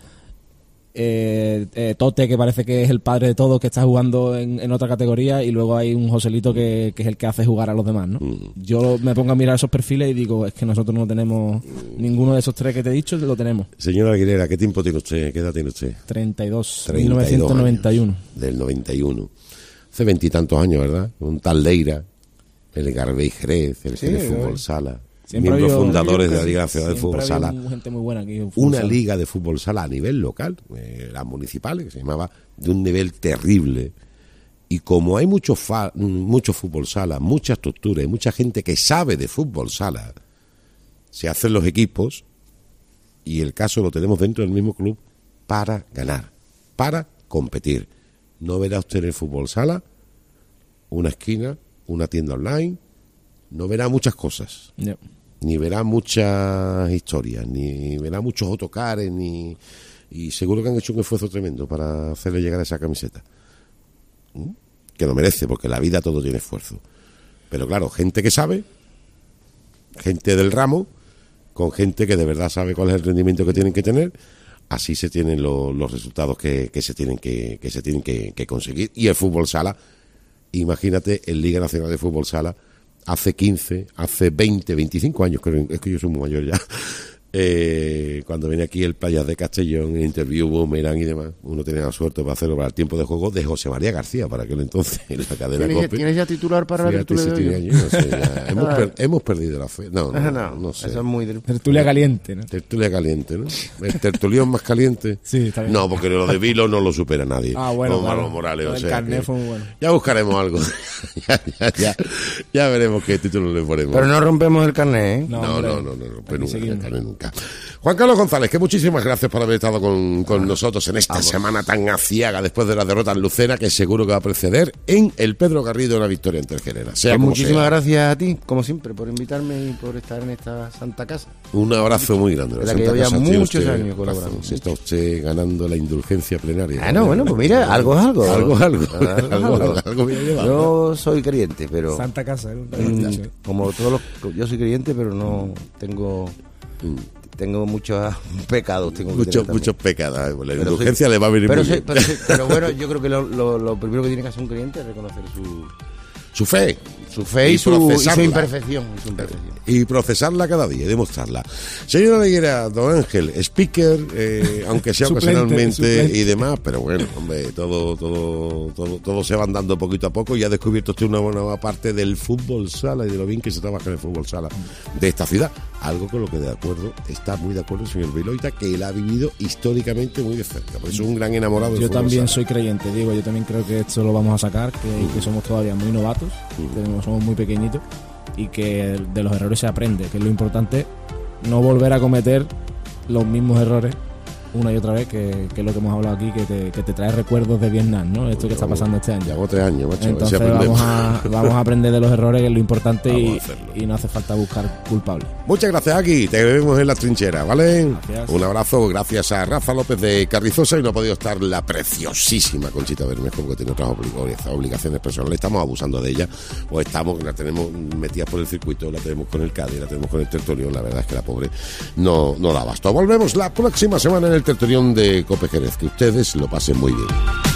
Eh, eh, Tote, que parece que es el padre de todos, que está jugando en, en otra categoría, y luego hay un Joselito que, que es el que hace jugar a los demás, ¿no? Yo me pongo a mirar esos perfiles y digo, es que nosotros no tenemos ninguno de esos tres que te he dicho, lo tenemos. Señora Aguilera, ¿qué tiempo tiene usted? ¿Qué edad tiene usted? treinta y dos, treinta y dos mil novecientos noventa y uno. años, del noventa y uno. Hace veintitantos años, ¿verdad? Un tal Leira, el Garbey Jerez, el Sí, Jerez yo- Fútbol Sala, Siempre miembros ha habido- fundadores de la siempre- Liga Nacional de siempre Fútbol ha habido Sala. un- gente muy buena aquí en Fútbol Una Sala. liga de fútbol sala a nivel local, eh, las municipales, que se llamaba, de un nivel terrible. Y como hay mucho, fa- mucho fútbol sala, mucha estructura y mucha gente que sabe de fútbol sala, se hacen los equipos y el caso lo tenemos dentro del mismo club para ganar, para competir. No verá usted en el fútbol sala una esquina, una tienda online, no verá muchas cosas. Ya. Ni verá muchas historias, ni verá muchos autocares, ni y seguro que han hecho un esfuerzo tremendo para hacerle llegar a esa camiseta. ¿Mm? Que lo merece, porque en la vida todo tiene esfuerzo. Pero claro, gente que sabe, gente del ramo, con gente que de verdad sabe cuál es el rendimiento que tienen que tener, así se tienen lo- los resultados que, que se tienen que, que se tienen que, que conseguir. Y el fútbol sala, imagínate, en Liga Nacional de Fútbol Sala, hace quince, hace veinte, veinticinco años, creo, es que yo soy muy mayor ya, eh, cuando venía aquí el Playas de Castellón, Interview, Boomerang y demás, uno tenía la suerte para hacerlo para el tiempo de juego de José María García, para aquel entonces, en la cadena ¿Tienes, COPE. ¿Tienes ya titular para la Fíjate tertulia si de hoy? tiene años, no sé, ya. hemos, Ah. per- hemos perdido la fe. No, no, Ah, no, no, no sé. eso es muy del- Tertulia caliente, ¿no? Tertulia caliente, ¿no? El tertulión más caliente. Sí, está bien. No, porque lo de Vilo no lo supera nadie. Ah, bueno, Con claro. Manolo Morales, Lo o del sea carné que fue muy bueno. Ya buscaremos algo. ya, ya, ya, ya veremos qué título le ponemos. Pero no rompemos el carnet, ¿eh? No, no, no, no, no, pero nunca, seguimos. carné nunca. Juan Carlos González, que muchísimas gracias por haber estado con, con nosotros en esta semana tan aciaga después de la derrota en Lucena, que seguro que va a preceder en el Pedro Garrido una victoria ante el Gerena. Sea Pues como muchísimas sea. gracias a ti, como siempre, por invitarme y por estar en esta santa casa. Un abrazo muy grande. De la Santa que llevo ya Casa tiene muchos usted años colaborando. razón. Se está usted ganando la indulgencia plenaria. Ah, no, bueno, pues mira, algo es algo. Algo es algo. Algo es Algo, algo. algo, algo bien llevado. Yo soy creyente, pero... Santa Casa, ¿eh? Mm, como todos los... Yo soy creyente, pero no tengo... Tengo muchos pecados. Tengo que Muchos, tener también. muchos pecados. La Pero indulgencia soy- le va a venir pero muy soy- bien. pero, soy- pero bueno, yo creo que lo, lo- lo primero que tiene que hacer un creyente es reconocer su, Su fe. su fe y, Y su, y su procesarla. imperfección. y su imperfección. Y procesarla cada día y demostrarla. Señora Leguera, don Ángel, speaker, eh, aunque sea Suplente, ocasionalmente suplente. y demás, pero bueno, hombre, todo, todo, todo, todo se van dando poquito a poco y ha descubierto usted una buena parte del fútbol sala y de lo bien que se trabaja en el fútbol sala de esta ciudad. Algo con lo que de acuerdo, está muy de acuerdo el señor Viloita, que él ha vivido históricamente muy de cerca. Por eso es un gran enamorado del Yo fútbol también sala. soy creyente, digo, yo también creo que esto lo vamos a sacar, que, que somos todavía muy novatos, tenemos- somos muy pequeñitos y que de los errores se aprende, que es lo importante, no volver a cometer los mismos errores una y otra vez, que, que es lo que hemos hablado aquí, que te, que te trae recuerdos de Vietnam, ¿no? Esto que está pasando este año. Llevamos tres años, macho. a ver si Entonces aprendemos. vamos a, vamos a aprender de los errores, que es lo importante, Vamos y, a hacerlo. y no hace falta buscar culpables. Muchas gracias, Aki. Te vemos en las trincheras, ¿vale? Gracias. Un abrazo, gracias a Rafa López de Carrizosa, y no ha podido estar la preciosísima Conchita Bermejo porque tiene otras oblig- obligaciones personales. Estamos abusando de ella, o estamos, la tenemos metidas por el circuito, la tenemos con el Cádiz, la tenemos con el Tertulión. La verdad es que la pobre no, no da abasto. Volvemos la próxima semana en el Tertulión de Cope Jerez. Que ustedes lo pasen muy bien.